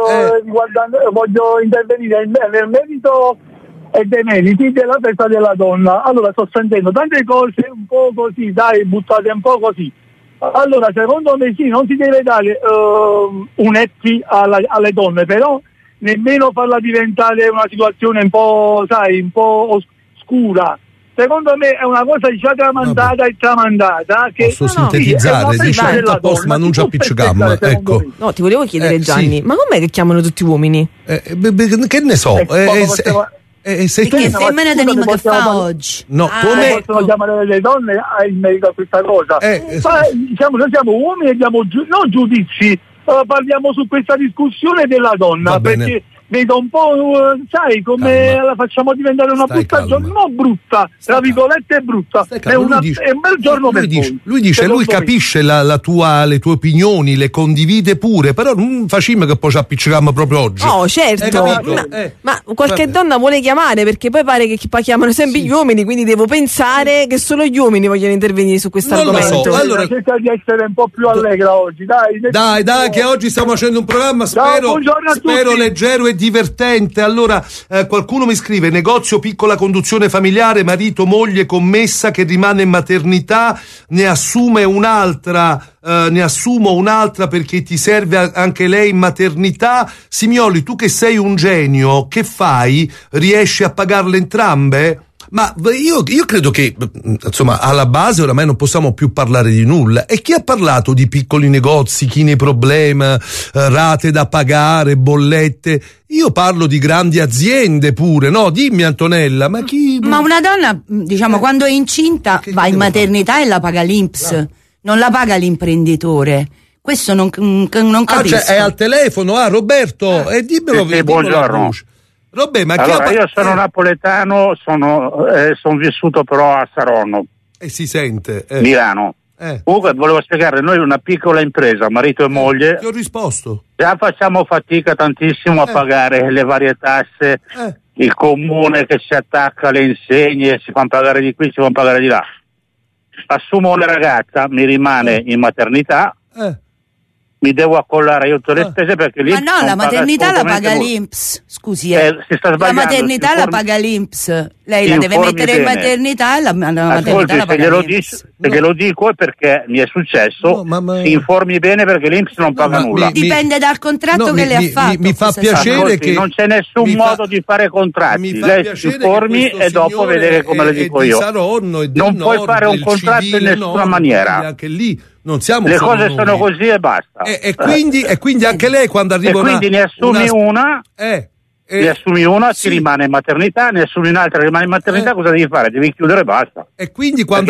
Voglio intervenire nel merito e dei meriti della festa della donna. Allora, sto sentendo tante cose un po' così, buttate un po' così. Allora, secondo me sì, non si deve dare un happy alle donne, però nemmeno farla diventare una situazione un po', un po' scura. Secondo me è una cosa già tramandata e tramandata. Che posso sintetizzare, dice ma non c'è piccicam. Ecco. No, ti volevo chiedere, Gianni, ma com'è che chiamano tutti uomini? Che ne so? Che femmina tenim che fa oggi? No, come possono chiamare le donne in merito a questa cosa? Ma, diciamo, noi siamo uomini e diamo non giudizi, parliamo su questa discussione della donna, perché vedo un po', come la facciamo diventare una brutta giornata, non brutta, tra virgolette brutta, è un bel giorno per voi. Lui dice, lui capisce le tue opinioni, le condivide pure, però non facciamo che poi ci appiccichiamo proprio oggi. No, certo, ma qualche donna vuole chiamare, perché poi pare che chiamano sempre gli uomini, quindi devo pensare che solo gli uomini vogliono intervenire su questo argomento. So. Allora, cerca di essere un po' più allegra oggi, dai, che oggi stiamo facendo un programma, spero leggero e divertente. Allora, qualcuno mi scrive: negozio piccola conduzione familiare, marito, moglie, commessa che rimane in maternità, ne assumo un'altra perché ti serve anche lei in maternità. Simioli, tu che sei un genio, che fai? Riesci a pagarle entrambe? Ma io credo che, insomma, alla base oramai non possiamo più parlare di nulla. E chi ha parlato di piccoli negozi, chi ne problema, rate da pagare, bollette? Io parlo di grandi aziende pure, no? Dimmi, Antonella, ma chi... Ma una donna, diciamo, quando è incinta va in maternità e la paga l'INPS, non la paga l'imprenditore. Questo non capisco. Cioè è al telefono, Roberto, dimmelo. Buongiorno. Robè, ma allora, io sono napoletano, sono vissuto però a Saronno. E si sente. Milano. Comunque volevo spiegare, noi una piccola impresa, marito e moglie. Ti ho risposto. Già facciamo fatica tantissimo a pagare le varie tasse, il comune che si attacca alle insegne, si fanno pagare di qui, si fanno pagare di là. Assumo una ragazza, mi rimane in maternità. Mi devo accollare io tutte le spese perché l'INPS. Ma no, la maternità la paga l'INPS. Scusi, la maternità la paga l'INPS. Lei la deve mettere in maternità e la maternità la paga l'INPS. Se glielo dico è perché mi è successo. Si informi bene perché l'INPS non paga nulla. Dipende dal contratto che le ha fatto. Mi fa piacere che non c'è nessun modo di fare contratti. Lei si informi e dopo vedere come le dico io. Non puoi fare un contratto in nessuna maniera. Anche lì non siamo le cose sono così e basta. E quindi anche lei quando arriva quindi ne assumi una ne assumi una, ti rimane in maternità, ne assumi un'altra, rimane in maternità, cosa devi fare? Devi chiudere e basta. E quindi quando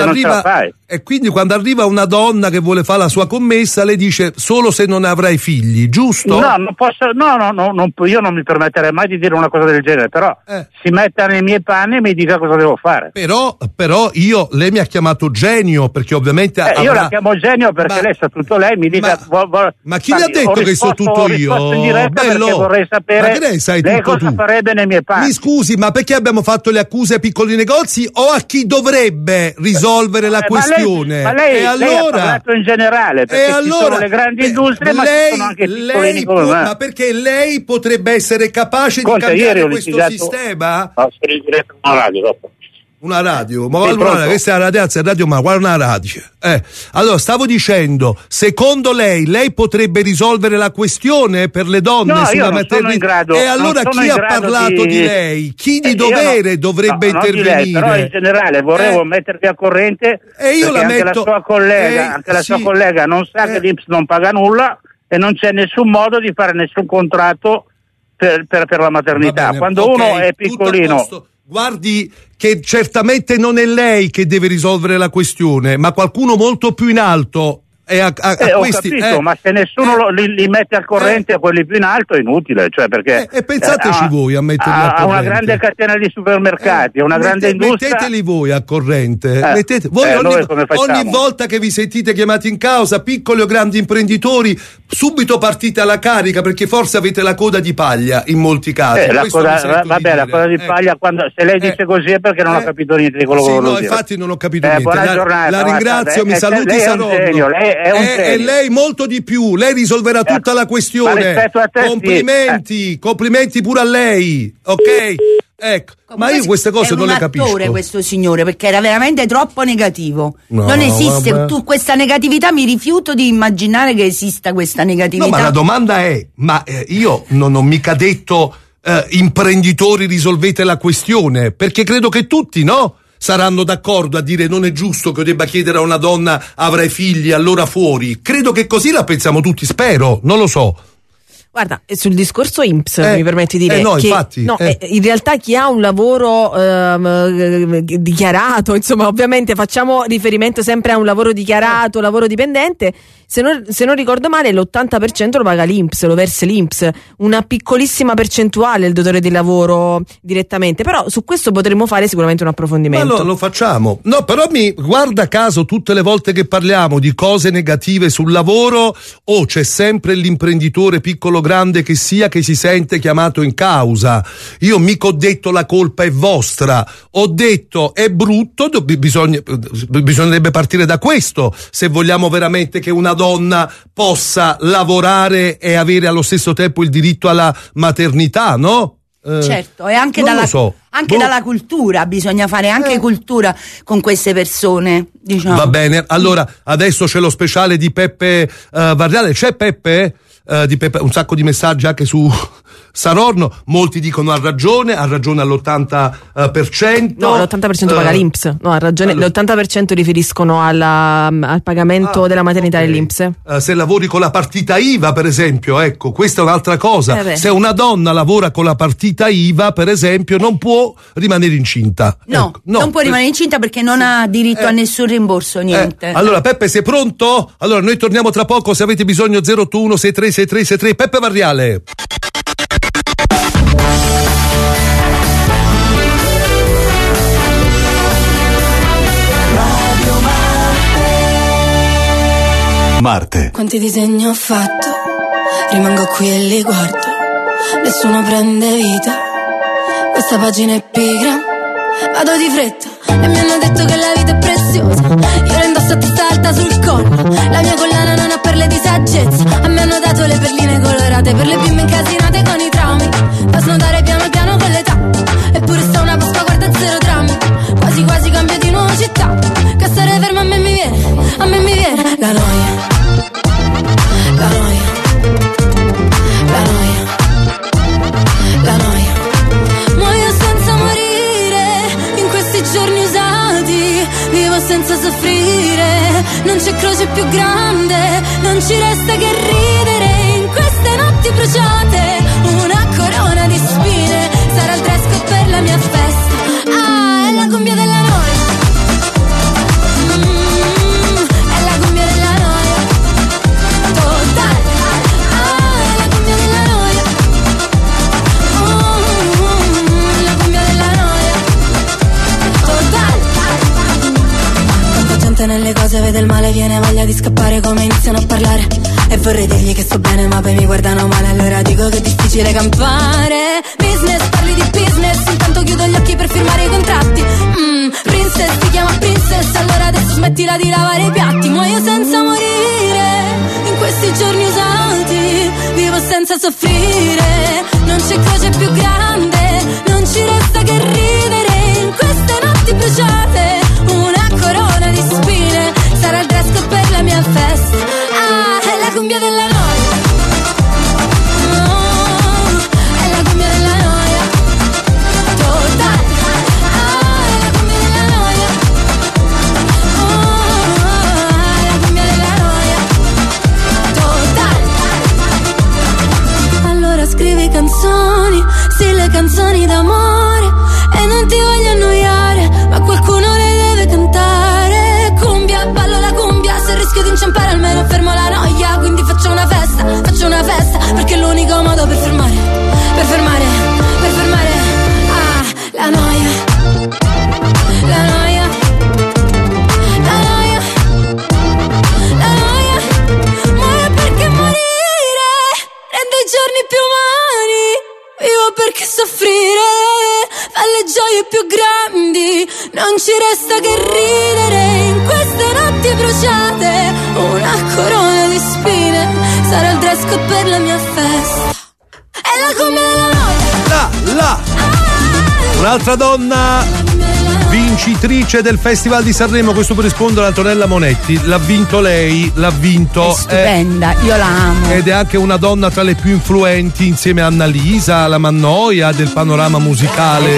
arriva una donna che vuole fare la sua commessa, le dice solo se non avrai figli, giusto? No, non posso, io non mi permetterei mai di dire una cosa del genere, però si metta nei miei panni e mi dica cosa devo fare. Però lei mi ha chiamato genio, perché ovviamente io la chiamo genio perché lei sa tutto, lei mi dica ma chi le ha detto che so tutto io? In diretta perché vorrei sapere ma che lei sai tutto cosa farebbe nei miei panni. Mi scusi, ma perché abbiamo fatto le accuse ai piccoli negozi o a chi dovrebbe risolvere la questione? Ma lei ha parlato in generale, perché ci sono le grandi industrie, ma ci sono anche i piccolini come me. Ma perché lei potrebbe essere capace di cambiare questo sistema? No, sono in diretta con una radio dopo. Una radio, ma questa è la ragazza, è radio, ma guarda una radio. Allora stavo dicendo, secondo lei potrebbe risolvere la questione per le donne sulla maternità? E allora chi ha parlato di lei? Chi di dovere dovrebbe intervenire? Lei, però in generale vorrei metterti al corrente, e io la anche metto, la sua collega non sa che l'INPS non paga nulla e non c'è nessun modo di fare nessun contratto per la maternità. Bene, quando uno è piccolino. Guardi che certamente non è lei che deve risolvere la questione, ma qualcuno molto più in alto. Ho capito, ma se nessuno li mette al corrente a quelli più in alto è inutile, cioè perché e pensateci voi a metterli al corrente. Ha una grande catena di supermercati, una grande industria. Metteteli voi al corrente. Voi ogni volta che vi sentite chiamati in causa, piccoli o grandi imprenditori, subito partite alla carica perché forse avete la coda di paglia in molti casi. La coda di paglia, se lei dice così è perché non ho capito niente di quello che volevo dire. Infatti non ho capito niente. Buona giornata, la ringrazio, mi saluti Saronno. E lei molto di più, lei risolverà tutta la questione. Complimenti pure a lei, ok? Ecco, ma io queste cose non le capisco. È un attore questo signore, perché era veramente troppo negativo. No, non esiste questa negatività, mi rifiuto di immaginare che esista questa negatività. No, ma la domanda è, io non ho mica detto imprenditori risolvete la questione, perché credo che tutti, no? Saranno d'accordo a dire non è giusto che io debba chiedere a una donna avrai figli, allora fuori. Credo che così la pensiamo tutti, spero, non lo so. Guarda, sul discorso INPS mi permetti di dire in realtà chi ha un lavoro dichiarato, insomma, ovviamente facciamo riferimento sempre a un lavoro dichiarato, lavoro dipendente, se non ricordo male l'80% lo paga l'INPS, lo versa l'INPS, una piccolissima percentuale il datore di lavoro direttamente, però su questo potremmo fare sicuramente un approfondimento. Ma lo facciamo. No, però guarda caso tutte le volte che parliamo di cose negative sul lavoro c'è sempre l'imprenditore piccolo grande che sia che si sente chiamato in causa. Io mica ho detto la colpa è vostra, ho detto è brutto, bisognerebbe partire da questo se vogliamo veramente che una donna possa lavorare e avere allo stesso tempo il diritto alla maternità, no? Certo, e anche dalla cultura, bisogna fare anche cultura con queste persone, diciamo. Va bene, allora adesso c'è lo speciale di Peppe Varriale. C'è Peppe? Di Peppe, un sacco di messaggi anche su Saronno, molti dicono ha ragione all'80%. No, l'80% paga l'INPS. No, ha ragione, l'80% riferiscono al pagamento della maternità dell'INPS. Se lavori con la partita IVA, per esempio, ecco, questa è un'altra cosa. Se una donna lavora con la partita IVA, per esempio, non può rimanere incinta. No, non può rimanere incinta perché non ha diritto a nessun rimborso, niente. Allora, Peppe, sei pronto? Allora, noi torniamo tra poco, se avete bisogno 081 63 6363. Peppe Varriale. Marte. Quanti disegni ho fatto, rimango qui e li guardo, nessuno prende vita, questa pagina è pigra, vado di fretta, e mi hanno detto che la vita è preziosa, io la indosso a testa alta sul collo, la mia collana non ha perle di saggezza, a me hanno dato le perline colorate per le bimbe incasinate con i traumi, fa snodare piano piano con l'età, eppure sta una Pasqua, guarda zero drammi, quasi quasi cambio di nuova città, che stare fermo a me mi viene la noia. La noia, muoio senza morire, in questi giorni usati, vivo senza soffrire, non c'è croce più grande, non ci resta che ridere, in queste notti bruciate, una corona di spine, sarà il dress code per la mia festa, è la cumbia della noia. Nelle cose vede il male, viene voglia di scappare come iniziano a parlare, e vorrei dirgli che sto bene ma poi mi guardano male, allora dico che è difficile campare. Business, parli di business, intanto chiudo gli occhi per firmare i contratti. Princess, ti chiama princess, allora adesso smettila di lavare i piatti. Muoio senza morire, in questi giorni usati, vivo senza soffrire, non c'è croce più grande, non ci resta che ridere, in queste notti bruciate, una corona di spine, sarà il dress code per la mia festa, è la cumbia della noia, è la cumbia della noia, totale, è la cumbia della noia, è la cumbia della noia, totale. Allora scrivi canzoni, sì, le canzoni d'amore, e non ti voglio annoiare, ma qualcuno le deve cantare. Cumbia, ballo la cumbia, se rischio di inciampare almeno fermo la noia, quindi faccio una festa, perché è l'unico modo per fermare, la noia, la noia, la noia, la noia, muore perché morire. le gioie più grandi, non ci resta che ridere in queste notti bruciate. Una corona di spine sarà il dress code per la mia festa. E la come la un'altra donna vincitrice del Festival di Sanremo, questo per rispondere a Antonella Monetti. L'ha vinto lei, l'ha vinto. È stupenda, io la amo. Ed è anche una donna tra le più influenti insieme a Annalisa, la Mannoia del panorama musicale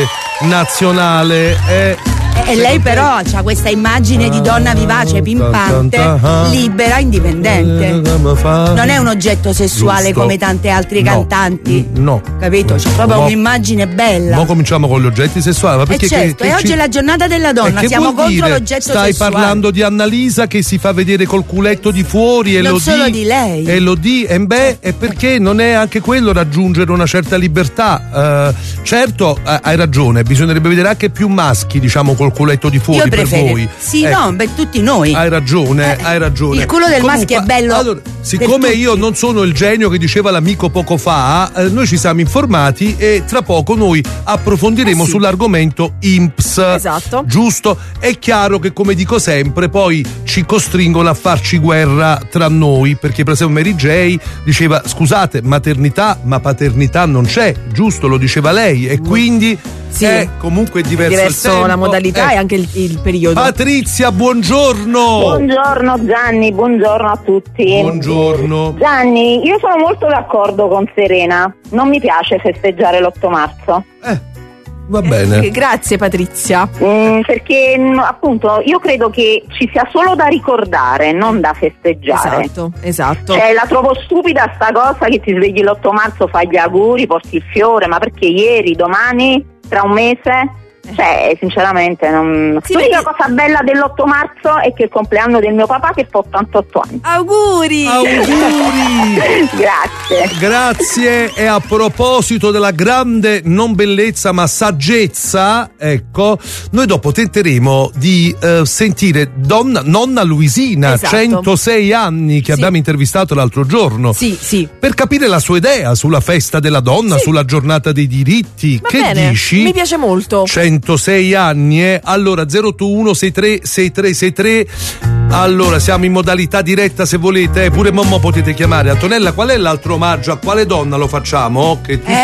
nazionale. E lei però ha questa immagine di donna vivace, pimpante, libera, indipendente. Non è un oggetto sessuale come tante altre cantanti. No. Capito? C'è proprio un'immagine bella. Ma cominciamo con gli oggetti sessuali. Ma perché certo, e oggi è la giornata della donna, siamo contro l'oggetto sessuale. Stai parlando di Annalisa che si fa vedere col culetto di fuori e non solo di lei. E lo di, e perché non è anche quello raggiungere una certa libertà? Certo, hai ragione, bisognerebbe vedere anche più maschi, diciamo, col culetto di fuori. Io preferisco. Per voi. Sì, no, tutti noi. Hai ragione. Il culo del maschio è bello. Allora, siccome io non sono il genio che diceva l'amico poco fa, noi ci siamo informati e tra poco noi approfondiremo sull'argomento INPS. Esatto. Giusto? È chiaro che, come dico sempre, poi ci costringono a farci guerra tra noi, perché per esempio Mary J diceva: scusate, maternità ma paternità non c'è, giusto? Lo diceva lei, e quindi è comunque diverso la modalità e anche il periodo. Patrizia, buongiorno. Buongiorno Gianni, buongiorno a tutti. Buongiorno. Gianni, io sono molto d'accordo con Serena, non mi piace festeggiare l'8 marzo. Va bene. Grazie Patrizia. Perché appunto io credo che ci sia solo da ricordare, non da festeggiare. Esatto. Cioè, la trovo stupida sta cosa che ti svegli l'8 marzo, fai gli auguri, porti il fiore, ma perché ieri, domani, tra un mese? Cioè, sinceramente non. L'unica cosa bella dell'8 marzo è che è il compleanno del mio papà, che fa 88 anni. Auguri! Grazie. E a proposito della grande non bellezza ma saggezza, ecco, noi dopo tenteremo di sentire nonna Luisina, 106 anni, che abbiamo intervistato l'altro giorno. Sì. Per capire la sua idea sulla festa della donna, sulla giornata dei diritti. Va che bene, dici? mi piace molto. 106 anni, Allora 081 63 6363. Allora siamo in modalità diretta, se volete, pure Mommo potete chiamare. Antonella, qual è l'altro omaggio? A quale donna lo facciamo?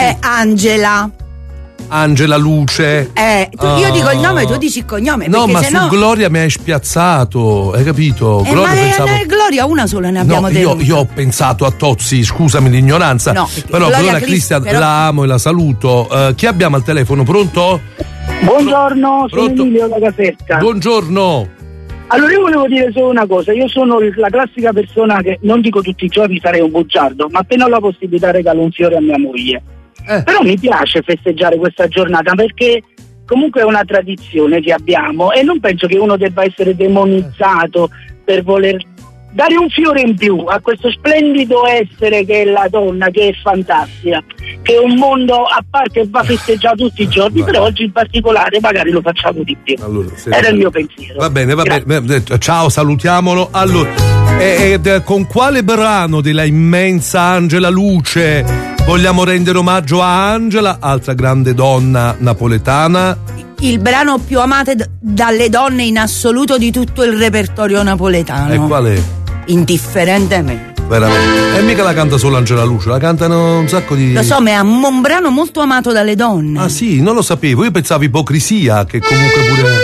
Angela Luce. Io dico il nome e tu dici il cognome. No, ma su Gloria mi hai spiazzato, hai capito? Gloria una sola ne abbiamo tenuta. Io ho pensato a Tozzi, scusami l'ignoranza. No, però Gloria Christian la amo e la saluto. Chi abbiamo al telefono? Pronto? Buongiorno, sono Emilio da Caserta. Buongiorno. Allora, io volevo dire solo una cosa: io sono la classica persona che non dico tutti i giorni sarei un bugiardo, ma appena ho la possibilità regalo un fiore a mia moglie. Però mi piace festeggiare questa giornata, perché comunque è una tradizione che abbiamo e non penso che uno debba essere demonizzato per voler dare un fiore in più a questo splendido essere che è la donna, che è fantastica, che è un mondo a parte che va festeggiato tutti i giorni, però oggi in particolare magari lo facciamo di più. Allora, era il mio pensiero. Va bene. Ciao, salutiamolo. Allora, con quale brano della immensa Angela Luce vogliamo rendere omaggio a Angela, altra grande donna napoletana? Il brano più amato dalle donne in assoluto di tutto il repertorio napoletano. E qual è? Indifferentemente. Veramente. E mica la canta solo Angela Luce, la cantano un sacco di. Lo so, ma è un brano molto amato dalle donne. Ah sì, non lo sapevo, io pensavo Ipocrisia, che comunque pure.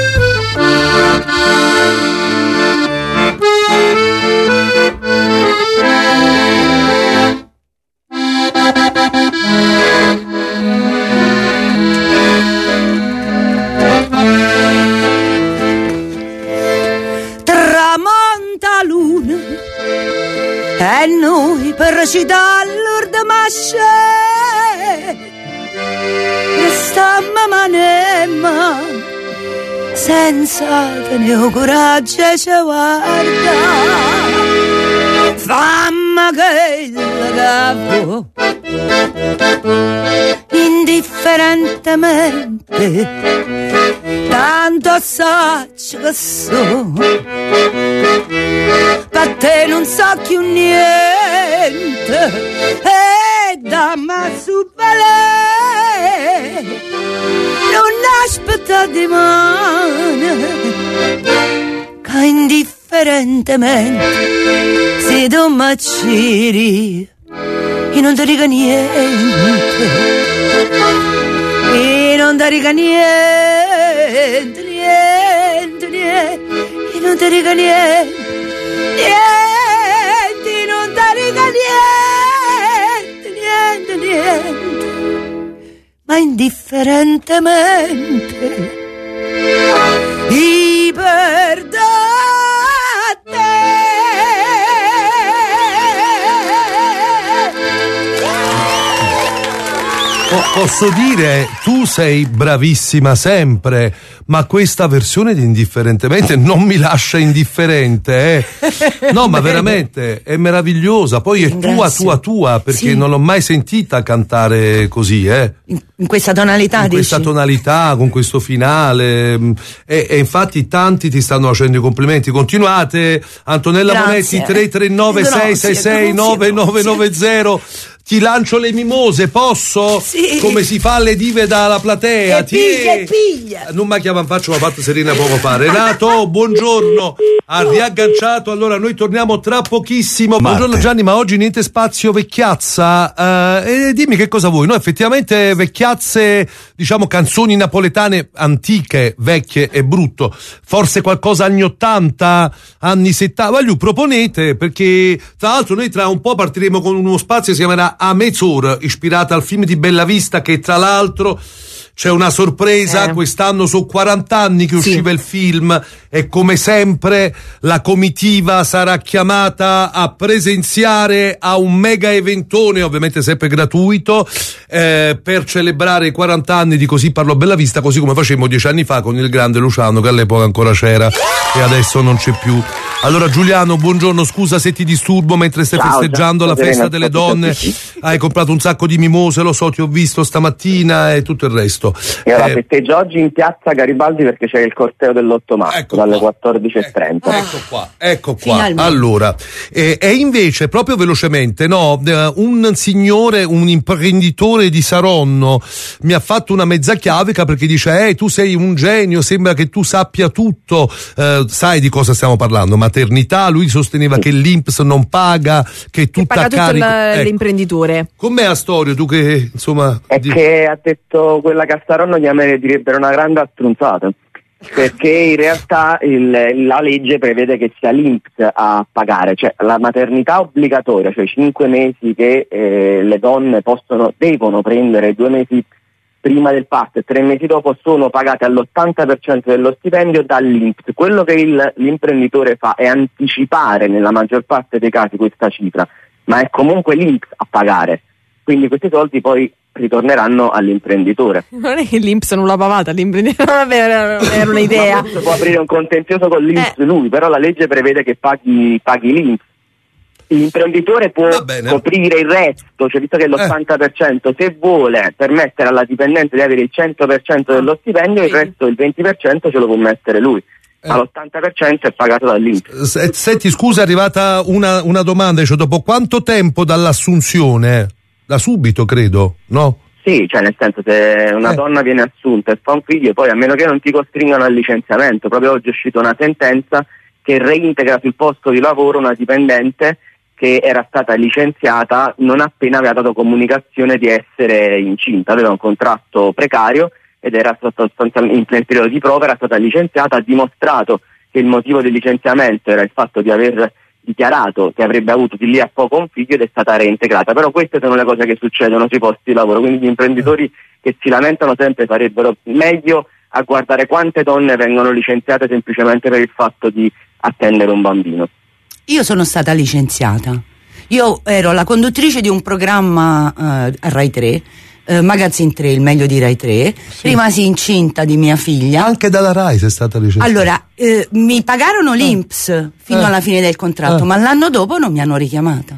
Tramonta luna e noi per città Lourdes Masce restammo manemma senza tenere coraggio ci guarda famma che la capo indifferentemente tanto saggio che so per te non so più niente e dammi su balè, non aspetta di mano, che indifferentemente se tu m'acciri e non ti dica niente, e non ti dica niente, niente, niente, e non ti dica niente, niente, non ti dica niente, niente, niente, ma indifferentemente i perdo a te. Posso dire, tu sei bravissima sempre, ma questa versione di Indifferentemente non mi lascia indifferente, No, ma veramente è meravigliosa. Poi è tua, perché sì, non l'ho mai sentita cantare così, in questa tonalità, in questa tonalità, con questo finale, e infatti tanti ti stanno facendo i complimenti. Continuate. Antonella Monetti, 339 666 9990. Ti lancio le mimose, posso? Sì. Come si fa alle dive dalla platea? Piglia. Non mi chiama, faccio, ma ha fatto Serena poco fa. Renato, buongiorno. Ha riagganciato, allora noi torniamo tra pochissimo. Buongiorno Gianni, ma oggi niente spazio vecchiazza. Dimmi che cosa vuoi. No, effettivamente vecchiazze, diciamo canzoni napoletane antiche, vecchie e brutto. Forse qualcosa anni 80, anni 70. Voglio proponete, perché tra l'altro noi tra un po' partiremo con uno spazio che si chiamerà A mezz'ora, ispirata al film di Bellavista, che tra l'altro c'è una sorpresa, quest'anno sono 40 anni che usciva il film, e come sempre la comitiva sarà chiamata a presenziare a un mega eventone, ovviamente sempre gratuito, per celebrare i 40 anni di Così parlò Bellavista, così come facemmo 10 anni fa con il grande Luciano, che all'epoca ancora c'era e adesso non c'è più. Allora Giuliano, buongiorno, scusa se ti disturbo mentre stai festeggiando la festa delle donne, hai comprato un sacco di mimose, lo so, ti ho visto stamattina e tutto il resto. Io la festeggio oggi in piazza Garibaldi perché c'è il corteo dell'8 marzo, dalle 14:30. Ecco qua. Finalmente. Allora, e invece proprio velocemente, un signore, un imprenditore di Saronno mi ha fatto una mezza chiavica perché dice tu sei un genio, sembra che tu sappia tutto, sai di cosa stiamo parlando? Maternità, lui sosteneva che l'INPS non paga, che tutta carica l'imprenditore. Com'è la storia, tu che insomma che ha detto quella che a Saronno direbbero una grande astronzata, perché in realtà la legge prevede che sia l'INPS a pagare, cioè la maternità obbligatoria, cioè 5 mesi che le donne devono prendere 2 mesi prima del parto e 3 mesi dopo, sono pagate all'80% dello stipendio dall'INPS. Quello che l'imprenditore fa è anticipare nella maggior parte dei casi questa cifra, ma è comunque l'INPS a pagare, quindi questi soldi poi ritorneranno all'imprenditore. Non è che l'INPS non l'ha pagata, l'imprenditore era un'idea. Ma può aprire un contenzioso con l'INPS lui, però la legge prevede che paghi l'INPS. L'imprenditore può coprire il resto, cioè visto che l'80%, se vuole permettere alla dipendente di avere il 100% dello stipendio, il resto, il 20%, ce lo può mettere lui. Ma l'80% è pagato dall'INPS. Senti, scusa, è arrivata una domanda, cioè dopo quanto tempo dall'assunzione? Da subito, credo, no? Sì, cioè nel senso, se una donna viene assunta e fa un figlio, poi a meno che non ti costringano al licenziamento, proprio oggi è uscita una sentenza che reintegra sul posto di lavoro una dipendente che era stata licenziata non appena aveva dato comunicazione di essere incinta, aveva un contratto precario ed era stata sostanzialmente nel periodo di prova, era stata licenziata, ha dimostrato che il motivo del licenziamento era il fatto di aver dichiarato che avrebbe avuto di lì a poco un figlio ed è stata reintegrata. Però queste sono le cose che succedono sui posti di lavoro, quindi gli imprenditori che si lamentano sempre farebbero meglio a guardare quante donne vengono licenziate semplicemente per il fatto di attendere un bambino. Io sono stata licenziata, io ero la conduttrice di un programma a Rai 3, Magazine 3, il meglio di Rai 3, rimasi incinta di mia figlia. Anche dalla Rai sei stata licenziata? Allora, mi pagarono l'INPS fino alla fine del contratto, ma l'anno dopo non mi hanno richiamata.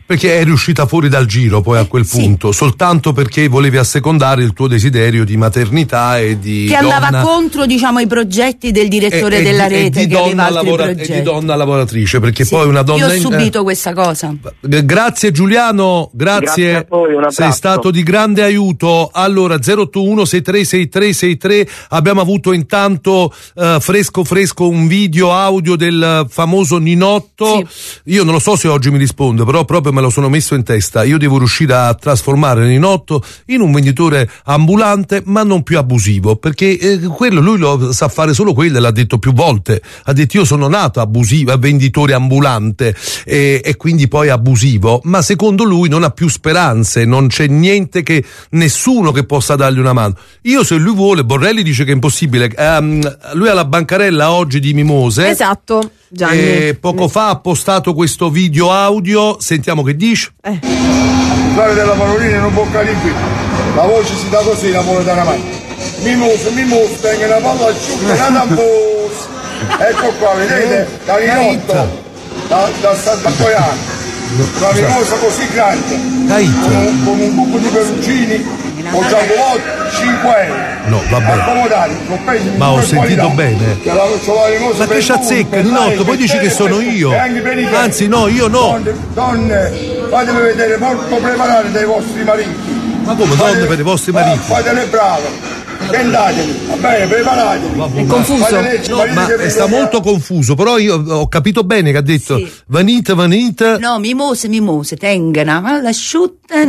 Perché è riuscita fuori dal giro poi a quel punto, soltanto perché volevi assecondare il tuo desiderio di maternità e di che andava contro, diciamo, i progetti del direttore della rete, che aveva altri progetti. E di donna lavoratrice, perché poi una donna... Io ho subito questa cosa. Grazie Giuliano, grazie a voi, un abbraccio. Sei stato di grande aiuto. Allora 081 636363, abbiamo avuto intanto fresco un video audio del famoso Ninotto. Io non lo so se oggi mi risponde, però proprio me lo sono messo in testa. Io devo riuscire a trasformare Ninotto in un venditore ambulante, ma non più abusivo, perché quello lui lo sa fare solo quello, l'ha detto più volte. Ha detto: io sono nato abusivo, venditore ambulante e quindi poi abusivo, ma secondo lui non ha più speranze, non c'è niente, che nessuno che possa dargli una mano. Io, se lui vuole, Borrelli dice che è impossibile. Lui ha la bancarella oggi di Mimose. Esatto, Gianni. E poco fa ha postato questo video audio, sentiamo che dice. L'usare della parolina non può calibrare, la voce si dà così napoletanamente. Mimose, tenga una palla asciutta, una tamposa. Ecco qua, vedete? Da Ninotto, da Sant'Appoiano. Una mimosa così grande, con un buco di peruccini, ho già avuto 5 euro. No, vabbè. Ma ho sentito bene. Ma che c'azzecca, Ninotto, poi dici che sono io. Anzi no, io no. Donne, fatemi vedere molto preparate dai vostri mariti. Ma come donne per i vostri mariti? Fatele brave. Andatevi, va bene, preparatevi. È confuso? No, ma sta molto confuso, però io ho capito bene che ha detto venite. No, mimose, tengano, ma l'asciutta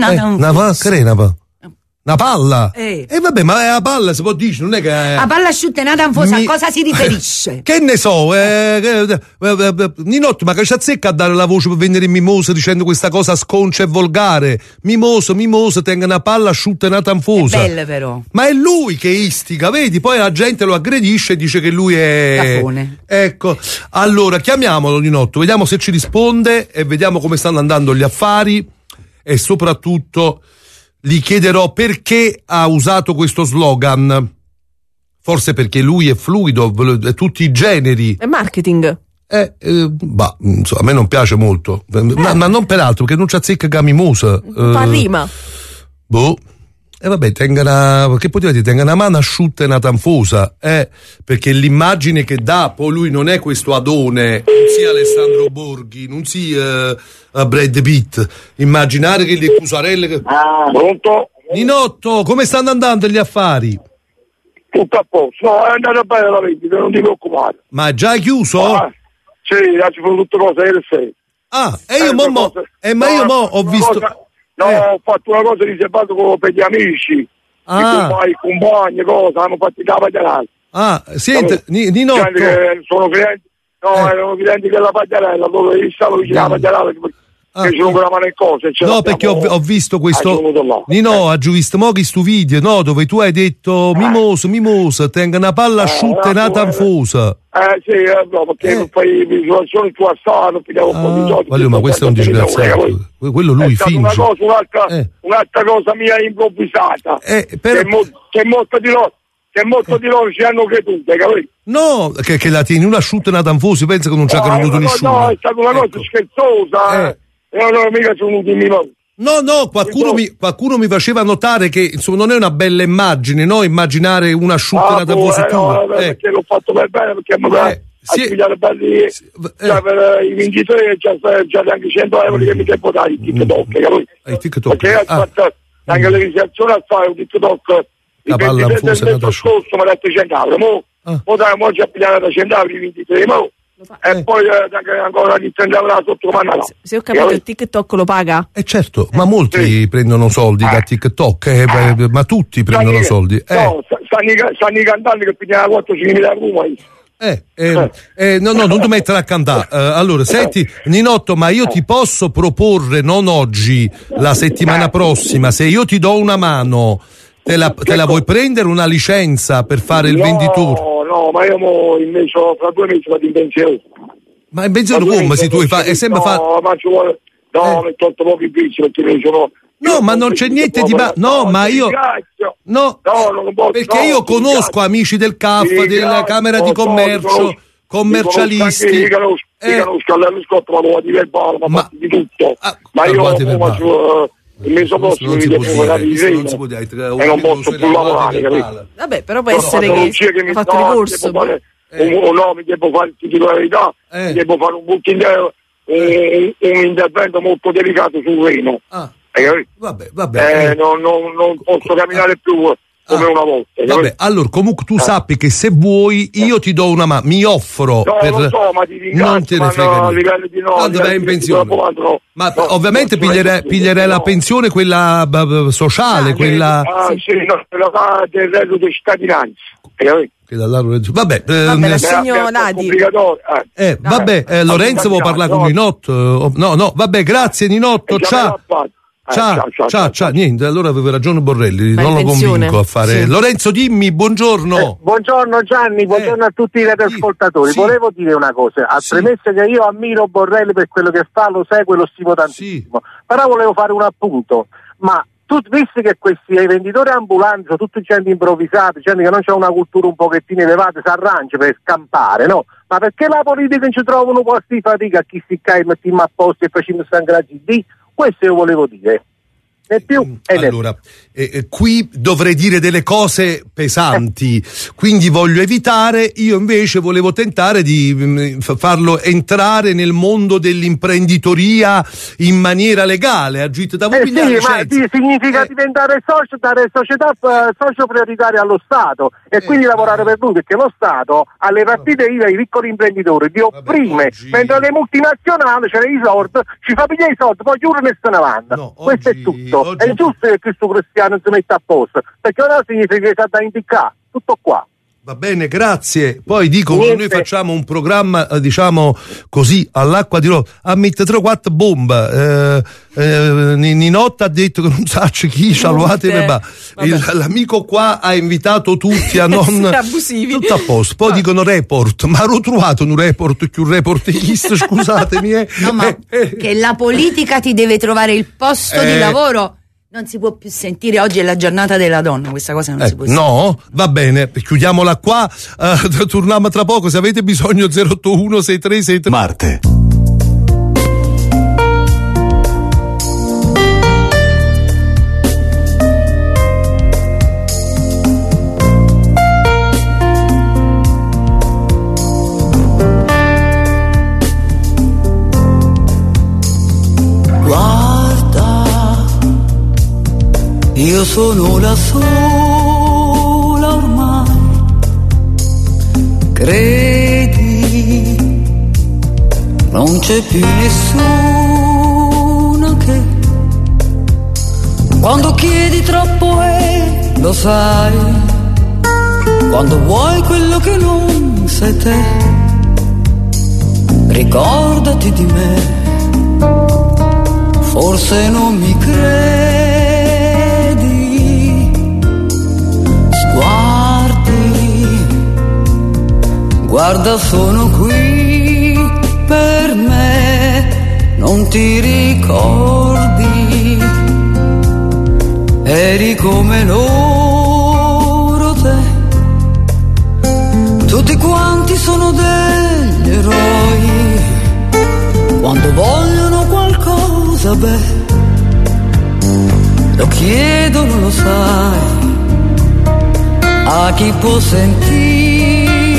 una palla. E vabbè, ma è la palla, si può dire, non è che la palla asciutta è nata a cosa si riferisce? Che ne so, Ninotto, ma che c'azzecca a dare la voce per vendere in mimosa dicendo questa cosa sconcia e volgare? Mimosa, tenga una palla asciutta e nata anfosa. È bella però. Ma è lui che istiga, vedi? Poi la gente lo aggredisce e dice che lui è Capone. Ecco, allora chiamiamolo Ninotto, vediamo se ci risponde e vediamo come stanno andando gli affari e soprattutto gli chiederò perché ha usato questo slogan. Forse perché lui è fluido, tutti i generi. È marketing. Insomma, a me non piace molto. Ma non per altro, perché non c'ha zecca camimosa. Fa rima. Vabbè, che poteva dire? Tenga una mano asciutta e una tanfosa, perché l'immagine che dà, poi lui non è questo adone, non sia Alessandro Borghi, non sia Brad Pitt. Immaginare che le cusarelle che... Pronto? Ninotto, come stanno andando gli affari? Tutto a posto, no, è andata bene la vendita, non ti preoccupare. Ma è già chiuso? Sì, ci sono tutte cose ieri sera. Io ho visto... ho fatto una cosa riservata per gli amici, i compagni, cosa, hanno fatto i pagliarella. Senti, Ninotto. Sono clienti, erano clienti della pagliarella, dove stavo vicino alla pagliarella, che ci con la mano in cose. No, perché ho visto questo. Nino, ho visto questo video, no, dove tu hai detto mimosa, tenga una palla asciutta e una tanfosa. Perché fai misurazioni tu a non pigliamo un po' di soldi. Voglio, ma questo è un disgraziato. Quello lui finge. Un'altra cosa mia improvvisata. Che molto di loro ci hanno creduto, capito? No, che la tieni una asciutta e una tanfosa, pensa che non ci ha creduto nessuno. No, è stata una cosa scherzosa. Non mica sono venuti in No, qualcuno mi faceva notare che insomma non è una bella immagine, no? Immaginare una asciutta e una tanfosa tua. Perché l'ho fatto per bene, perché magari per i vincitori c'è anche 100 euro che mi devo dare il TikTok, perché anche le riservazioni a fare un TikTok il 23 del mese scorso mi ha detto 100 euro, mo ci appigliano da 100 euro i 23, e poi ancora di 30 euro sotto mano. Se ho capito, il TikTok lo paga? Certo, ma molti prendono soldi da TikTok, ma tutti prendono soldi. No, stanno i cantanti che pigliano 4-5.000 euro. No, non ti mettere a cantare. Allora, senti, Ninotto, ma io ti posso proporre, non oggi, la settimana prossima, se io ti do una mano, te la vuoi prendere una licenza per fare il venditore? No, ma io invece fra 2 mesi vado in pensione. Ma in pensione come? Se tu è sempre ma ci vuole... mi tolto pochi vizi perché mi sono... No, ma non c'è niente di ma io non posso, perché io conosco amici del CAF, della Camera di Commercio, commercialisti. Io conosco all'anno scorso la tua di verbale, ma di tutto. Ma io il mese prossimo mi devo fare di Reno e non posso più lavorare, capito? Vabbè, però può essere che ha fatto ricorso. Un nome, devo fare titolarità, devo fare un booking, un intervento molto delicato sul Reno. Vabbè. Non posso camminare più come una volta. Vabbè, allora comunque tu sappi che se vuoi io ti do una mano, mi offro non so, ma ti ringrazio, non te ne frega niente. Quando vai in pensione? Ma ovviamente piglierei la pensione, quella sociale, quella quella del reddito di cittadinanza. Vabbè, la segno Ladi. Vabbè, Lorenzo vuole parlare con Ninotto. No, vabbè, grazie Ninotto, ciao. Ciao, niente, allora aveva ragione Borrelli, non lo convinco a fare. Sì. Lorenzo, dimmi, buongiorno. Buongiorno Gianni, buongiorno a tutti i radioascoltatori. Volevo dire una cosa, a premessa che io ammiro Borrelli per quello che fa, lo seguo e lo stimo tantissimo. Però volevo fare un appunto, ma tu visti che questi venditori ambulanti sono tutti gente improvvisati, gente che non c'è una cultura un pochettino elevata, si arrangia per scampare, no? Ma perché la politica non ci trova un po' di fatica a chi si cae, mettiamo a posto e facciamo sangrati di? Questo io volevo dire. Né più allora, qui dovrei dire delle cose pesanti, quindi voglio evitare. Io invece volevo tentare di farlo entrare nel mondo dell'imprenditoria in maniera legale. Significa diventare socio, dare società socio prioritaria allo Stato e quindi lavorare per lui, perché lo Stato alle partite IVA ai piccoli imprenditori li opprime, mentre le multinazionali c'è i soldi, ci fa pigliare i soldi, poi chiudono e se ne vanno. Questo è tutto. È giusto che questo cristiano si metta a posto, perché ora significa che c'è da indicare. Tutto qua. Va bene, grazie. Poi dico, noi facciamo un programma, diciamo così, all'acqua di rose. A mette 3-4 bomba. Ninotto ha detto che non sa chi salutate. L'amico qua ha invitato tutti a non abusivi. Tutto a posto. Poi dicono report, ma l'ho trovato un report più reportista, scusatemi. No, ma che la politica ti deve trovare il posto di lavoro. Non si può più sentire, oggi è la giornata della donna, questa cosa non si può sentire. No, va bene, chiudiamola qua, torniamo tra poco, se avete bisogno 081 6363 Marte. Io sono la sola ormai, credi, non c'è più nessuno che quando chiedi troppo lo sai, quando vuoi quello che non sei te, ricordati di me, forse non mi credi. Guarda, sono qui per me, non ti ricordi, eri come loro te, tutti quanti sono degli eroi, quando vogliono qualcosa, lo chiedono, lo sai, a chi può sentirli.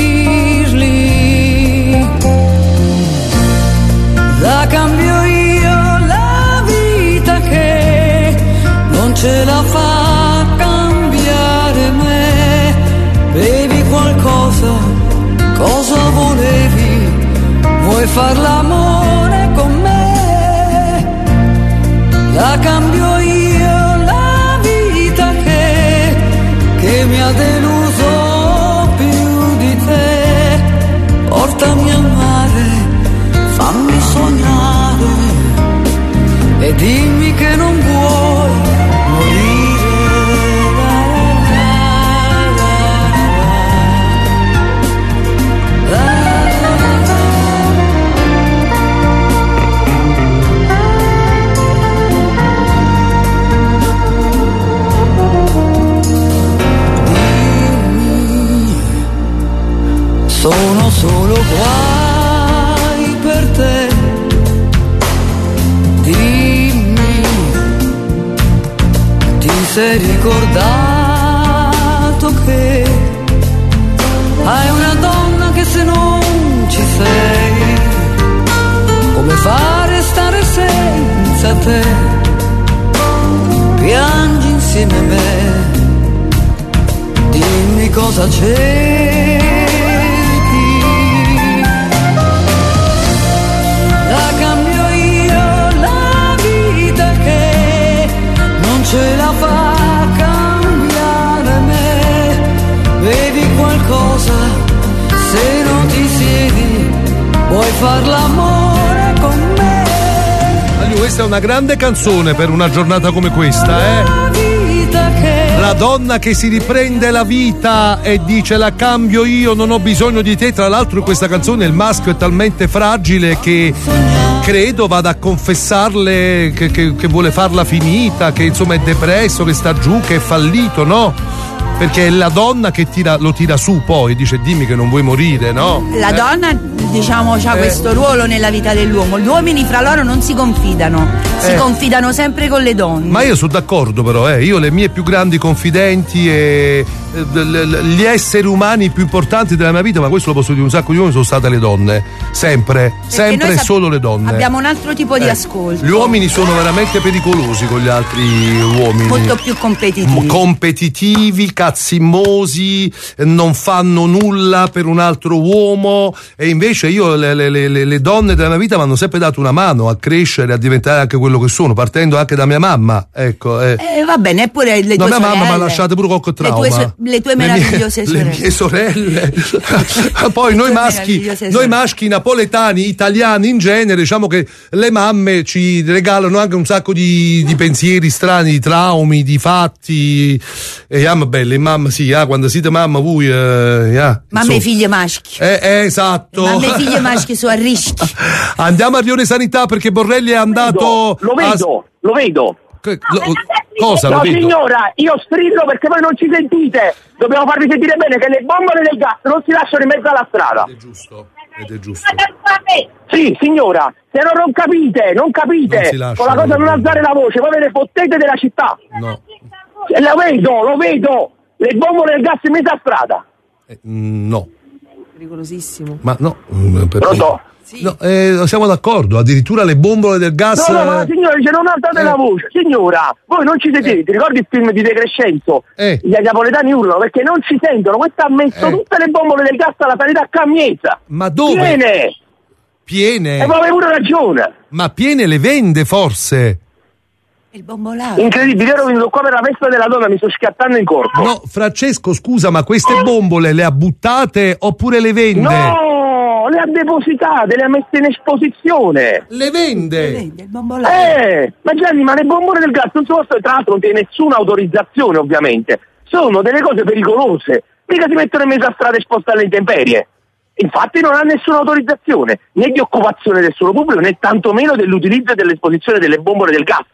La cambio io la vita che non ce la fa cambiare me. Bevi qualcosa, cosa volevi? Vuoi far l'amore con me? La cambio io la vita che mi ha deluso più di te. Portami al mare, fammi sognare e dimmi che non vuoi morire. Dimmi, sono solo qua sei ricordato che hai una donna che se non ci sei, come fare stare senza te? Piangi insieme a me, dimmi cosa cerchi. La cambio io la vita che non ce la fa cambiare me. Vedi qualcosa, se non ti siedi, vuoi far l'amore con me. Questa è una grande canzone per una giornata come questa, La donna che si riprende la vita e dice la cambio io, non ho bisogno di te. Tra l'altro in questa canzone il maschio è talmente fragile che credo vada a confessarle che vuole farla finita, che insomma è depresso, che sta giù, che è fallito, no? Perché è la donna che lo tira su poi, dice dimmi che non vuoi morire, no? La donna, diciamo, ha questo ruolo nella vita dell'uomo. Gli uomini fra loro non si confidano, si confidano sempre con le donne. Ma io sono d'accordo però, io le mie più grandi confidenti e gli esseri umani più importanti della mia vita, ma questo lo posso dire un sacco di uomini, sono state le donne, sempre e solo le donne. Abbiamo un altro tipo di ascolto. Gli uomini sono veramente pericolosi con gli altri uomini. Molto più competitivi, cazzimmosi, non fanno nulla per un altro uomo, e invece io le donne della mia vita mi hanno sempre dato una mano a crescere, a diventare anche quello che sono, partendo anche da mia mamma, ecco. Va bene, eppure le tue mia sorelle, mamma mi ha lasciato pure qualche trauma. Le tue meravigliose sorelle. Le mie sorelle. Poi noi maschi napoletani, italiani in genere, diciamo che le mamme ci regalano anche un sacco di pensieri strani, di traumi, di fatti. Belle, mamma sì, quando siete mamma voi mamma e figlie maschi. Esatto. Mamma e figlie maschi sono a rischio. Andiamo a Rione Sanità perché Borrelli è andato. Lo vedo. Cosa? No, lo vedo? Signora, io strillo perché voi non ci sentite. Dobbiamo farvi sentire bene che le bombole del gas non si lasciano in mezzo alla strada. Ed è giusto. Sì, signora, se non capite, con la cosa di non alzare la voce, voi ve ne fottete della città. No. Lo vedo. Le bombole del gas in mezzo alla strada. No. Pericolosissimo. Ma no. Pronto? Sì. No, siamo d'accordo, addirittura le bombole del gas. No, ma la signora dice non alzate la voce. Signora, voi non ci sentite, ti ricordi il film di De Crescenzo? Gli napoletani urlano perché non ci sentono. Questo ha messo tutte le bombole del gas alla sanità a Camiesa. Ma dove? Piene. E avevo pure ragione. Ma piene le vende forse? Il bombolato. Incredibile, ero venuto qua per la festa della donna, mi sto schiattando in corpo. No, Francesco, scusa, ma queste bombole le ha buttate oppure le vende? No, le ha depositate, le ha messe in esposizione. Le vende? Le vende il bombolato. Ma Gianni, ma le bombole del gas non sono state, tra l'altro non tiene nessuna autorizzazione ovviamente, sono delle cose pericolose, mica si mettono in mezzo a strada esposte alle intemperie. Infatti non ha nessuna autorizzazione né di occupazione del suolo pubblico né tantomeno dell'utilizzo e dell'esposizione delle bombole del gas.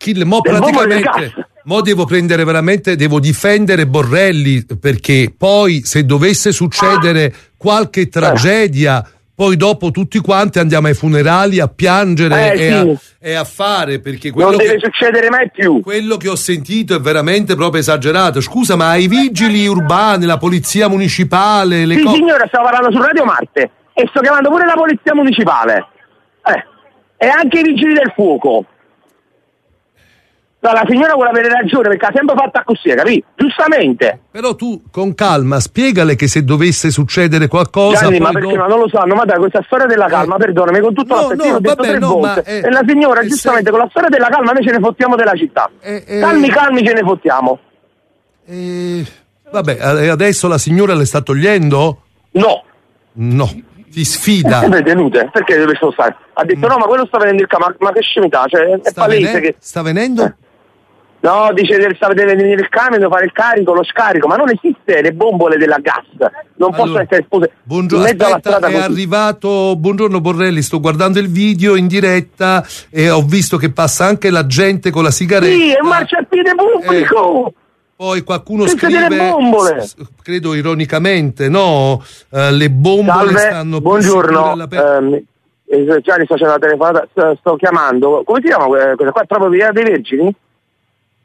Devo difendere Borrelli, perché poi se dovesse succedere qualche tragedia, poi dopo tutti quanti andiamo ai funerali a piangere e a fare, perché quello non deve succedere mai più. Quello che ho sentito è veramente proprio esagerato. Scusa, ma i vigili urbani, la polizia municipale, signora, stavo parlando su Radio Marte e sto chiamando pure la polizia municipale e anche i vigili del fuoco. No, la signora vuole avere ragione perché ha sempre fatto così, capì? Giustamente. Però tu con calma spiegale che se dovesse succedere qualcosa. Gianni, ma perché non lo sanno? Ma dai, questa storia della calma, perdonami, con tutto l'affetto, ho detto 3 volte. E la signora, giustamente, con la storia della calma noi ce ne fottiamo della città. Calmi, ce ne fottiamo. Vabbè, adesso la signora le sta togliendo? No. Ti sfida. Sempre tenute, perché deve stare? Ha detto no, ma quello sta venendo il camion, ma che scemità, cioè è palese che. Sta venendo? No, dice deve venire il camion, deve fare il carico, lo scarico, ma non esiste le bombole della gas, non possono essere espose. Buongiorno, aspetta, è arrivato. Buongiorno Borrelli, sto guardando il video in diretta e ho visto che passa anche la gente con la sigaretta. Sì, è un marciapiede pubblico. Poi qualcuno scrive, credo ironicamente, no? Le bombole stanno buongiorno, Gianni, sto facendo la telefonata, sto chiamando. Come si chiama quella qua? Proprio Via dei Vergini?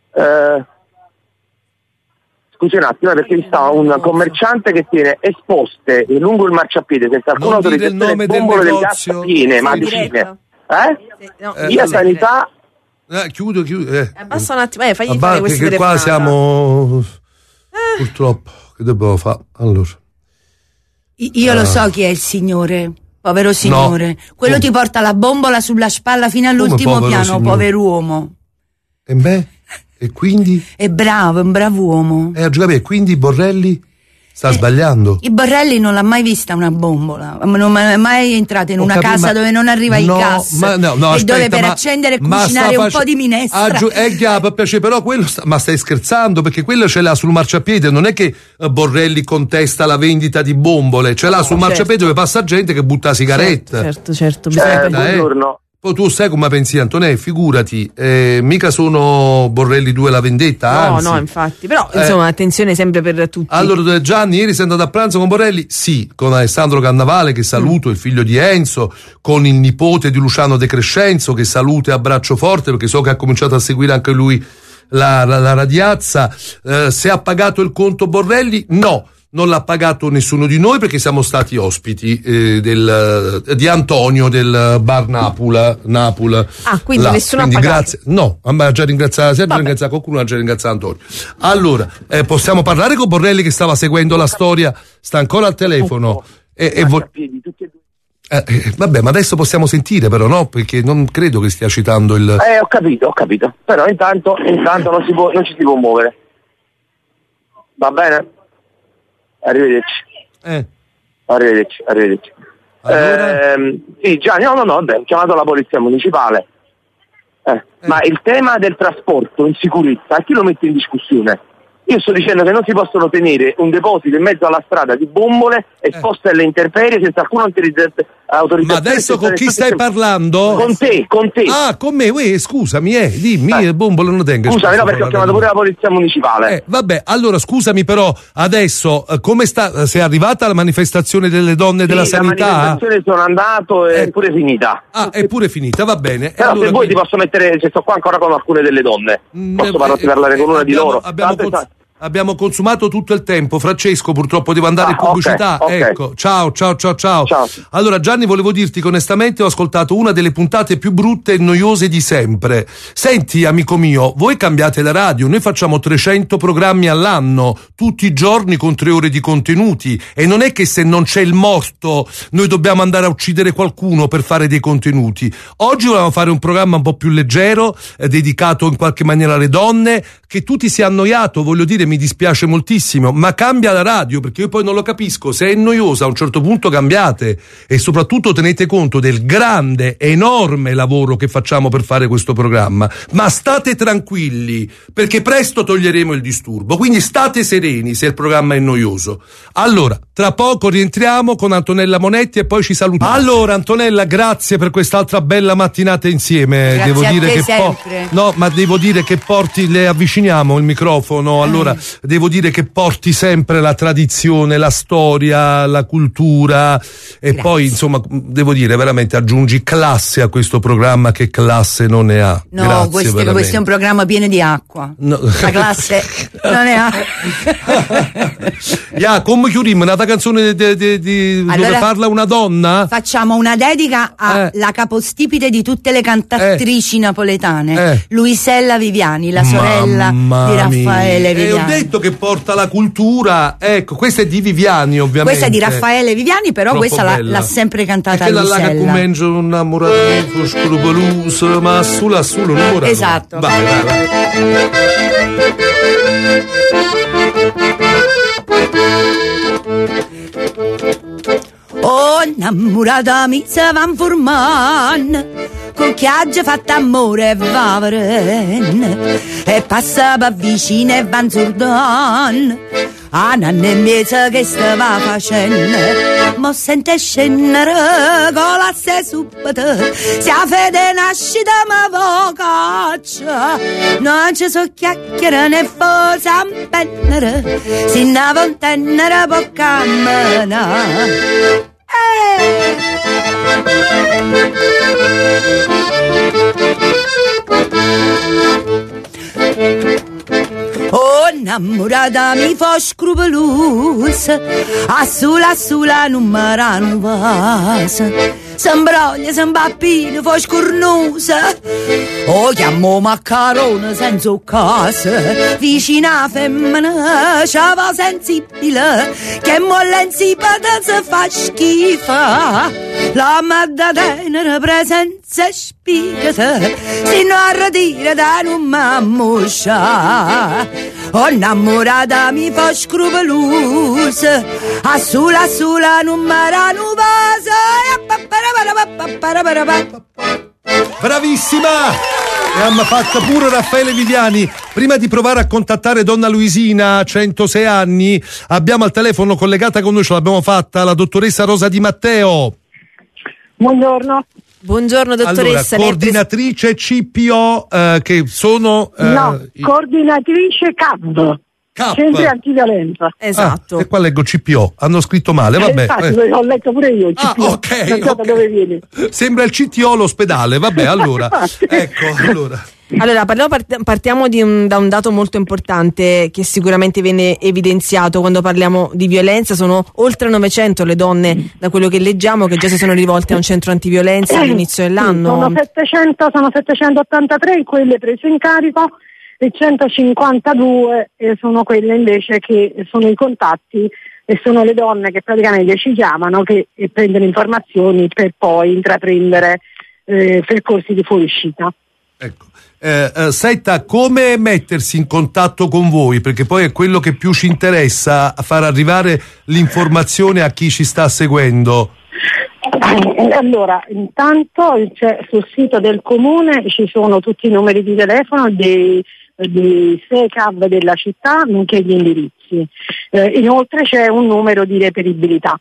Scusi un attimo, perché vi sta un commerciante che tiene esposte lungo il marciapiede senza alcuna autorizzazione bombole del gas piene, ma decine. Via Sanità. Chiudo. Abbassa un attimo, fagli fare questa perché qua siamo purtroppo, che dobbiamo fare? Allora. Io lo so chi è il signore. Povero signore, quello ti porta la bombola sulla spalla fino all'ultimo piano, pover'uomo. E beh? E quindi? È bravo, è un bravo uomo. A giocare, e quindi Borrelli sta sbagliando? I Borrelli non l'ha mai vista una bombola, non è mai entrato in una casa dove non arriva il gas e dove per accendere e cucinare un po' di minestra. Per piacere, però quello ma stai scherzando? Perché quello ce l'ha sul marciapiede, non è che Borrelli contesta la vendita di bombole, ce l'ha sul marciapiede dove passa gente che butta la sigaretta. Certo. Buongiorno. Poi tu sai come pensi, Antonè, figurati, mica sono Borrelli 2 la vendetta, anzi. No, infatti, però insomma attenzione sempre per tutti. Allora Gianni, ieri sei andato a pranzo con Borrelli? Sì, con Alessandro Cannavale che saluto, il figlio di Enzo, con il nipote di Luciano De Crescenzo che saluto e abbraccio forte perché so che ha cominciato a seguire anche lui la radiazza. Se ha pagato il conto Borrelli? No. Non l'ha pagato nessuno di noi perché siamo stati ospiti di Antonio del bar Napula. Quindi nessuno ha pagato. Grazie. No, ha già ringraziato qualcuno, ha già ringraziato Antonio. Allora, possiamo parlare con Borrelli che stava seguendo la storia, sta ancora al telefono. Vabbè, ma adesso possiamo sentire però, no? Perché non credo che stia citando il... Ho capito. Però intanto non ci si può muovere. Va bene? Arrivederci. Allora? Sì, Gianni, no, ho chiamato la polizia municipale. Ma il tema del trasporto in sicurezza, chi lo mette in discussione? Io sto dicendo che non si possono tenere un deposito in mezzo alla strada di bombole esposte alle intemperie senza alcuna autorizzazione. Ma adesso con chi stai parlando? Con te. Ah, con me? Scusami, dimmi, bombole non tengo. Scusami, no, perché ho chiamato pure la polizia municipale. Vabbè, allora scusami però, adesso come sta? Sei arrivata alla manifestazione delle donne della sanità? La manifestazione sono andato e è pure finita. È pure finita, va bene. Però allora, se vuoi ti posso mettere, se sto qua ancora con alcune delle donne, posso parlare con una di loro. Abbiamo consumato tutto il tempo, Francesco, purtroppo devo andare in pubblicità. Okay. Ecco, ciao. Allora Gianni, volevo dirti che onestamente ho ascoltato una delle puntate più brutte e noiose di sempre. Senti, amico mio, voi cambiate la radio, noi facciamo 300 programmi all'anno, tutti i giorni con 3 ore di contenuti, e non è che se non c'è il morto noi dobbiamo andare a uccidere qualcuno per fare dei contenuti. Oggi volevamo fare un programma un po' più leggero, dedicato in qualche maniera alle donne, che tu ti sia annoiato, voglio dire, mi dispiace moltissimo, ma cambia la radio, perché io poi non lo capisco, se è noiosa a un certo punto cambiate, e soprattutto tenete conto del grande, enorme lavoro che facciamo per fare questo programma, ma state tranquilli, perché presto toglieremo il disturbo, quindi state sereni se il programma è noioso. Allora, tra poco rientriamo con Antonella Monetti e poi ci salutiamo. Allora Antonella, grazie per quest'altra bella mattinata insieme. Grazie, devo dire che sempre. no, ma devo dire che le avviciniamo il microfono, allora devo dire che porti sempre la tradizione, la storia, la cultura, e poi insomma devo dire veramente aggiungi classe a questo programma, che classe non ne ha. No, Grazie, questo è un programma pieno di acqua. No. La classe non ne ha. Come chiudiamo una canzone dove parla una donna? Facciamo una dedica alla capostipite di tutte le cantatrici napoletane, Luisella Viviani, la sorella di Raffaele Viviani. Ho detto che porta la cultura, ecco, questa è di Viviani ovviamente. Questa è di Raffaele Viviani, però troppo questa l'ha sempre cantata Luisella. Luisella. Che la commencio innamorato, scrupoloso, ma sulla non esatto. Vai. Oh, innamorata mi se van forman, con chi ha già fatto amore va veren, e passa per vicino e van surdan, a nanne e mezza che stava facendo, mo sente scendere con la se subito, se a fede nascita ma vocaccia, non ci so chiacchiere né forse impennere, si ne va intendere può camminare. innamorata mi fa scrupolosa, a sola non mi rano vasa, s'imbroglia, s'impappina, fa scornosa, o chiamo maccarone senza casa, vicina femmina, c'ava sensibile, che molle insipida si fa schifa, la madda tenera presenza spirita, si non arretira da non m'ammoscia, o innamorata mi fa scrupolosa, a sola non mi rano vasa. Bravissima! E hanno fatto pure Raffaele Viviani. Prima di provare a contattare donna Luisina, 106 anni, abbiamo al telefono collegata con noi, ce l'abbiamo fatta, la dottoressa Rosa Di Matteo. Buongiorno. Buongiorno dottoressa. Allora, coordinatrice CPO, che sono... coordinatrice CAV. Centri antiviolenza. Esatto. E qua leggo CPO, hanno scritto male, vabbè. Infatti, ho letto pure io CPO. Ok. Non so da dove viene. Sembra il CTO l'ospedale, vabbè, allora. Allora, partiamo da un dato molto importante che sicuramente viene evidenziato quando parliamo di violenza. Sono oltre 900 le donne, da quello che leggiamo, che già si sono rivolte a un centro antiviolenza all'inizio dell'anno. Sono 783 quelle prese in carico e 152 sono quelle invece che sono i contatti e sono le donne che praticamente ci chiamano e prendono informazioni per poi intraprendere percorsi di fuoriuscita. Ecco. Senta, come mettersi in contatto con voi? Perché poi è quello che più ci interessa, far arrivare l'informazione a chi ci sta seguendo. Allora, intanto sul sito del comune ci sono tutti i numeri di telefono di SECAV della città, nonché gli indirizzi. Inoltre c'è un numero di reperibilità.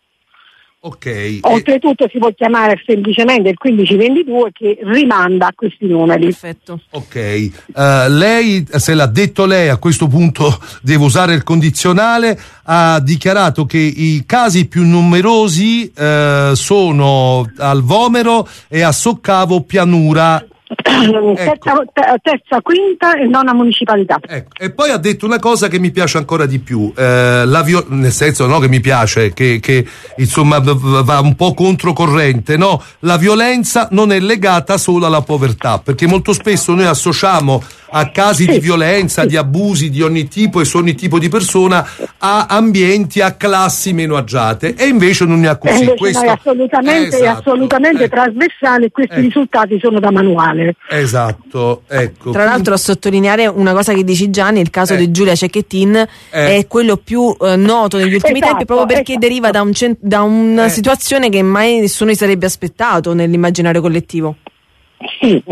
Ok. Oltretutto si può chiamare semplicemente il 1522 che rimanda a questi numeri. Perfetto. Ok. Lei, se l'ha detto lei, a questo punto devo usare il condizionale, ha dichiarato che i casi più numerosi sono al Vomero e a Soccavo Pianura. Ecco. Terza, quinta e nona municipalità. Ecco. E poi ha detto una cosa che mi piace ancora di più, nel senso che mi piace, che insomma va un po' controcorrente, no? La violenza non è legata solo alla povertà, perché molto spesso noi associamo a casi di violenza, di abusi di ogni tipo e su ogni tipo di persona a ambienti, a classi meno agiate, e invece non è così. Questo è assolutamente trasversale e questi risultati sono da manuale. Esatto, ecco. Tra l'altro, a sottolineare una cosa che dici Gianni, il caso di Giulia Cecchettin è quello più noto negli ultimi tempi, proprio perché deriva da una situazione che mai nessuno si sarebbe aspettato nell'immaginario collettivo. Sì,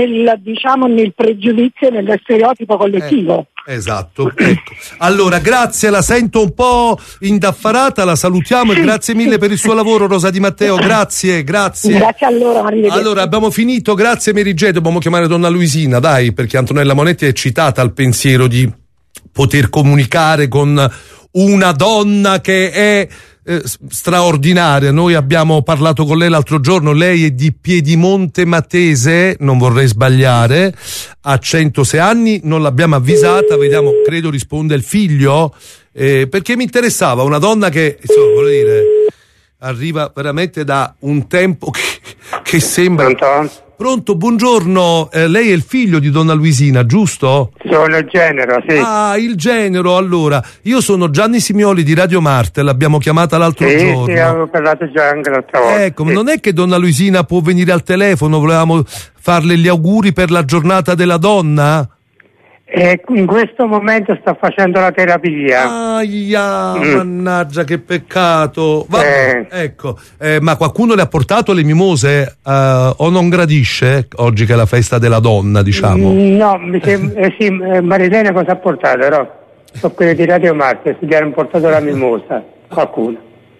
nel pregiudizio e nello stereotipo collettivo. Esatto, ecco. Allora, grazie, la sento un po' indaffarata, la salutiamo e grazie mille per il suo lavoro, Rosa Di Matteo, grazie. Grazie a loro, arrivederci. Allora, abbiamo finito, grazie Merigetto, dobbiamo chiamare donna Luisina, dai, perché Antonella Monetti è eccitata al pensiero di poter comunicare con una donna che è straordinaria. Noi abbiamo parlato con lei l'altro giorno, lei è di Piedimonte Matese, non vorrei sbagliare, ha 106 anni, non l'abbiamo avvisata, vediamo, credo risponde il figlio, perché mi interessava una donna che, insomma, voglio dire, arriva veramente da un tempo che sembra... Pronto, buongiorno, lei è il figlio di donna Luisina, giusto? Sono il genero, sì. Ah, il genero, allora. Io sono Gianni Simioli di Radio Marte, l'abbiamo chiamata l'altro giorno. Sì, avevo parlato già anche l'altra volta. Ecco, non è che donna Luisina può venire al telefono, volevamo farle gli auguri per la giornata della donna? In questo momento sto facendo la terapia. Mannaggia, che peccato. Ecco, ma qualcuno le ha portato le mimose o non gradisce oggi che è la festa della donna, diciamo? No, sì, Marilena cosa ha portato, però? Sono quelle di Radio Marte, gli hanno portato la mimosa, qualcuno.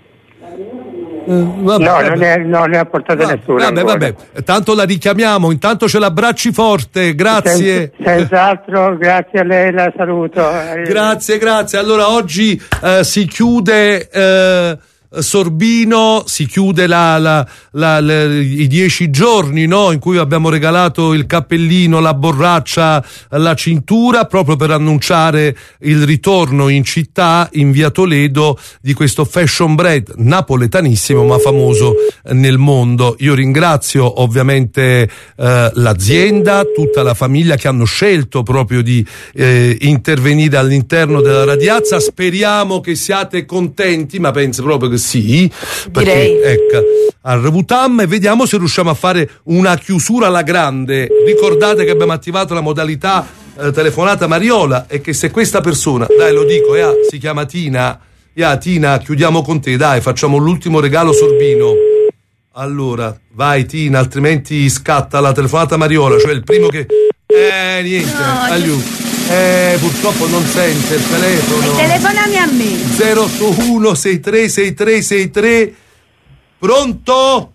Non ne ha portato nessuno. Vabbè, tanto la richiamiamo, intanto ce l'abbracci forte, grazie. Senz'altro, grazie a lei, la saluto. Grazie. Allora oggi si chiude Sorbino si chiude i 10 giorni, no? In cui abbiamo regalato il cappellino, la borraccia, la cintura, proprio per annunciare il ritorno in città, in via Toledo, di questo fashion bread napoletanissimo ma famoso nel mondo. Io ringrazio ovviamente l'azienda, tutta la famiglia che hanno scelto proprio di intervenire all'interno della radiazza. Speriamo che siate contenti, ma penso proprio che sì, perché ecco, arrevutam, e vediamo se riusciamo a fare una chiusura alla grande. Ricordate che abbiamo attivato la modalità telefonata Mariola, e che se questa persona, dai lo dico, si chiama Tina, Tina, chiudiamo con te, dai, facciamo l'ultimo regalo Sorbino. Allora, vai Tina, altrimenti scatta la telefonata Mariola, cioè il primo che... niente, aiuto. Purtroppo non sente il telefono. Telefonami a me. 081 636363. Pronto?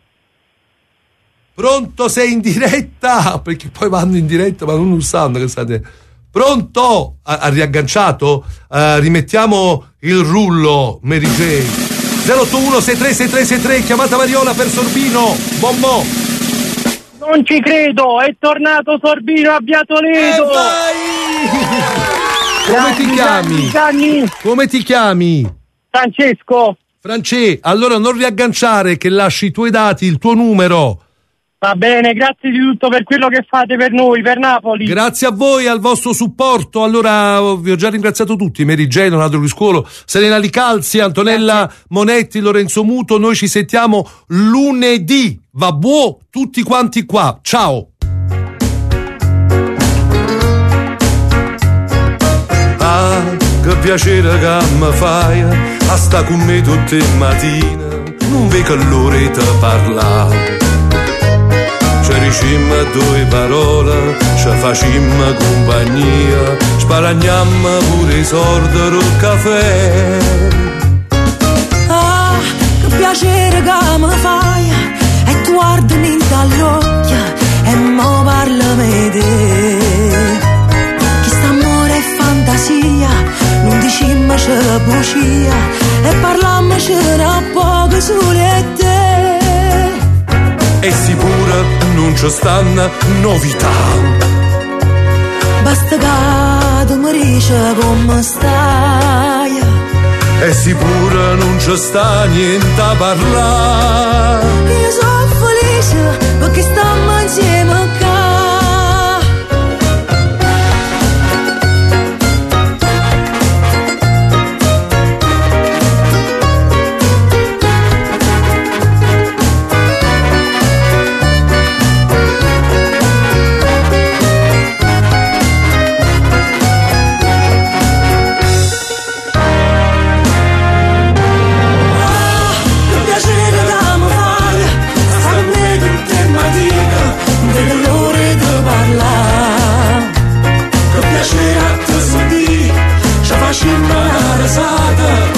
Pronto, sei in diretta? Perché poi vanno in diretta ma non sanno che state. Pronto? Ha riagganciato? Rimettiamo il rullo, Mary Jane. 081 636363, chiamata Mariola per Sorbino. Bombo. Non ci credo, è tornato Sorbino a via Toledo. Come ti chiami? Come ti chiami? Francesco. Allora non riagganciare, che lasci i tuoi dati, il tuo numero. Va bene, grazie di tutto per quello che fate per noi, per Napoli. Grazie a voi, al vostro supporto. Allora, vi ho già ringraziato tutti: Mary Jane, Donato Riscuolo, Serena Licalzi, Antonella Monetti, Lorenzo Muto. Noi ci sentiamo lunedì. Va buo, tutti quanti qua. Ciao. Ah, che piacere che mi fai a sta con me tutte le mattine, non vedo l'ora di parlare. Ci dicemmo due parole, ci facemmo compagnia, sparagnammo pure i soldi del caffè. Ah, che piacere che mi fai, e tu guardami dagli occhi e mo parlami di te. Che st'amore è fantasia, non dicimmo c'è bugia, e parlammoci da poco sole e te. E sicura non ci stanno novità, basta che tu mi dici come stai. E sicura non ci sta niente a parlare. Io sono felice perché stiamo insieme qua. Facimmo una risata